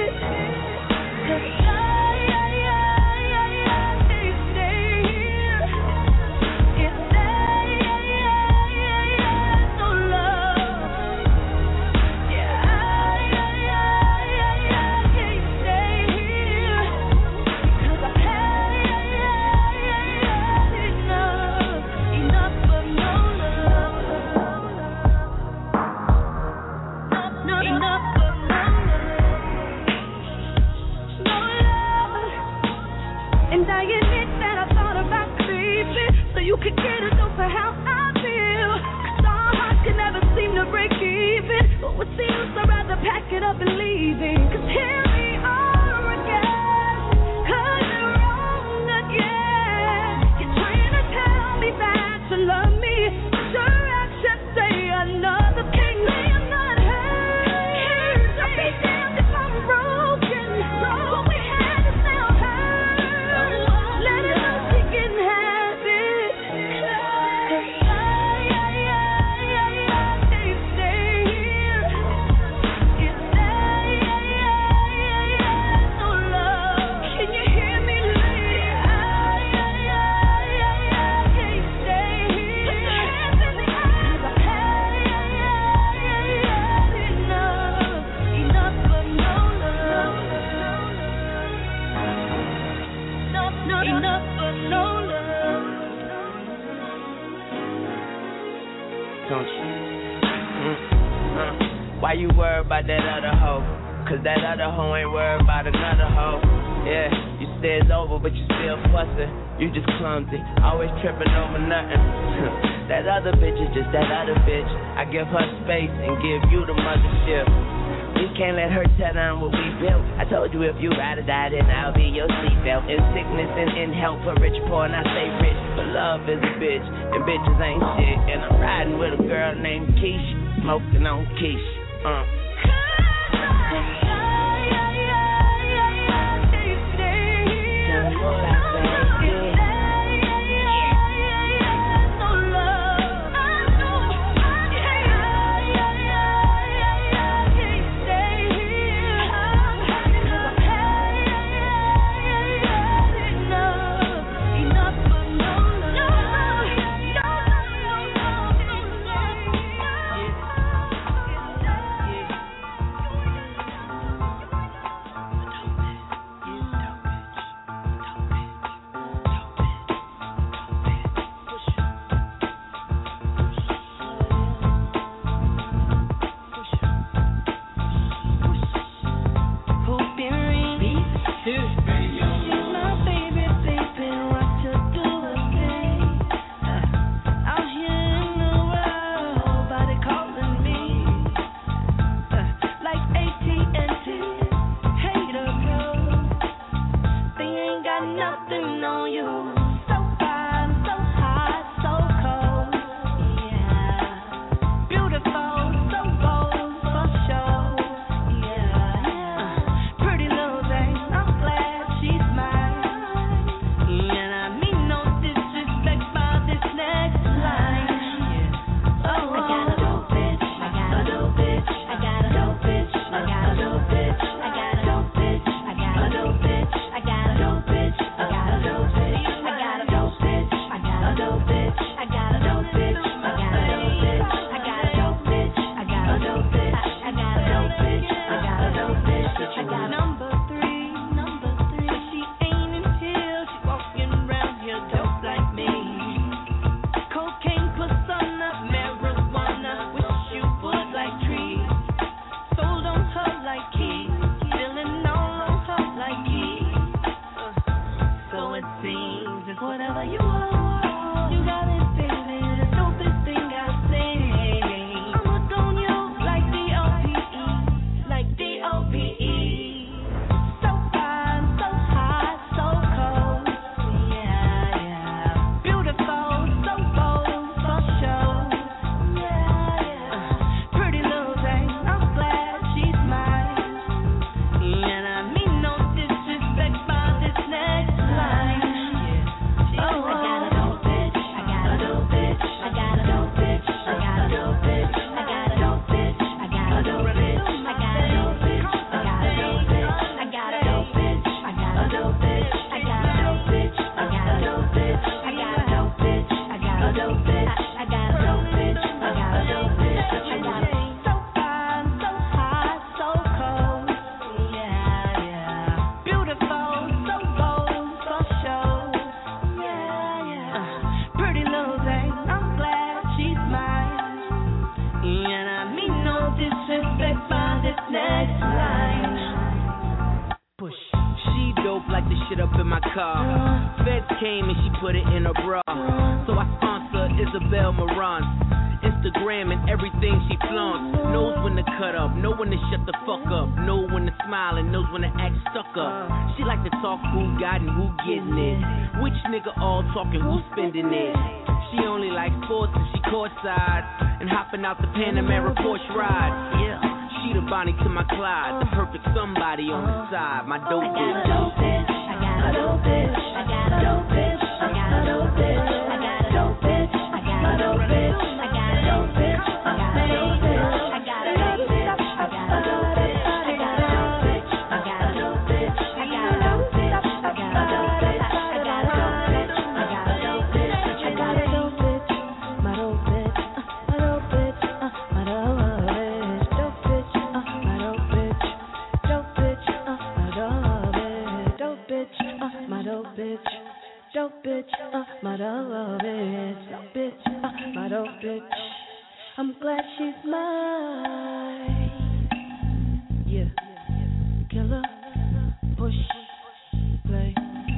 [SPEAKER 16] You could get a dose of how I feel. Cause our hearts can never seem to break even. But with you, I'd rather pack it up and leave it. Cause here we are again. Cause you're wrong again. You're trying to tell me that you love me. But your actions say another thing. Say I'm not hurt. I'll be damned if I'm broken. What we had is now hers. Let her know she can have it.
[SPEAKER 12] don't you? Mm-hmm. Uh, why you worried about that other hoe? Cause that other hoe ain't worried about another hoe. Yeah, you say it's over, but you still fussing. You just clumsy, always tripping over nothing. That other bitch is just that other bitch. I give her space and give you the mothership. We can't let her tear down what we built. I told you if you ride or die, then I'll be your seatbelt. In sickness and in health, for rich, poor, and I stay rich. But love is a bitch, and bitches ain't shit. And I'm riding with a girl named Keisha, smoking on Keisha. Uh.
[SPEAKER 17] Dope bitch, uh, my dope bitch, dope bitch, uh, my dope bitch.
[SPEAKER 16] I'm glad she's mine. Yeah. Killer, push, play.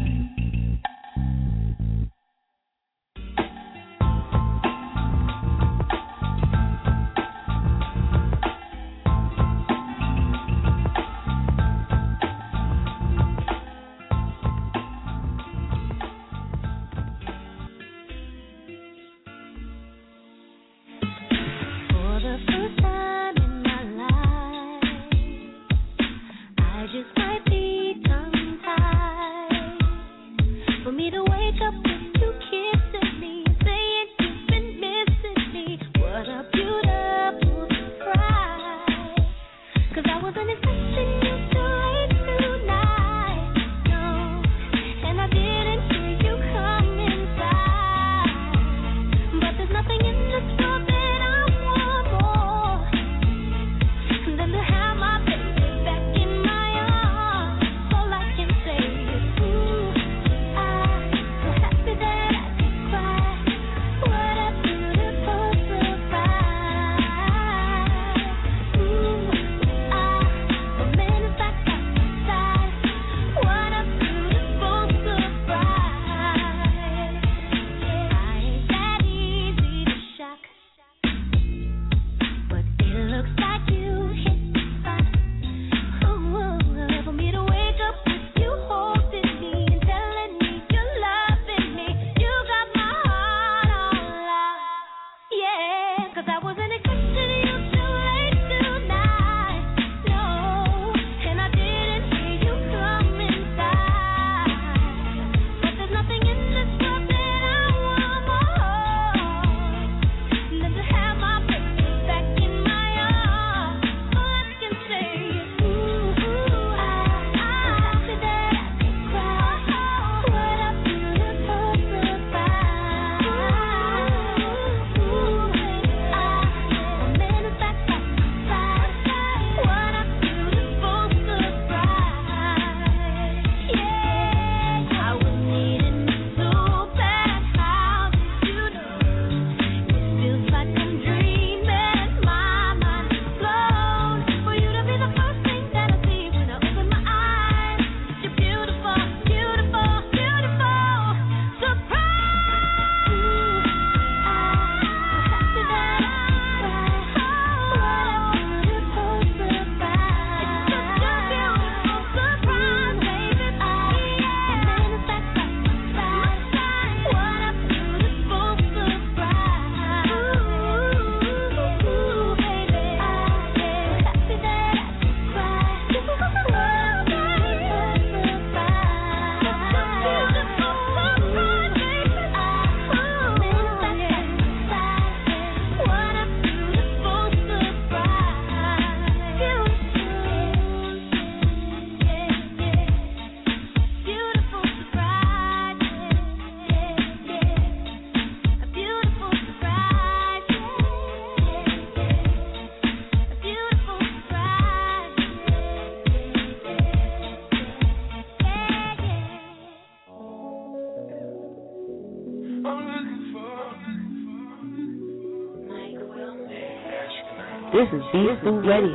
[SPEAKER 23] This is B-Stew Radio.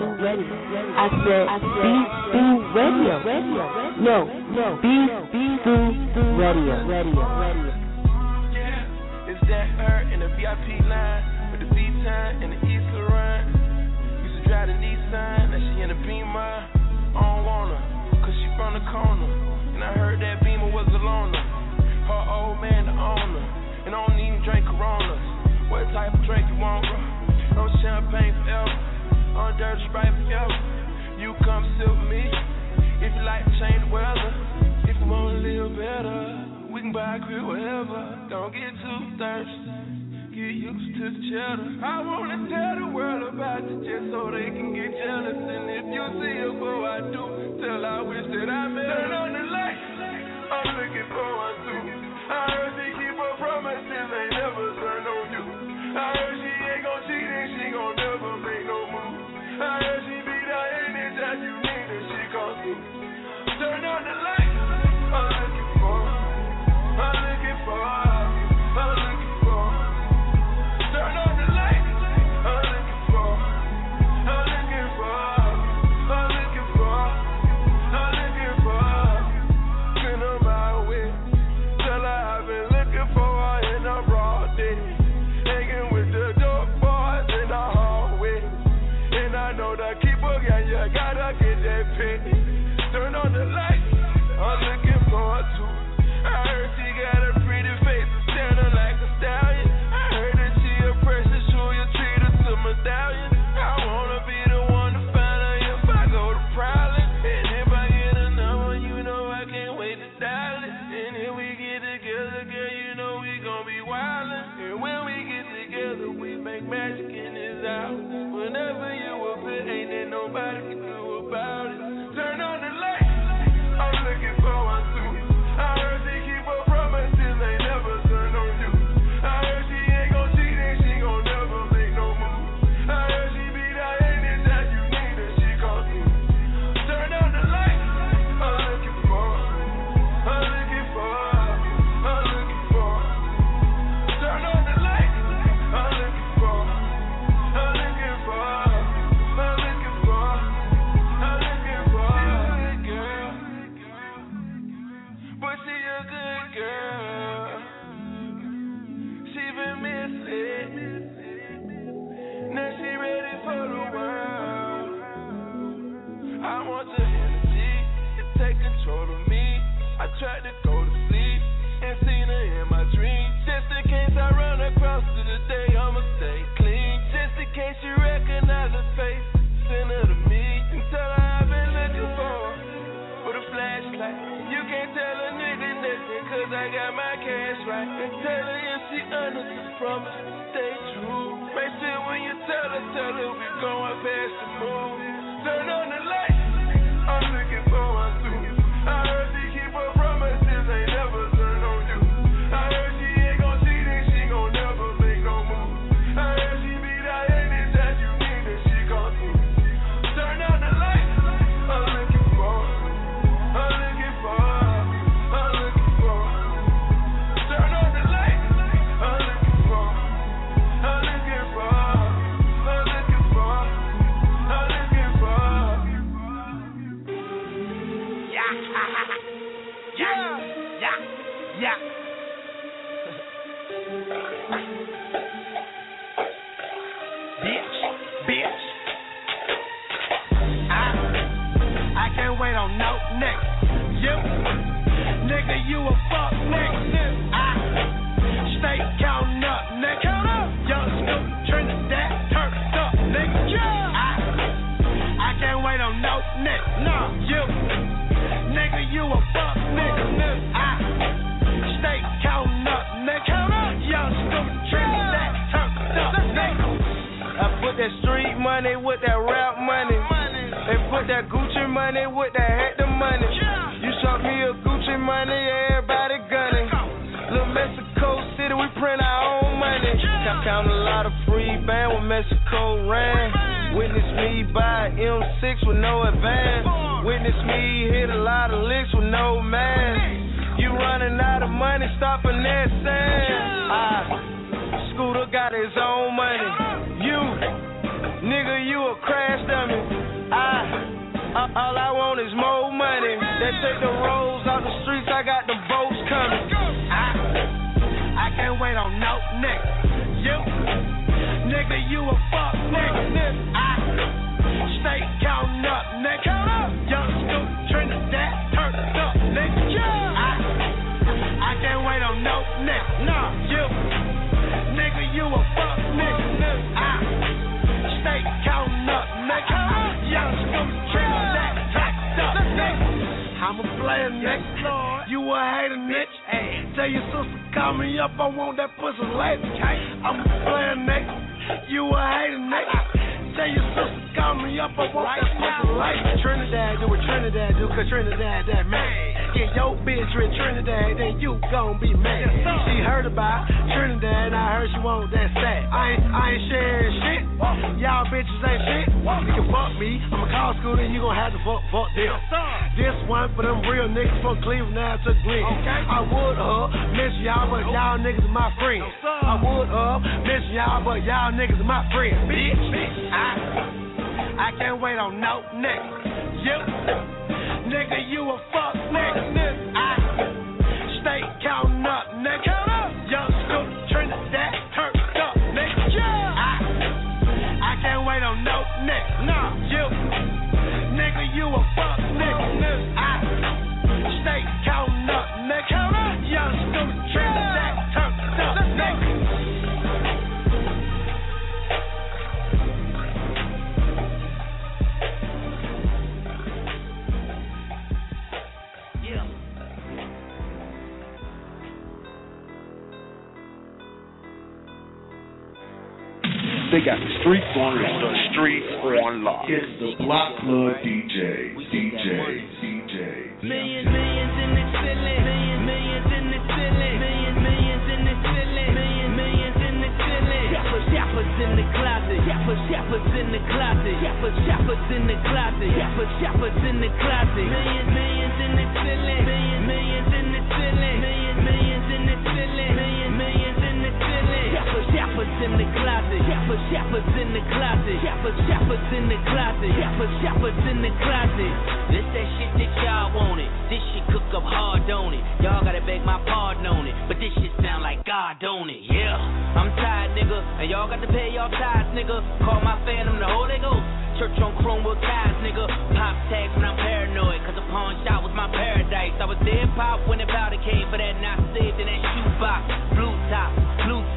[SPEAKER 23] I said B-Stew Radio. No, no, B-Stew Radio.
[SPEAKER 1] Yeah, it's that her in the V I P line with the V-Time and the East Laurent. Used to drive the Nissan, now she in the Beamer. I don't want her, cause she from the corner. And I heard that Beamer was a loner. Her old man the owner. And I don't even drink Coronas. What type of drink you want, bro? No champagne forever, on dirty Sprite forever. You come sit with me, if you like to change the weather. If you wanna live better, we can buy a crib wherever. Don't get too thirsty, get used to the cheddar. I wanna tell the world about you just so they can get jealous. And if you see her before I do, tell her I wish that I met her. Turn on the light, I'm looking for one too. I heard she keep her promises, ain't never turn on you. I heard she ain't gon' cheat and she gon' never make no move. I heard she be there anytime you need her, she come through. Turn on the lights, I'm looking for, I'm looking for, I'm looking for. Turn on the lights, I'm like, you can't tell a nigga nothing, cause I got my cash right. And tell her if she under the promise, stay true. Make sure when you tell her, tell her we going past the moon. Turn on the light, I'm looking for one too. I heard she keep her promises, ain't never turn on you. I heard she ain't gon' cheat and she gon' never make no move. I heard she be that anytime you need her, she gon' do. Turn on the light, I'm looking for, I'm looking for, I'm looking for. Turn on the light, I'm looking for, I'm looking for, I'm looking for, I'm looking for. Yeah, yeah, yeah, yeah. Bitch, bitch. I, I can't wait on no next. You, nigga, you a fuck nigga. I stay counting up, nigga. Count up. Young Scoop, Trinidad, turned up, nigga. I, I can't wait on no next. No, you, nigga, you a fuck nigga. I stay counting up, nigga. Count up. Young Scoop, Trinidad, turned up, nigga. I put that street money with that rap money. They put that Gucci money with that Hector money. You shot me a Gucci money, everybody gunning. Little Mexico City, we print our own money. Count, count a lot of free band when Mexico ran. Witness me buy M six with no advance. Witness me hit a lot of licks with no man. You running out of money, stopping that sand. I, Scooter got his own money. You, nigga, you a crash dummy. I, I, all I want is more money. They take the rolls out the streets, I got the boats coming. I, I can't wait on no nigga. You, nigga, you a fuck nigga. I, stay counting up, nigga. Young Scoop, Trinidad, turned up, nigga. I, I can't wait on no nigga. No, you, nigga, you a fuck nigga. I, stay counting up, nigga. Young Scoop, Trinidad, turned up, nigga. I'm a player, nigga. You a hater, nigga. Tell your sister, call me up, I want that pussy later. I'm a player, nigga. You a hater, nigga. Tell your sister, call me up, I want that pussy later. Trinidad, do what Trinidad do, cause Trinidad that man. Get your bitch with Trinidad, then you gon' be mad. She heard about Trinidad, and I heard she want that sack. I ain't, I ain't sharing shit. Y'all bitches ain't shit. You can fuck me, I'ma call school, and you gon' have to fuck, fuck them. This one for them real niggas from Cleveland now to Glen. I would uh mention y'all, but y'all niggas are my friends. I would uh mention y'all, but y'all niggas are my friends. Bitch, I, I can't wait on no nigga. You, nigga, you a fuck nigga. I stay counting up, nigga. Young Scoop, Trinidad, turned up, nigga. I, I can't wait on no nigga. No, you, nigga, you a fuck nigga. I stay counting up, nigga. Young Scoop, Trinidad, turned up, nigga.
[SPEAKER 5] They got the streets on lock. The streets on lock. It's the Block Club D J. D J. D J.
[SPEAKER 13] Millions, millions in the ceiling. Millions, millions in the ceiling. Millions, millions in the ceiling. Millions, millions in the ceiling. Shoppers, shoppers in the closet. Shoppers, shoppers in the closet. Shoppers, shoppers in the closet. Shoppers, shoppers in the closet. Millions, millions in the ceiling. Millions, millions in the ceiling. Millions, millions in the ceiling. Millions, millions in the ceiling. Shoppers, shoppers in the closet. Shoppers, shoppers in the closet. Shoppers, shoppers in the closet. Shoppers, shoppers in the closet.
[SPEAKER 12] This that shit that y'all wanted. This shit cook up hard, don't it? Y'all gotta beg my pardon on it. But this shit sound like God, don't it? Yeah. I'm tired, nigga. And y'all got to pay y'all tithes, nigga. Call my phantom the Holy Ghost. Church on Chromebook ties, nigga. Pop tags when I'm paranoid. Cause the pawn shop was my paradise. I was dead pop when the powder came for that. And I saved in that shoebox. Blue top, blue top.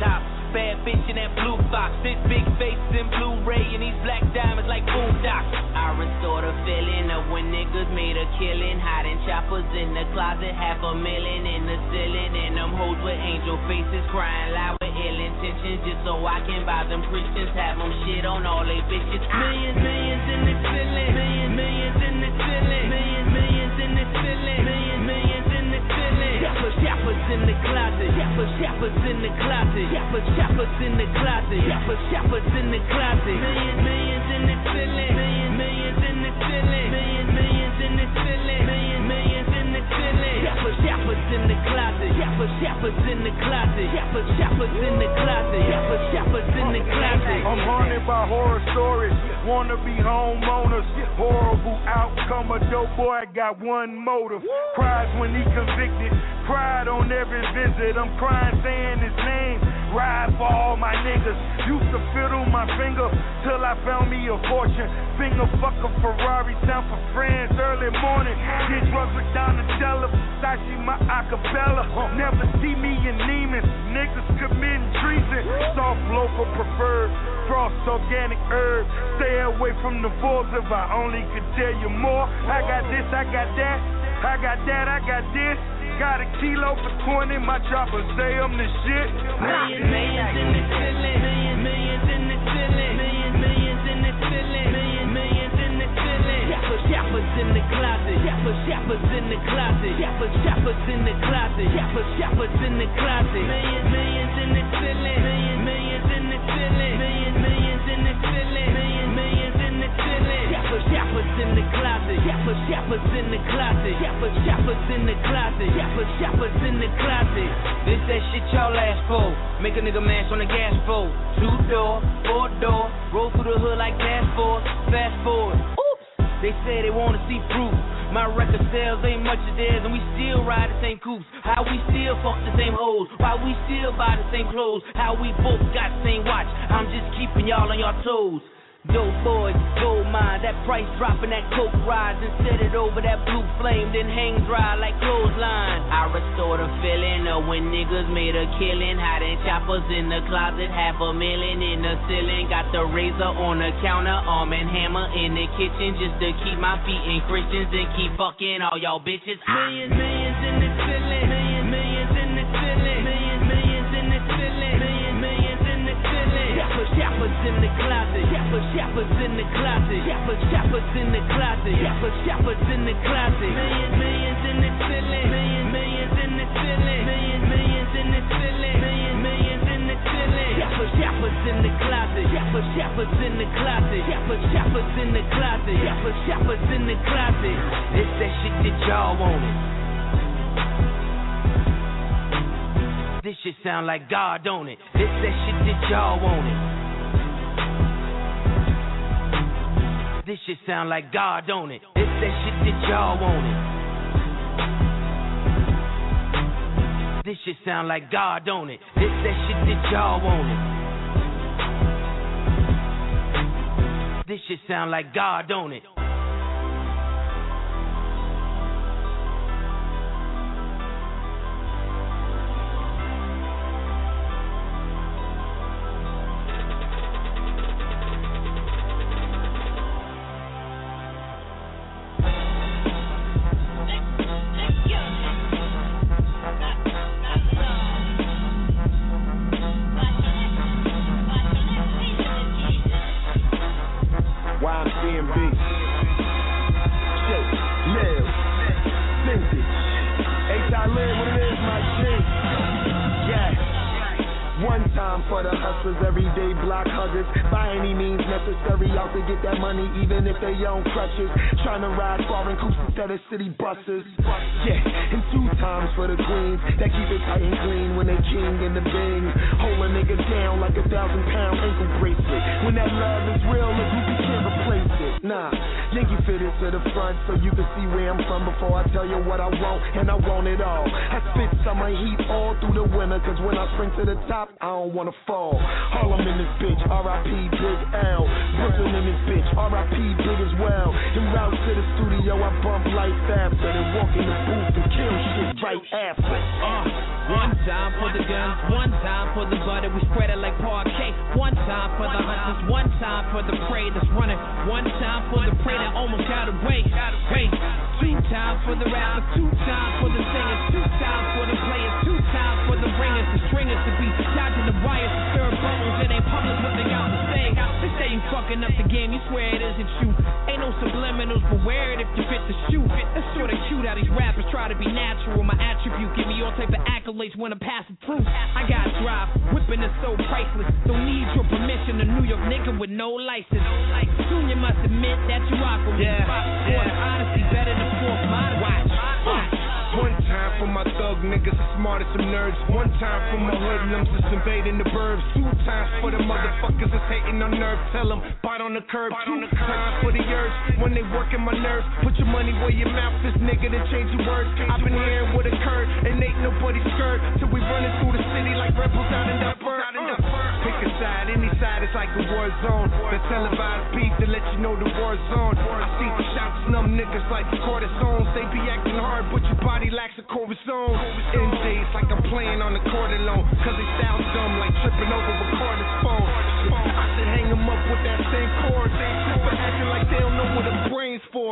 [SPEAKER 12] bad bitch in that blue box. This big face in Blu-ray and these black diamonds like boondocks. I restore the feeling of when niggas made a killing. Hiding choppers in the closet, half a million in the ceiling. And them hoes with angel faces crying loud with ill intentions. Just so I can buy them Christians, have them shit on all they bitches. Millions, millions in the ceiling. Millions, millions in the ceiling. Millions, millions in the ceiling. Millions, millions in the ceiling. Shoppers, shoppers in the closet. Shoppers, shoppers in the closet. Shoppers, shoppers in the closet. Shoppers, shoppers in the closet. Millions, millions in the ceiling. Millions, millions in the ceiling. Millions, millions in the ceiling. Millions, millions in the ceiling. Shoppers, shoppers in the closet. Shoppers, shoppers in the closet. Shoppers, shoppers in the closet. Shoppers, shoppers in the closet.
[SPEAKER 19] I'm haunted by horror stories. Wanna be homeowners. Horrible outcome. A dope boy got one motive. Cries when he convicted. Cried on every visit. I'm crying saying his name. Ride for all my niggas. Used to fiddle my finger till I found me a fortune. Finger fuck a Ferrari, sound for friends early morning. Get drugs with Donatella, Sashi my acapella. Never see me in Neiman's. Niggas committing treason. Soft local preferred. Frost organic herb. Stay away from the wolves if I only could tell you more. I got this, I got that. I got that, I got this. Got a kilo for twenty, my choppers say I'm the shit.
[SPEAKER 12] Millions, millions in the ceiling. Millions, millions in the ceiling. Millions, millions in the ceiling. Millions, millions in the ceiling. Shoppers, shoppers in the closet. Shoppers, shoppers in the closet. Shoppers, shoppers in the closet. Shoppers, shoppers in the closet. Millions, millions in the ceiling. Millions, millions in the ceiling. Millions, millions in the ceiling. Millions, millions in the ceiling. Shoppers, shoppers in the closet. Shoppers, shoppers in the closet. Shoppers, shoppers in the closet. Shoppers, shoppers in the closet. This that shit y'all ask for. Make a nigga mash on the gas floor. Two door, four door. Roll through the hood like gas forward. Fast forward. Oops. They say they wanna see proof. My record sales ain't much of theirs, and we still ride the same coupes. How we still fuck the same hoes. Why we still buy the same clothes. How we both got the same watch. I'm just keeping y'all on your toes. Dope boys, gold mine, that price dropping, that coke rise, and set it over that blue flame, then hang dry like clothesline. I restore the feeling of when niggas made a killing, hiding choppers in the closet, half a million in the ceiling. Got the razor on the counter, arm and hammer in the kitchen, just to keep my feet in Christians and keep fucking all y'all bitches. Millions, millions in the ceiling, millions, millions in the ceiling, millions, millions in the ceiling, millions, millions in the ceiling. Shoppers, shoppers in the closet, shoppers, shoppers in the closet, shoppers, shoppers in the closet, shoppers, shoppers in the closet. Millions, millions in the ceiling, millions, millions in the ceiling, millions, millions in the ceiling, millions, millions in the ceiling. Shoppers, shoppers in the closet, shoppers, shoppers in the closet, shoppers, shoppers in the closet, shoppers, shoppers in the closet. It's that shit that y'all wanted. This shit sound like God, don't it? It's that shit that y'all wanted. This shit sound like God, don't it? It's that shit that y'all wanted. This shit sound like God, don't it? It's that shit that y'all wanted. This shit sound like God, don't it?
[SPEAKER 17] Everyday block huggers, by any means necessary, out to get that money, even if they own crutches. Trying to ride foreign coupes instead of city buses. Yeah, and two times for the queens that keep it tight and clean when they king in the bing. Hold a nigga down like a thousand pound ankle bracelet. When that love is real, look, you can't replace it. Nah, Yankee fitted to the front so you can see where I'm from before I tell you what I want, and I want it all. I spit summer heat all through the winter, cause when I spring to the top, I don't wanna fall. Harlem in this bitch, R I P Big L. Brooklyn in this bitch, R I P Big as well. En route to the studio, I bump life faster than walk in the booth and kill shit right after. Uh.
[SPEAKER 12] One time for the guns, one time for the butter, we spread it like parquet. One time for the hunters, one time for the prey that's running. One time for the prey that almost got away. Wait, two times for the rappers, two times for the singers, two times for the players, two times for the ringers, the stringers to be dodging the wires, stir bones. It ain't public what they got to say. They say you fucking up the game, you swear it isn't you. Ain't no subliminals, but wear it if you fit the shoe. That's sorta cute how these rappers try to be natural. My attribute give me all type of accolades when I'm passing through. I got drive, whipping is so priceless. Don't need your permission, a New York nigga with no license. Soon you must admit that you rock with me. Yeah, yeah. Honesty better than fourth modesty. Watch, watch.
[SPEAKER 14] One time for my thug niggas, smart as some nerds. One time for my hoodlums that's invading the burbs. Two times for the motherfuckers that's hating on nerve. Tell them, bite on the curb. Two times for the urge when they working my nerves. Put your money where your mouth is, nigga, then change your words. I've been hearing what occurred, and ain't nobody scared. Till we running through the city like rebels out in that bird. Uh. Pick a side, any side is like a war zone. The televised beat to let you know the war's on. I see the shots, numb niggas like cortisones. They be acting hard, but your body lacks a cortisone. N J's like I'm playing on the court alone. Cause they sound dumb like tripping over recording phone. I should hang them up with that same chord. They super acting like they don't know what a brain's for.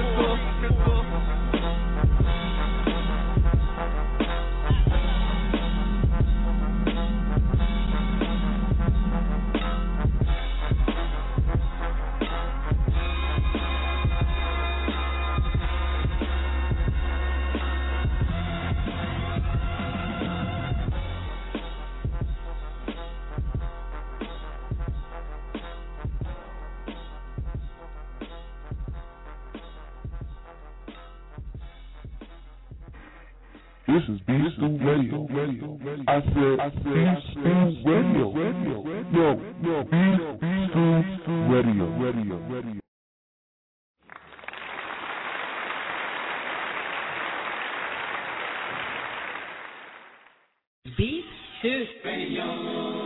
[SPEAKER 4] This is B Stew Radio. I said, I said, B Stew Radio. No, no, B Stew Radio. Radio. Radio.
[SPEAKER 12] B Stew Radio.